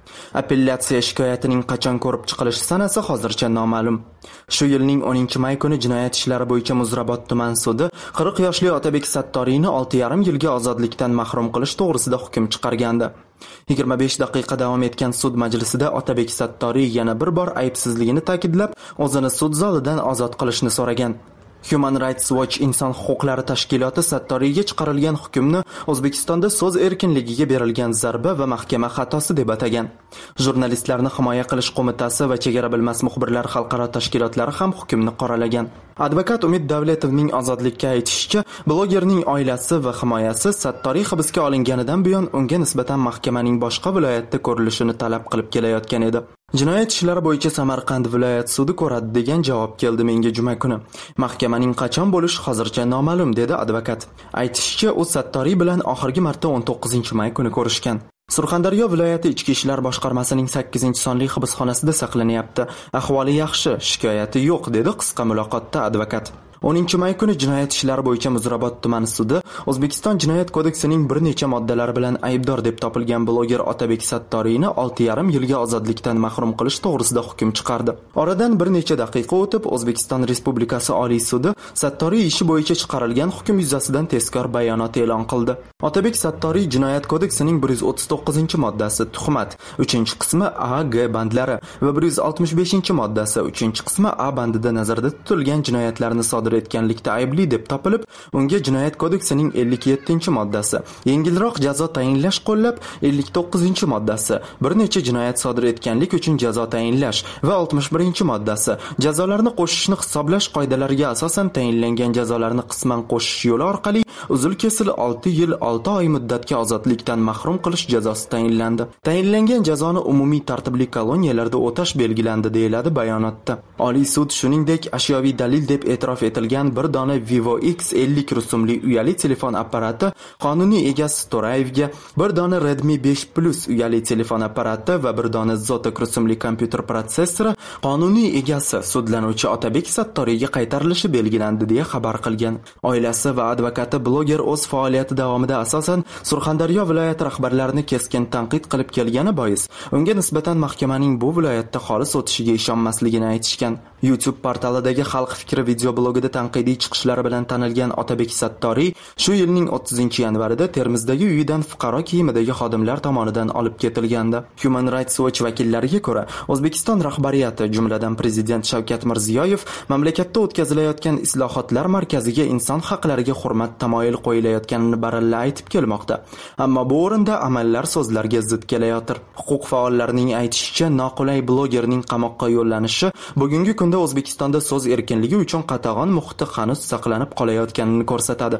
Apellyatsiya shikoyatining qachon ko'rib chiqilishi sanasi hozircha noma'lum. Shu yilning o'ninchi may kuni jinoyat ishlari bo'yicha Muzrabot tuman sudi qirq yoshli Otabek Sattoriyni olti yarim yilga ozodlikdan mahrum qilish to'g'risida hukm chiqargandi. yigirma besh daqiqa davom etgan sud majlisida Otabek Sattoriy yana bir bor aybsizligini ta'kidlab, o'zini sud zalidan ozod qilishni so'ragan. Human Rights Watch inson huquqlari tashkiloti Sattoriyga chiqarilgan hukmni O'zbekistonda so'z erkinligiga berilgan zarba va mahkama xatosi deb atagan. Jurnalistlarni himoya qilish qo'mitasi va chegara bilmas muxbirlar xalqaro tashkilotlari ham hukmni qoralagan. Advokat Umid Davletovning ozodlikka aytishicha, blogerning oilasi va himoyasi Sattoriy hibsga olinganidan buyon unga nisbatan mahkamaning boshqa viloyatda ko'rilishini talab qilib kelayotgan edi. Jinoyat ishlari bo'yicha Samarqand viloyat sudi ko'radi degan javob keldi menga juma kuni. Mahkamaning qachon bo'lishi hozircha noma'lum, dedi advokat. Aytishicha, u Sattoriy bilan oxirgi marta o'n to'qqizinchi may kuni ko'rishgan. Surxondaryo viloyati ichki ishlar boshqarmasining sakkizinchi sonli hibsxonasida saqlanyapti. Ahvoli yaxshi, shikoyati yo'q, dedi qisqa muloqotda advokat. o'ninchi may kuni jinoyat ishlari bo'yicha Muzrabot tumani sudi O'zbekiston jinoyat kodeksining bir necha moddalari bilan aybdor deb topilgan bloger Otabek Sattoriyni olti yarim yilga ozodlikdan mahrum qilish to'g'risida hukm chiqardi. Oradan bir necha daqiqa o'tib O'zbekiston Respublikasi Oliy sudi Sattoriy ishi bo'yicha chiqarilgan hukm yuzasidan tezkor bayonot e'lon qildi. Otabek Sattoriy jinoyat kodeksining bir yuz o'ttiz to'qqizinchi moddasi tuhmat uchinchi qismi A, G bandlari va bir yuz oltmish beshinchi moddasi uchinchi qismi A bandida nazarda tutilgan jinoyatlarni sodir etganlikda aybli deb topilib, unga jinoyat kodeksining ellik yettinchi moddasi, yengilroq jazo tayinlash qo'llab ellik to'qqizinchi moddasi, bir necha jinoyat sodir etganlik uchun jazo tayinlash va oltmish birinchi moddasi, jazolarni qo'shishni hisoblash qoidalariga asosan tayinlangan jazolarni qisman qo'shish yo'li orqali uzil-kesil olti yil olti oy muddatga ozodlikdan mahrum qilish jazosi tayinlandi. Tayinlangan jazoni umumiy tartibli koloniyalarda o'tash belgilandi, deyiladi bayonotda. Oliy sud shuningdek ashyoviy dalil deb e'tirof etilgan bir dona Vivo X ellik rusumli uyali telefon apparati qonuniy egasi To'rayevga, bir dona Redmi besh Plus uyali telefon apparati va bir dona Zotac rusumli kompyuter protsessori qonuniy egasi sudlanuvchi Otabek Sattoriyga qaytarilishi belgilandi, deya xabar qilgan. Oilasi va advokati bloger o'z faoliyati davomida asosan Surxondaryo viloyati rahbarlarini keskin tanqid qilib kelgani bois, unga nisbatan mahkamaning bu viloyatda xolis o'tishiga ishonmasligini aytishgan. YouTube portalidagi Xalq fikri video blogida tanqidiy chiqishlari bilan tanilgan Otabek Sattoriy shu yilning o'ttizinchi yanvarida Termizdagi uyidan fuqaro kiyimidagi xodimlar tomonidan olib ketilgandi. Human Rights Watch vakillariga ko'ra, O'zbekiston rahbariyati, jumladan prezident Shavkat Mirziyoyev, mamlakatda o'tkazilayotgan islohotlar markaziga inson haqlariga hurmat tamoyil qo'yilayotganini baralla aytib kelmoqda. Ammo bu o'rinda amallar so'zlarga zid kelayotir. Huquq faollarining aytishicha, noqulay blogerning qamoqqa yo'llanishi bugungi kunda O'zbekistonda so'z erkinligi uchun qatag'on muhiti hanuz saqlanib qolayotganini ko'rsatadi.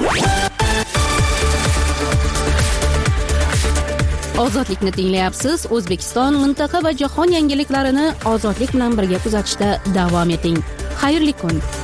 Ozodlikni tinglayapsiz. O'zbekiston, mintaqa va jahon yangiliklarini ozodlik bilan birga kuzatishda davom eting. Xayrli kun.